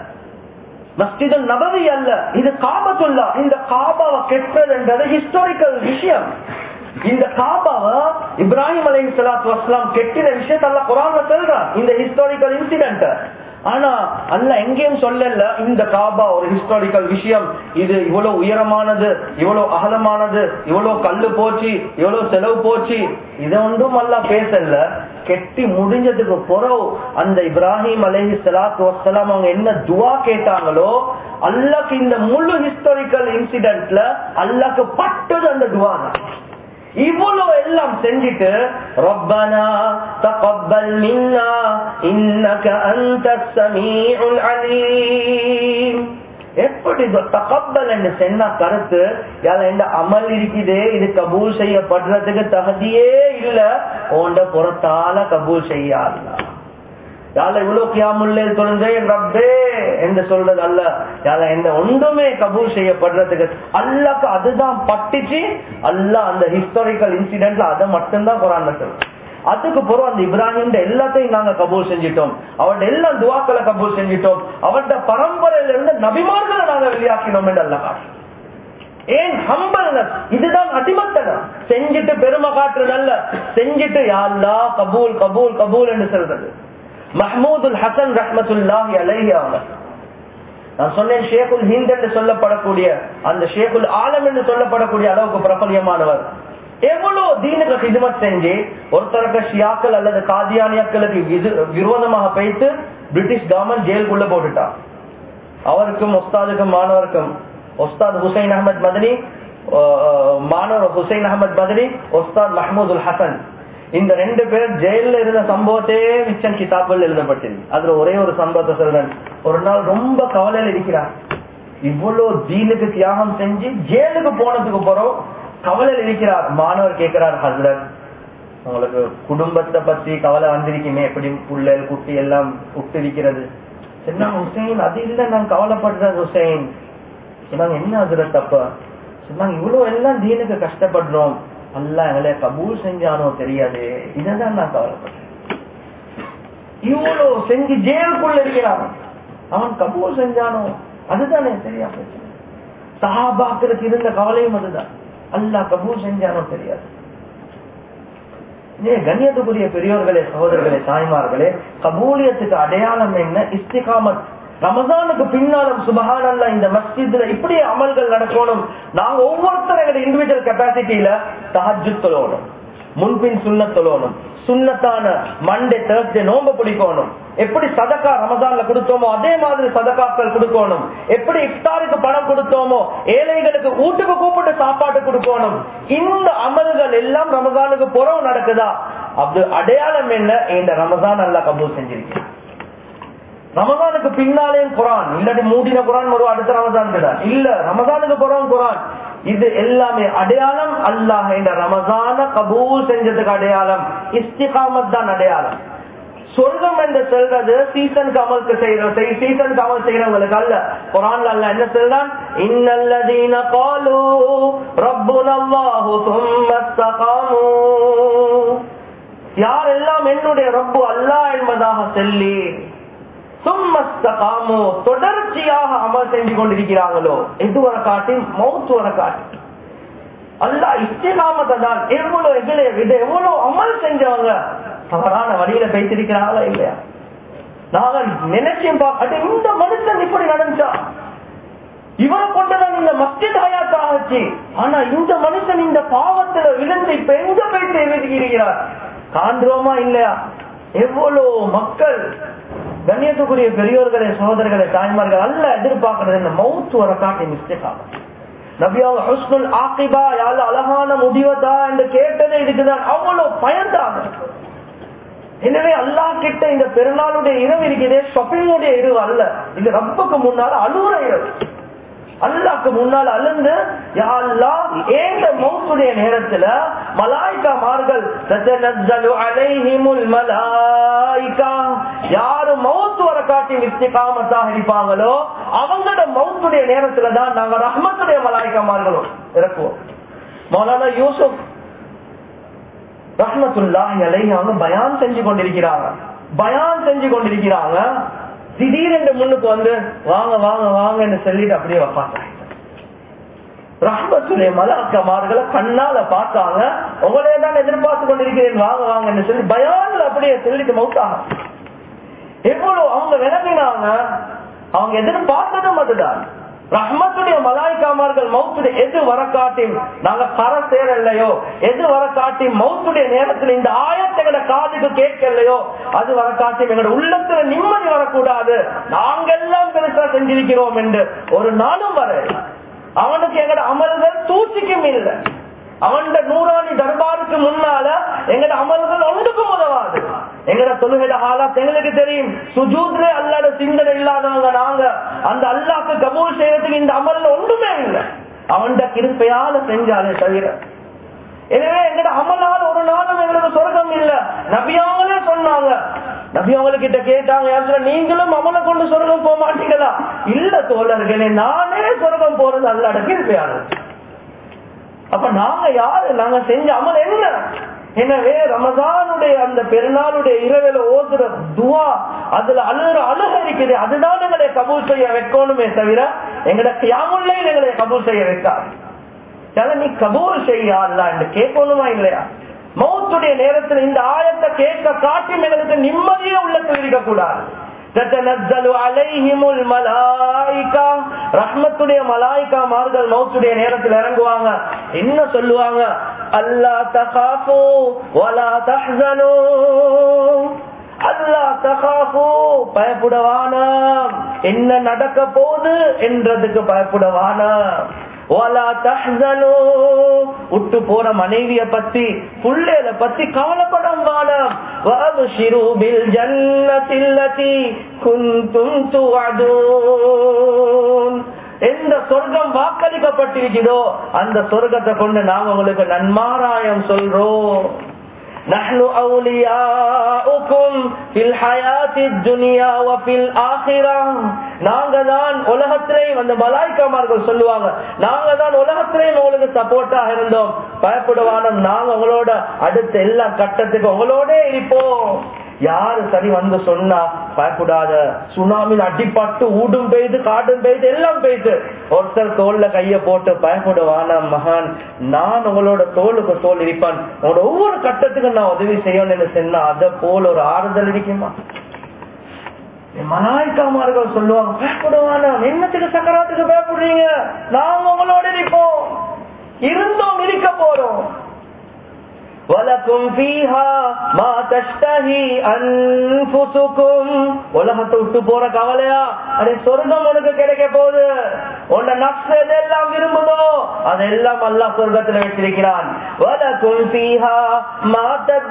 மஸ்ஜிதுல் நபவி அல்ல, இது காபத்துல்லா. இந்த காபாவை கெட்டதுன்றது ஹிஸ்டாரிக்கல் விஷயம். இந்த காபாவை இப்ராஹிம் அலைஹிஸ்ஸலாத்து வஸ்ஸலாம் கெட்டின விஷயத்தை அல்லாஹ் குர்ஆன்ல சொல்றான், இந்த ஹிஸ்டாரிக்கல் இன்சிடென்ட். ஆனா அல்லாஹ் எங்கேயும் சொல்லல இந்த காபா ஒரு ஹிஸ்டாரிக்கல் விஷயம், இது இவ்வளவு உயரமானது, இவ்வளவு அகலமானது, இவ்வளவு கல்லு போச்சு, இவ்வளவு செலவு போச்சு, இதை ஒன்றும் அல்லாஹ் பேசல. கெட்டி முடிஞ்சதுக்கு பிறகு அந்த இப்ராஹிம் அலைஹிஸ்ஸலாத்து வஸ்ஸலாம் அவங்க என்ன துவா கேட்டாங்களோ அல்லாஹ்க்கு இந்த முழு ஹிஸ்டாரிக்கல் இன்சிடென்ட்ல அல்லாஹ்க்கு பட்டது அந்த துவா தான். இவ்வளவு எல்லாம் செஞ்சிட்டு ரப்பனா தகப்பல் மின்னா இன்னக அன்தஸ் ஸமீஉல் அலீம், எப்படி தகப்பல் என்று சொன்ன கருத்து, இந்த அமல் இருக்குதே இது கபூல் செய்யப்படுறதுக்கு தகுதியே இல்ல, உண்ட புறத்தால கபூல் செய்யாதா, யால இவ்வளவு கியாமுல்லே தொழுந்தேன் ரப்பே என்று சொல்றது அல்ல, யால எந்த ஒன்றுமே கபூல் செய்யப்படுறதுக்கு அல்லாஹ்க்கு அதுதான் பட்டுச்சு. அல்லாஹ் அந்த ஹிஸ்டாரிக்கல் இன்சிடென்ட்ல அதை மட்டும்தான் குர்ஆன்ல சொல்றான். அதுக்கு பிறகு அந்த இப்ராஹிம் எல்லாத்தையும் நாங்க கபூல் செஞ்சிட்டோம், அவருடைய எல்லா துஆக்களை கபூல் செஞ்சிட்டோம், அவருடைய பரம்பரையில இருந்து நபிமார்களை நாங்க வெளியாக்கினோம் என்று அல்லாஹ் காட்டுறான். ஏன் ஹம்பல்னஸ், இதுதான் அடிமத்தனம். செஞ்சிட்டு பெருமை காட்டுறது அல்ல, செஞ்சிட்டு யா அல்லாஹ் கபூல் கபூல் கபூல் என்று சொல்றது. மஹ்மூதுல் ஹசன் ரஹ்மத்துல்லாஹி அலைஹி அவங்க, நான் சொன்னேன் ஷேகுல் ஹிந்த் என்று சொல்லப்படக்கூடிய அந்த ஷேகுல் ஆலம் என்று சொல்லப்படக்கூடிய அளவுக்கு பிரபலியமானவர். எவ்வளவு தீனுக்கு ஹிதமத் செஞ்சு ஒருத்தருக்கு ஷியாக்கள் அல்லது காதியானியாக்களுக்கு விரோதமாக பேசி பிரிட்டிஷ் கவர்மெண்ட் ஜெயிலுக்குள்ள போட்டுட்டான். அவருக்கும் உஸ்தாதுக்கும் மாணவருக்கும், உஸ்தாத் ஹுசைன் அஹமத் மதனி, மாணவர் ஹுசைன் அஹமத் மதனி, உஸ்தாத் மஹ்மூதுல் ஹசன், இந்த ரெண்டு பேர் ஜெயில இருந்த சம்பவத்தையே மிச்சம் கிதாபுகள் எழுதப்பட்டது. அதுல ஒரே ஒரு சம்பவத்தை சொல்றேன். ஒரு நாள் ரொம்ப கவலையில இருக்கிறார், இவ்வளவு தீனுக்கு தியாகம் செஞ்சு ஜெயிலுக்கு போனதுக்கு போறோம் கவலையில் இருக்கிறார். மாணவர் கேட்கிறார், ஹஸ்ரத் உங்களுக்கு குடும்பத்தை பத்தி கவலை வந்திருக்குமே, எப்படி புள்ளல் குட்டி எல்லாம் விட்டிருக்கிறது. சொன்னாங்க ஹுசைன் அது இல்ல நான் கவலைப்படுறது ஹுசைன். சொன்னாங்க என்ன அதுல தப்ப? சொன்னாங்க இவ்வளவு எல்லாம் தீனுக்கு கஷ்டப்படுறோம், அல்லாஹ் எங்களை கபூல் செஞ்சானோ தெரியாது, இதான் நான் கவலைப்படுறேன். இவ்வளவு செஞ்சு ஜெயிலுக்குள்ள இருக்கிறான், அவன் கபூல் செஞ்சானோ அதுதானே சரியா போச்சு. சஹாபாக்களுக்கு இருந்த கவலையும் அதுதான், அல்லாஹ் கபூல் செஞ்சானோ தெரியாது. கண்ணியத்துக்குரிய பெரியோர்களே, சகோதரர்களே, தாய்மார்களே, கபூலியத்துக்கு அடையாளம் என்ன? இஸ்திகாமத். ரமதானுக்கு பின்னாலும் சுபஹானல்லாஹ் இந்த மஸ்ஜித்ல இப்படி அமல்கள் நடக்கணும். நாங்க ஒவ்வொருத்தரும் எங்க இண்டிவிஜுவல் கெப்பாசிட்டியில தஹஜ்ஜுத் தொழணும், முன்பின் சுன்னத் தொழணும், சுன்னத்தான மண்டே தேர்ஸ்டே நோன்பு பிடிக்கணும். எப்படி சதக்கா ரமதான்ல கொடுத்தோமோ அதே மாதிரி சதக்காக்கள் கொடுக்கணும். எப்படி இஃப்தாருக்கு பணம் கொடுத்தோமோ ஏழைகளுக்கு வீட்டுக்கு கூப்பிட்டு சாப்பாடு கொடுக்கணும். இந்த அமல்கள் எல்லாம் ரமதானுக்கு புறம் நடக்குதா? அது அடையாளம் என்ன? இந்த ரமதான் அல்லாஹ் கபூல் செஞ்சிருக்கேன். ரமதானுக்கு பின்னாலே குரான் இல்லாட்டி மூடின குரான் வரும் அடுத்த ரமதானுக்கு தான் இல்ல, ரமதானுக்கு புறம் குரான். இது எல்லாமே அடையாளம் அல்லாஹ் இந்த ரமதான கபூல் செஞ்சதுக்கு அடையாளம். இஸ்திகாமத் தான் அடையாளம். சொர்க்கம் என்று சொல்றது சீசனுக்கு அமலுக்கு செய்யற சீசனுக்கு அமல் செய்யறவங்களுக்கு அல்ல. குர்ஆன்ல அல்லாஹ் என்ன சொல்றான்? இன்னல்லதீன காலூ ரப்புனல்லாஹு சும்ம இஸ்தகாமூ, யாரெல்லாம் என்னுடைய ரப்பு அல்லாஹ் என்பதாக சொல்லி சும்ம இஸ்தகாமூ தொடர்ச்சியாக அமல் செஞ்சு கொண்டிருக்கிறாங்களோ, எது வர காட்டி மௌத் வர காட்டி அல்லாஹ் இஸ்திகாமத்தை தான். எவ்வளவு எங்களை விட எவ்வளவு அமல் செஞ்சவங்க தவறான வழியில பேசிருக்கிறாங்களா இல்லையா? நாங்க நினைச்சேன் பார்க்க இந்த மனுஷன் இப்படி நடந்துச்சா, இவரை கொண்டுதான் இந்த மஸ்ஜித் ஹயாத் ஆச்சு. ஆனா இந்த மனுஷன் இந்த பாவத்துல விழுந்து இப்ப எங்க போய் தெரிவிக்கிறார், காண்றோமா இல்லையா? எவ்வளவு மக்கள். கண்ணியத்துக்குரிய பெரியோர்களே, சகோதரர்களே, தாய்மார்கள், அல்ல எதிர்பார்க்கறது இந்த மௌத் வர காட்டி மிஸ்டேக் ஆகும். நபியாங்க ஹுஸ்னுல் ஆகிபா, யாழ் அழகான முடிவதா என்று கேட்டதே இதுக்குதான். அவ்வளவு பயந்தாங்க. எனவே அல்லாஹ் கிட்ட இந்த பெருநாளுடைய இரவு இருக்கிறதே ஷாப்பிங்குடைய இரவு அல்ல, இது ரப்புக்கு முன்னால அழுகுற இரவு. அல்லாஹ்க்கு முன்னால் அழுந்து யா அல்லாஹ் ஏந்த மௌத்துடைய நேரத்துல மலாயிகாமார்கள் தத்தனஸ்ஸலு அலைஹிமுல் மலாயிகா, யாரு மௌத் வர காட்டி இஸ்திகாமத்தாக இருப்பாங்களோ அவங்களோட மௌத்துடைய நேரத்துல தான் நாங்க ரஹ்மத்துடைய மலாயிகாமார்களும் இறக்குவோம். மௌலானா யூசுப் ரஹ்மத்துல்லாஹி அலைஹி அவங்க பயான் செஞ்சு கொண்டிருக்கிறாங்க பயான் செஞ்சு கொண்டிருக்கிறாங்க திடீரென்று முன்னுக்கு வந்து வாங்க வாங்க வாங்கன்னு சொல்லிட்டு அப்படியே வைப்பாங்க. ரஹ்மத்துடைய மலாயிகாமார்களை கண்ணால பார்த்தாங்க, உங்களே தான் எதிர்பார்த்து கொண்டிருக்கிறேன் வாங்க வாங்கன்னு சொல்லி பயான்ல அப்படியே சொல்லிட்டு மௌத்தாங்க. எவ்வளவு அவங்க விளங்கினாங்க, அவங்க எதிர்பார்த்ததும் அதுதான். ரஹ்மத்துடைய மலாயிகாமார்கள் மௌத்துடைய எது வர காட்டி நாங்க கர சேரலையோ, எது வர காட்டி மௌத்துடைய நேரத்தில் இந்த ஆயத்தங்களை காதுக்கு கேட்கலையோ, அது வர காட்டி எங்களோட உள்ளத்துல நிம்மதி வரக்கூடாது, நாங்கெல்லாம் பெருசா செஞ்சிருக்கிறோம் என்று ஒரு நாளும் வர அவனுக்கு எங்களோட அமல்கள் தூச்சிக்கும் இல்லை. அவன் நூறாணி தர்பாருக்கு முன்னால எங்கட அமல்கள் ஒன்றுக்கும் உதவாது. எங்கட தொழுகைட ஹாலாத் எங்களுக்கு தெரியும். சுஜூத்ல அல்லாஹ்வோட சிந்தனை இல்லாதவங்க நாங்க. அந்த அல்லாஹ்க்கு கபூல் செய்யறதுக்கு இந்த அமல்ல ஒன்றுமே இல்லை, அவன் கிருபையால செஞ்சாலே தவிர. எனவே எங்கட அமலால் ஒரு நாளும் எங்களுக்கு சொர்க்கம் இல்ல. நபியாங்களே சொன்னாங்க, நபியாவங்கிட்ட கேட்டாங்க, நீங்களும் அமலை கொண்டு சொர்க்கம் போக மாட்டீங்களா? இல்ல தோழர்களே, நானே சொர்க்கம் போறது அல்லாஹ்வோட கிருபையால. அப்ப நாங்க யாரு, நாங்க செஞ்ச அமல் என்ன? எனவே ரமதானுடைய அந்த பெருநாளுடைய இரவில ஓதுற துவா, அதுல அழுகிற அழுக இருக்குது, அதுதான் எங்களை கபூல் செய்ய வைக்கணுமே தவிர எங்கட கியாமுல் லைல் எங்களை கபூல் செய்ய வைக்காது. நீ கபூல் செய்ய அல்லாஹ் என்று கேட்கணுமா இல்லையா? மௌத்துடைய நேரத்தில் இந்த ஆயத்தை கேட்க காட்டி எங்களுக்கு நிம்மதியே உள்ளத்தில் இருக்கக்கூடாது. ரஹ்மத்துடைய மலாயிகாமார்கள் மௌத்துடைய நேரத்தில் இறங்குவாங்க. என்ன சொல்லுவாங்க? அல்லா தகாஃபு வலா தஹ்ஸனு, அல்லா தகாஃபு பயப்படவானா, என்ன நடக்க போகுது என்றதுக்கு பயப்படவானா, வலா தஹ்ஸனு உட்டு போற மனைவிய பத்தி புள்ளைய பத்தி கவலைப்படம் வானம், வஅப்ஷிரு பில் ஜன்னத்தில்லதி குன்தும் துஅதுன், எந்த சொர்க்கம் வாக்களிக்கப்பட்டிருக்கிறதோ அந்த சொர்க்கத்தை கொண்டு நாங்க உங்களுக்கு நன்மாராயம் சொல்றோம். நஹ்னு அவுலியாஉக்கும் ஃபில் ஹயாத்தித் துன்யா வ ஃபில் ஆখিরাহ. நாங்க தான் உலகத்திலே வந்து மலாயிக்காமார்கள் சொல்லுவாங்க, நாங்க தான் உலகத்திலே உங்களுக்கு சப்போர்ட்டா இருந்தோம், பயப்படுவான நாங்க உங்களோட அடுத்த எல்லா கட்டத்துக்கு உங்களோட இருப்போம். யாரு சரி வந்து சொன்னா பயப்படாத, சுனாமின் அடிப்பட்டு ஊடும் பெய்து காடும் பெய்து எல்லாம் பெய்து, ஒருத்தர் தோல்ல கைய போட்டு பயப்படுவான மகான் நான் உங்களோட தோளுக்கு தோல் இருப்பான், உங்களோட ஒவ்வொரு கட்டத்துக்கும் நான் உதவி செய்யணும்னு சொன்னா அத போல ஒரு ஆறுதல் இருக்குமா? மலாய்க்காமார்கள் சொல்லுவாங்க, பயப்படுவான என்னத்துக்கு சக்கராத்துக்கு பயப்படுறீங்க, நாங்க உங்களோட இருப்போம், இருந்தோம் இருக்க போறோம். வலக்கும் ஃபீஹா மா தஷ்தஹி அன்ஃபுசுக்கும். உலகத்தை விட்டு போற கவலையா, அதே சொர்க்கம் உனக்கு கிடைக்க போகுது. உன்ன நஃப்ஸ் எதெல்லாம் விரும்புதோ அதெல்லாம் அல்லாஹ் சொர்க்கத்துல வச்சிருக்கிறான். வலக்கும் ஃபீஹா மா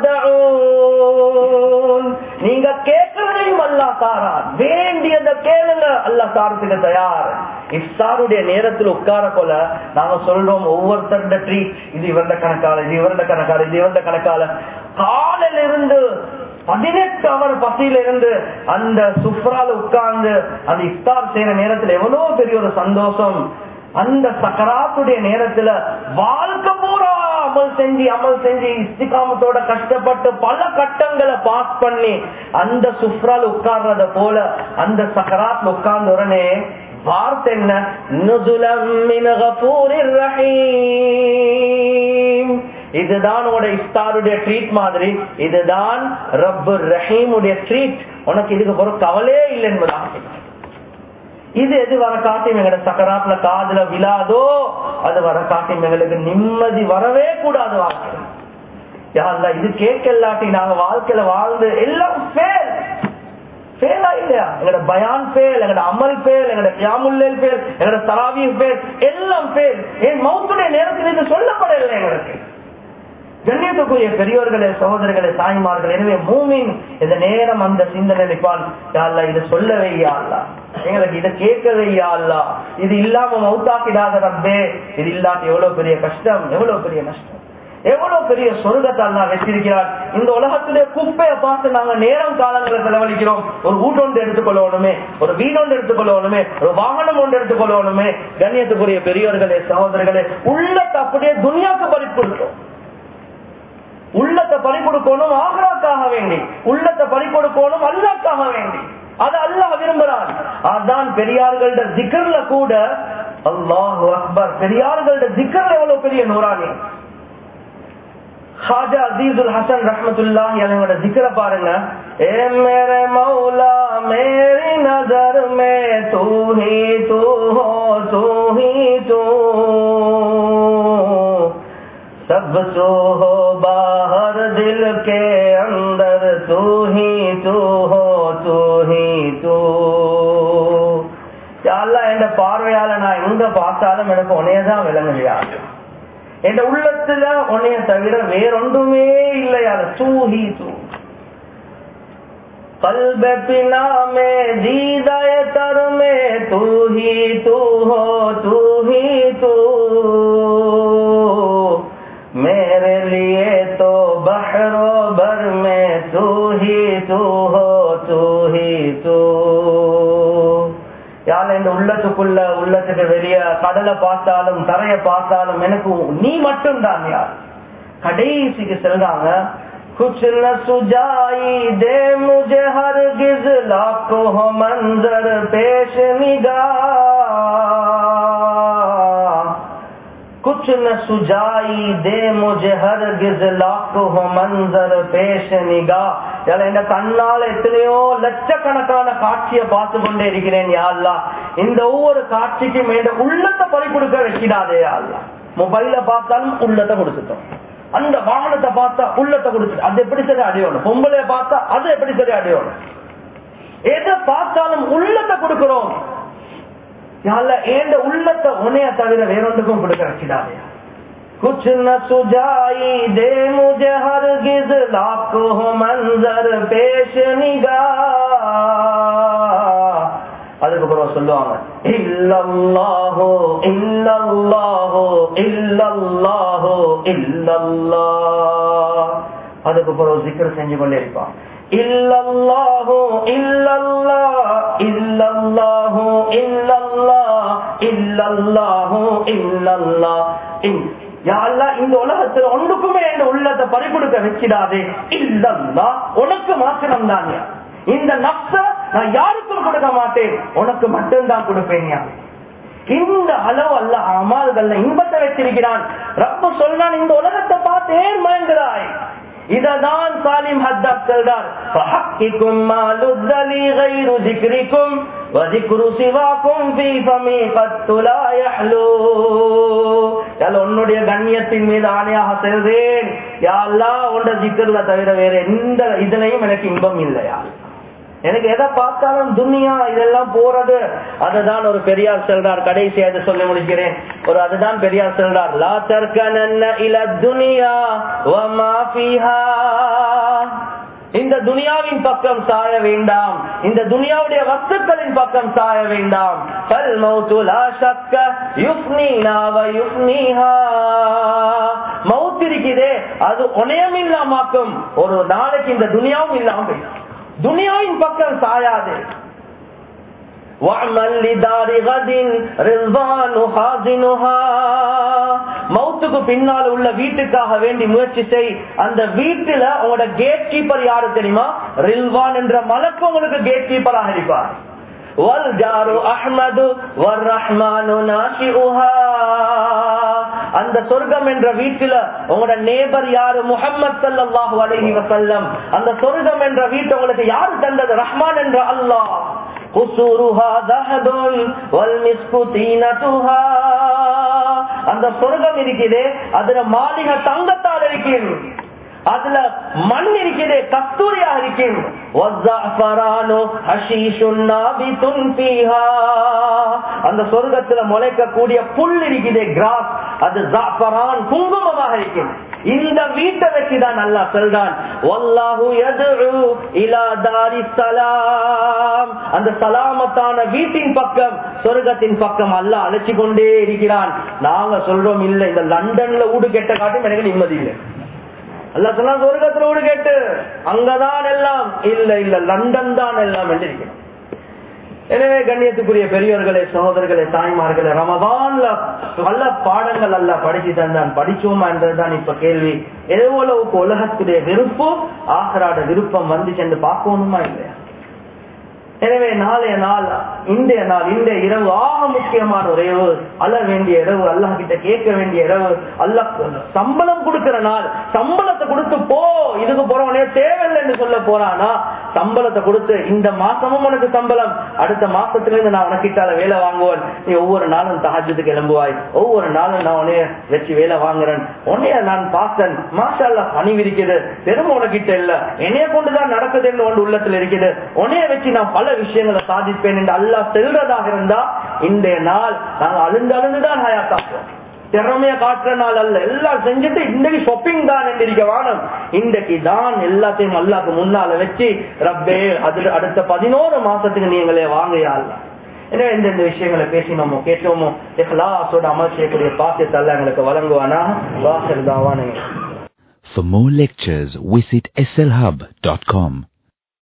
தத்உன். நீங்க கேட்கறதையும் அல்லாஹ் தாரான், வேண்டியதை கேளுங்க, அல்லாஹ் தாரத்துக்கு தயார். இஃப்தாருடைய நேரத்தில் உட்கார போல நாங்க சொல்றோம் ஒவ்வொருத்தருடைய ட்ரீட், இது இவருட கணக்கால, இது இவருட கணக்கால, இது இவருட கணக்கால. காலையில இருந்து பதினெட்டு அவர் பசியில இருந்து அந்த சுப்ரால உட்கார்ந்து அந்த இஃப்தார் செய்யற நேரத்துல எவ்வளவு பெரிய ஒரு சந்தோஷம். அந்த சக்கராத்துடைய நேரத்துல வாழ்க்கை பூரா அமல் செஞ்சு அமல் செஞ்சு இஸ்திகாமத்தோட கஷ்டப்பட்டு பல கட்டங்களை பாஸ் பண்ணி அந்த சுப்ரால உட்கார்றத போல அந்த சக்கராத்ல உட்கார்ந்த உடனே வார்த்தை என்ன, நுஸுலம் மின் கஃபூரிர் ரஹீம். இதுதான் உடைய இஃப்தாருடைய ட்ரீட் மாதிரி, இதுதான் ரப்புர் ரஹீமுடைய ட்ரீட். உனக்கு இதுக்கு ஒரு கவலையே இல்லை என்பதா. இது எது வர காட்டியும் எங்களோட சக்கராத்ல காதுல விழாதோ அது வர காட்டியும் எங்களுக்கு நிம்மதி வரவே கூடாது வாழ்க்கை. யாருல இது கேட்கலாட்டி நாங்க வாழ்க்கையில வாழ்ந்து எல்லாம் ஃபேல் ஃபேலா இல்லையா? எங்களோட பயான் ஃபேல், எங்களோட அமல் ஃபேல், எங்களோட கியாமுல்லைல் ஃபேல், எங்களோட தராவீஹ் ஃபேல், எல்லாம் ஃபேல். ஏன் மௌத்துடைய நேரத்தில் இது சொல்லப்படவில்லை எங்களுக்கு? கண்ணியத்துக்குரிய பெரியோர்களே, சகோதரர்களே, தாய்மார்கள், எனவே மூமின் இந்த நேரம் அந்த சிந்தனை நினைப்பான், யா அல்லாஹ் இதை சொல்லவே யா அல்லாஹ், எங்களுக்கு இதை கேட்கவே யா அல்லாஹ், இது இல்லாம மௌத்தாக்கிடாத ரப்பே, இது இல்லாட்டி எவ்வளவு பெரிய கஷ்டம், எவ்வளவு பெரிய நஷ்டம், எவ்வளவு பெரிய சொர்க்கத்தை அல்லாஹ் வச்சிருக்கிறார். இந்த உலகத்திலே குப்பையை பார்த்து நாங்க நேரம் காலங்களை செலவழிக்கிறோம். ஒரு வீடு ஒன்று எடுத்துக்கொள்ளணுமே, ஒரு வீடு ஒன்று எடுத்துக்கொள்ளணுமே, ஒரு வாகனம் ஒன்று எடுத்துக்கொள்ளணுமே. கண்ணியத்துக்குரிய பெரியோர்களே, சகோதரர்களே, உள்ளத்தை அப்படியே துன்யாக்கு பறி கொடுக்கிறோம். உள்ளத்தை பறி கொடுக்கணும் ஆஹ்ராக்காக வேண்டி, உள்ளத்தை பறி கொடுக்கணும் அல்லாஹ்க்காக வேண்டி. அது அல்லாஹ் விரும்புறான். அதான் பெரியார்களோட ஜிக்ர்ல கூட அல்லாஹு அக்பர், பெரியார்களோட ஜிக்ர்ல எவ்வளவு பெரிய நூறானி. खाजा अजीजुल हसन रहमतुल्लाह अलैहि जिक्र पारेंगे, ए मेरे मौला मेरी नजर में तू ही तू हो, तू ही तू सब सो हो बाहर दिल के अंदर, तू ही तू हो, तू ही तू. या अल्लाह என்ற பார்வையால நான் எங்க பார்த்தாலும் எனக்கு உன்னையதான் விளங்குறியா, என் உள்ளத்துல உன்னைய தவிர வேறொன்றுமே இல்லையா. தூஹி தூ கல்ப பினா மே ஜீதாய தர் மே தூஹி தூ ஹோ, தூஹி தூ मेरे लिए तो बहरो भर में तू ही तू हो, तू ही तू. யார் இந்த உள்ளத்துக்குள்ள உள்ளத்துக்கு வெளிய கடலை பார்த்தாலும் தரைய பார்த்தாலும் எனக்கு நீ மட்டும் தான் யார். கடைசிக்கு செல்றாங்க, कुछ न सुझाई दे मुझे हरगिज लाखों हो मंजर पेश निगाह, कुछ न सुझाई दे मुझे हरगिज लाखों हो मंजर पेश निगाह. இந்த கண்ணால எத்தனையோ லட்சக்கணக்கான காட்சியை பார்த்து கொண்டே இருக்கிறேன் யா அல்லாஹ், இந்த ஒவ்வொரு காட்சிக்கும் என்ற உள்ளத்தை பறி கொடுக்க வைக்கிறாதே யா அல்லாஹ். மொபைல பார்த்தாலும் உள்ளத்தை கொடுத்துட்டோம், அந்த வாகனத்தை பார்த்தா உள்ளத்தை கொடுத்துட்டோம், அது எப்படி சரி அடையணும், பொம்பளைய பார்த்தா அது எப்படி சரி அடையணும், எதை பார்த்தாலும் உள்ளத்தை கொடுக்கிறோம் யா அல்லாஹ். ஏண்ட உள்ளத்தை உன்னைய தவிர வேறொன்றுக்கும் கொடுக்க வைக்கிறாதே. कुछ न सुझाई दे मुझे हरगिज लाखों मंजर पेश निगाह. அதுக்கப்புறம் சொல்லுவாங்க, இல்லல்லாஹு இல்லல்லாஹு இல்லல்லாஹு இல்லல்லாஹ். அதுக்கு பிறகு ஜிக்ர் செஞ்சு கொண்டே இருப்பான். இல்லல்லாஹு இல்லல்லாஹ் இல்லல்லாஹு இல்லல்லாஹ் இல்லல்லாஹு இல்லல்லாஹ். யா அல்லாஹ், இந்த உலகத்துல ஒன்றுக்குமே இந்த உள்ளத்தை பறிகொடுக்க வச்சிடாதே. இல்லல்லாஹ், உனக்கு மாத்திரம் தான். இந்த நப்ச நான் யாருக்கும் கொடுக்க மாட்டேன், உனக்கு மட்டும்தான் கொடுப்பேன். இந்த அளவு அல்லாஹ் அமால்கள்ல இன்பத்தை வச்சிருக்கிறான். ரப்பு சொல்றான், இந்த உலகத்தை பார்த்து ஏன் மயங்குறாய்? இததான் சாலிம் ஹத்தாப் சொல்றார், ஃபஹக்கிக்கும் மாலுதலி கைரு ذிக்ரிக்கும் வذிக்ரு சிவாக்கும் ஃபீ ஃபமி கத்து லா யஹ்லு. யா அல்லாஹ், உன்னுடைய கண்ணியத்தின் மீது ஆணையாக சொல்றேன், யா அல்லாஹ், உன்னுடைய zikர்ல தவிர வேற எந்த இதுலயும் எனக்கு இன்பம் இல்லையா? எனக்கு எதை பார்த்தாலும் துனியா இதெல்லாம் போறது. அதுதான் ஒரு பெரியார் சொல்றார், கடைசி அதை சொல்லி முடிக்கிறேன். ஒரு அதுதான் பெரியார் சொல்றார், லா தர்கனன்ன இல துனியா வ மா ஃபீஹா. இந்த துனியாவின் பக்கம் சாய வேண்டாம், இந்த துனியாவுடைய வஸ்துக்களின் பக்கம் சாய வேண்டாம். ஃபல் மௌது லா ஷக்க யுஃப்னீனா வ யுஃப்னீஹா. மௌத் இருக்குதே, அது ஒன்னையும் இல்லாமாக்கும். ஒரு நாளைக்கு இந்த துனியாவும் இல்லாம துனியாவின் பக்கம் சாயாது. மௌத்துக்கு பின்னால் உள்ள வீட்டுக்காக வேண்டி முயற்சி செய். அந்த வீட்டுல உங்களோட கேட் கீப்பர் யாரு தெரியுமா? ரில்வான் என்ற மலக்கு உங்களுக்கு கேட் கீப்பராக இருப்பார். அந்த சொர்க்கம் என்ற வீட்டுல உங்களோட நேபர் யாரு? முஹம்மது ஸல்லல்லாஹு அலைஹி வஸல்லம். அந்த சொர்க்கம் என்ற வீட்டை உங்களுக்கு யாரு தந்தது? ரஹ்மான் என்ற அல்லாஹ். குசூருஹா தஹதுன் வல் மிஸ்கு தீனதுஹா. அந்த சொர்க்கம் இருக்குதே, அதுல மாளிகை தங்கத்தால் இருக்கிறது, அதுல மண் இருக்கிறதே கஸ்தூரியா இருக்கும். அந்த சொர்க்கத்துல முளைக்கக்கூடிய புல் இருக்குதே கிராஸ், அது ஜாஃபரான் குங்குமமாக இருக்கும். இந்த வீட்டை வச்சுதான் அல்லாஹ் சொல்றான், வல்லாஹு யதுஉ இலா தாரிஸ் ஸலாம். அந்த சலாமத்தான வீட்டின் பக்கம், சொர்க்கத்தின் பக்கம் அல்லாஹ் அழைச்சு கொண்டே இருக்கிறான். நாங்க சொல்றோம், இல்ல இந்த லண்டன்ல ஊடு கெட்ட காட்டும் எனக்கு நிம்மதி இல்லை. அல்லாஹ் சொன்னா சொர்க்கத்துல ஊடு கேட்டு அங்கதான் எல்லாம். இல்ல இல்ல லண்டன் தான் எல்லாம் என்று இருக்கிறோம். எனவே கண்ணியத்துக்குரிய பெரியவர்களே, சகோதரர்களே, தாய்மார்களே, ரமதான்ல பல பாடங்கள் அல்லாஹ் படிச்சு தந்தான். படிச்சோமா என்றதுதான் இப்ப கேள்வி. எவ்வளவுக்கு உலகத்துடைய விருப்பு ஆகராட விருப்பம் வந்து சென்று பார்க்கணுமா இல்லையா? எனவே நாளைய நாள், இன்றைய நாள், இந்த இரவு ஆக முக்கியமான ஒரு இரவு, அழ வேண்டிய இரவு, அல்லாஹ் கிட்ட கேட்க வேண்டிய இரவு. அல்லாஹ் சம்பளம் கொடுக்கிற நாள். சம்பளத்தை கொடுத்து போ, இதுக்கு போறவனே தேவையில்லை என்று சொல்ல போறானா, சம்பளத்தை கொடுத்து இந்த மாசமும் உனக்கு சம்பளம், அடுத்த மாசத்துல இருந்து நான் உனக்கிட்டால வேலை வாங்குவேன், நீ ஒவ்வொரு நாளும் தஹஜ்ஜுதுக்கு எழும்புவாய், ஒவ்வொரு நாளும் நான் உன்னைய வச்சு வேலை வாங்குறேன், உன்னைய நான் பார்த்தேன், மாஷா அல்லாஹ் பணிவு இருக்குது, பெருமை உனக்கிட்ட இல்ல, என்னைய கொண்டுதான் நடக்குது என்று ஒன்று உள்ளத்துல இருக்குது, உன்னைய வச்சு நான் பல விஷயங்களை சாதிப்பேன் என்று அல்லாஹ் செல்றதாக இருந்தா, இன்றைய நாள் நாங்க அழுந்து அழுந்துதான் ஹயாத்தாக்குவோம். திறமைய காட்டுற நாள் அல்ல, எல்லாம் செஞ்சுட்டு இன்றைக்கு ஷாப்பிங் தான் என்று வானம். இன்றைக்கு தான் எல்லாத்தையும் அல்லாஹ்க்கு முன்னால வச்சு, ரப்பே அதுல அடுத்த பதினோரு மாசத்துக்கு நீங்களே வாங்கையா அல்ல. எனவே எந்தெந்த விஷயங்களை பேசினோமோ கேட்டோமோ இஹ்லாஸோட அமல் செய்யக்கூடிய பாக்கியத்தை அல்லாஹ் எங்களுக்கு வழங்குவானா. வாஹிர் தாவானா. For more lectures, visit S L hub dot com.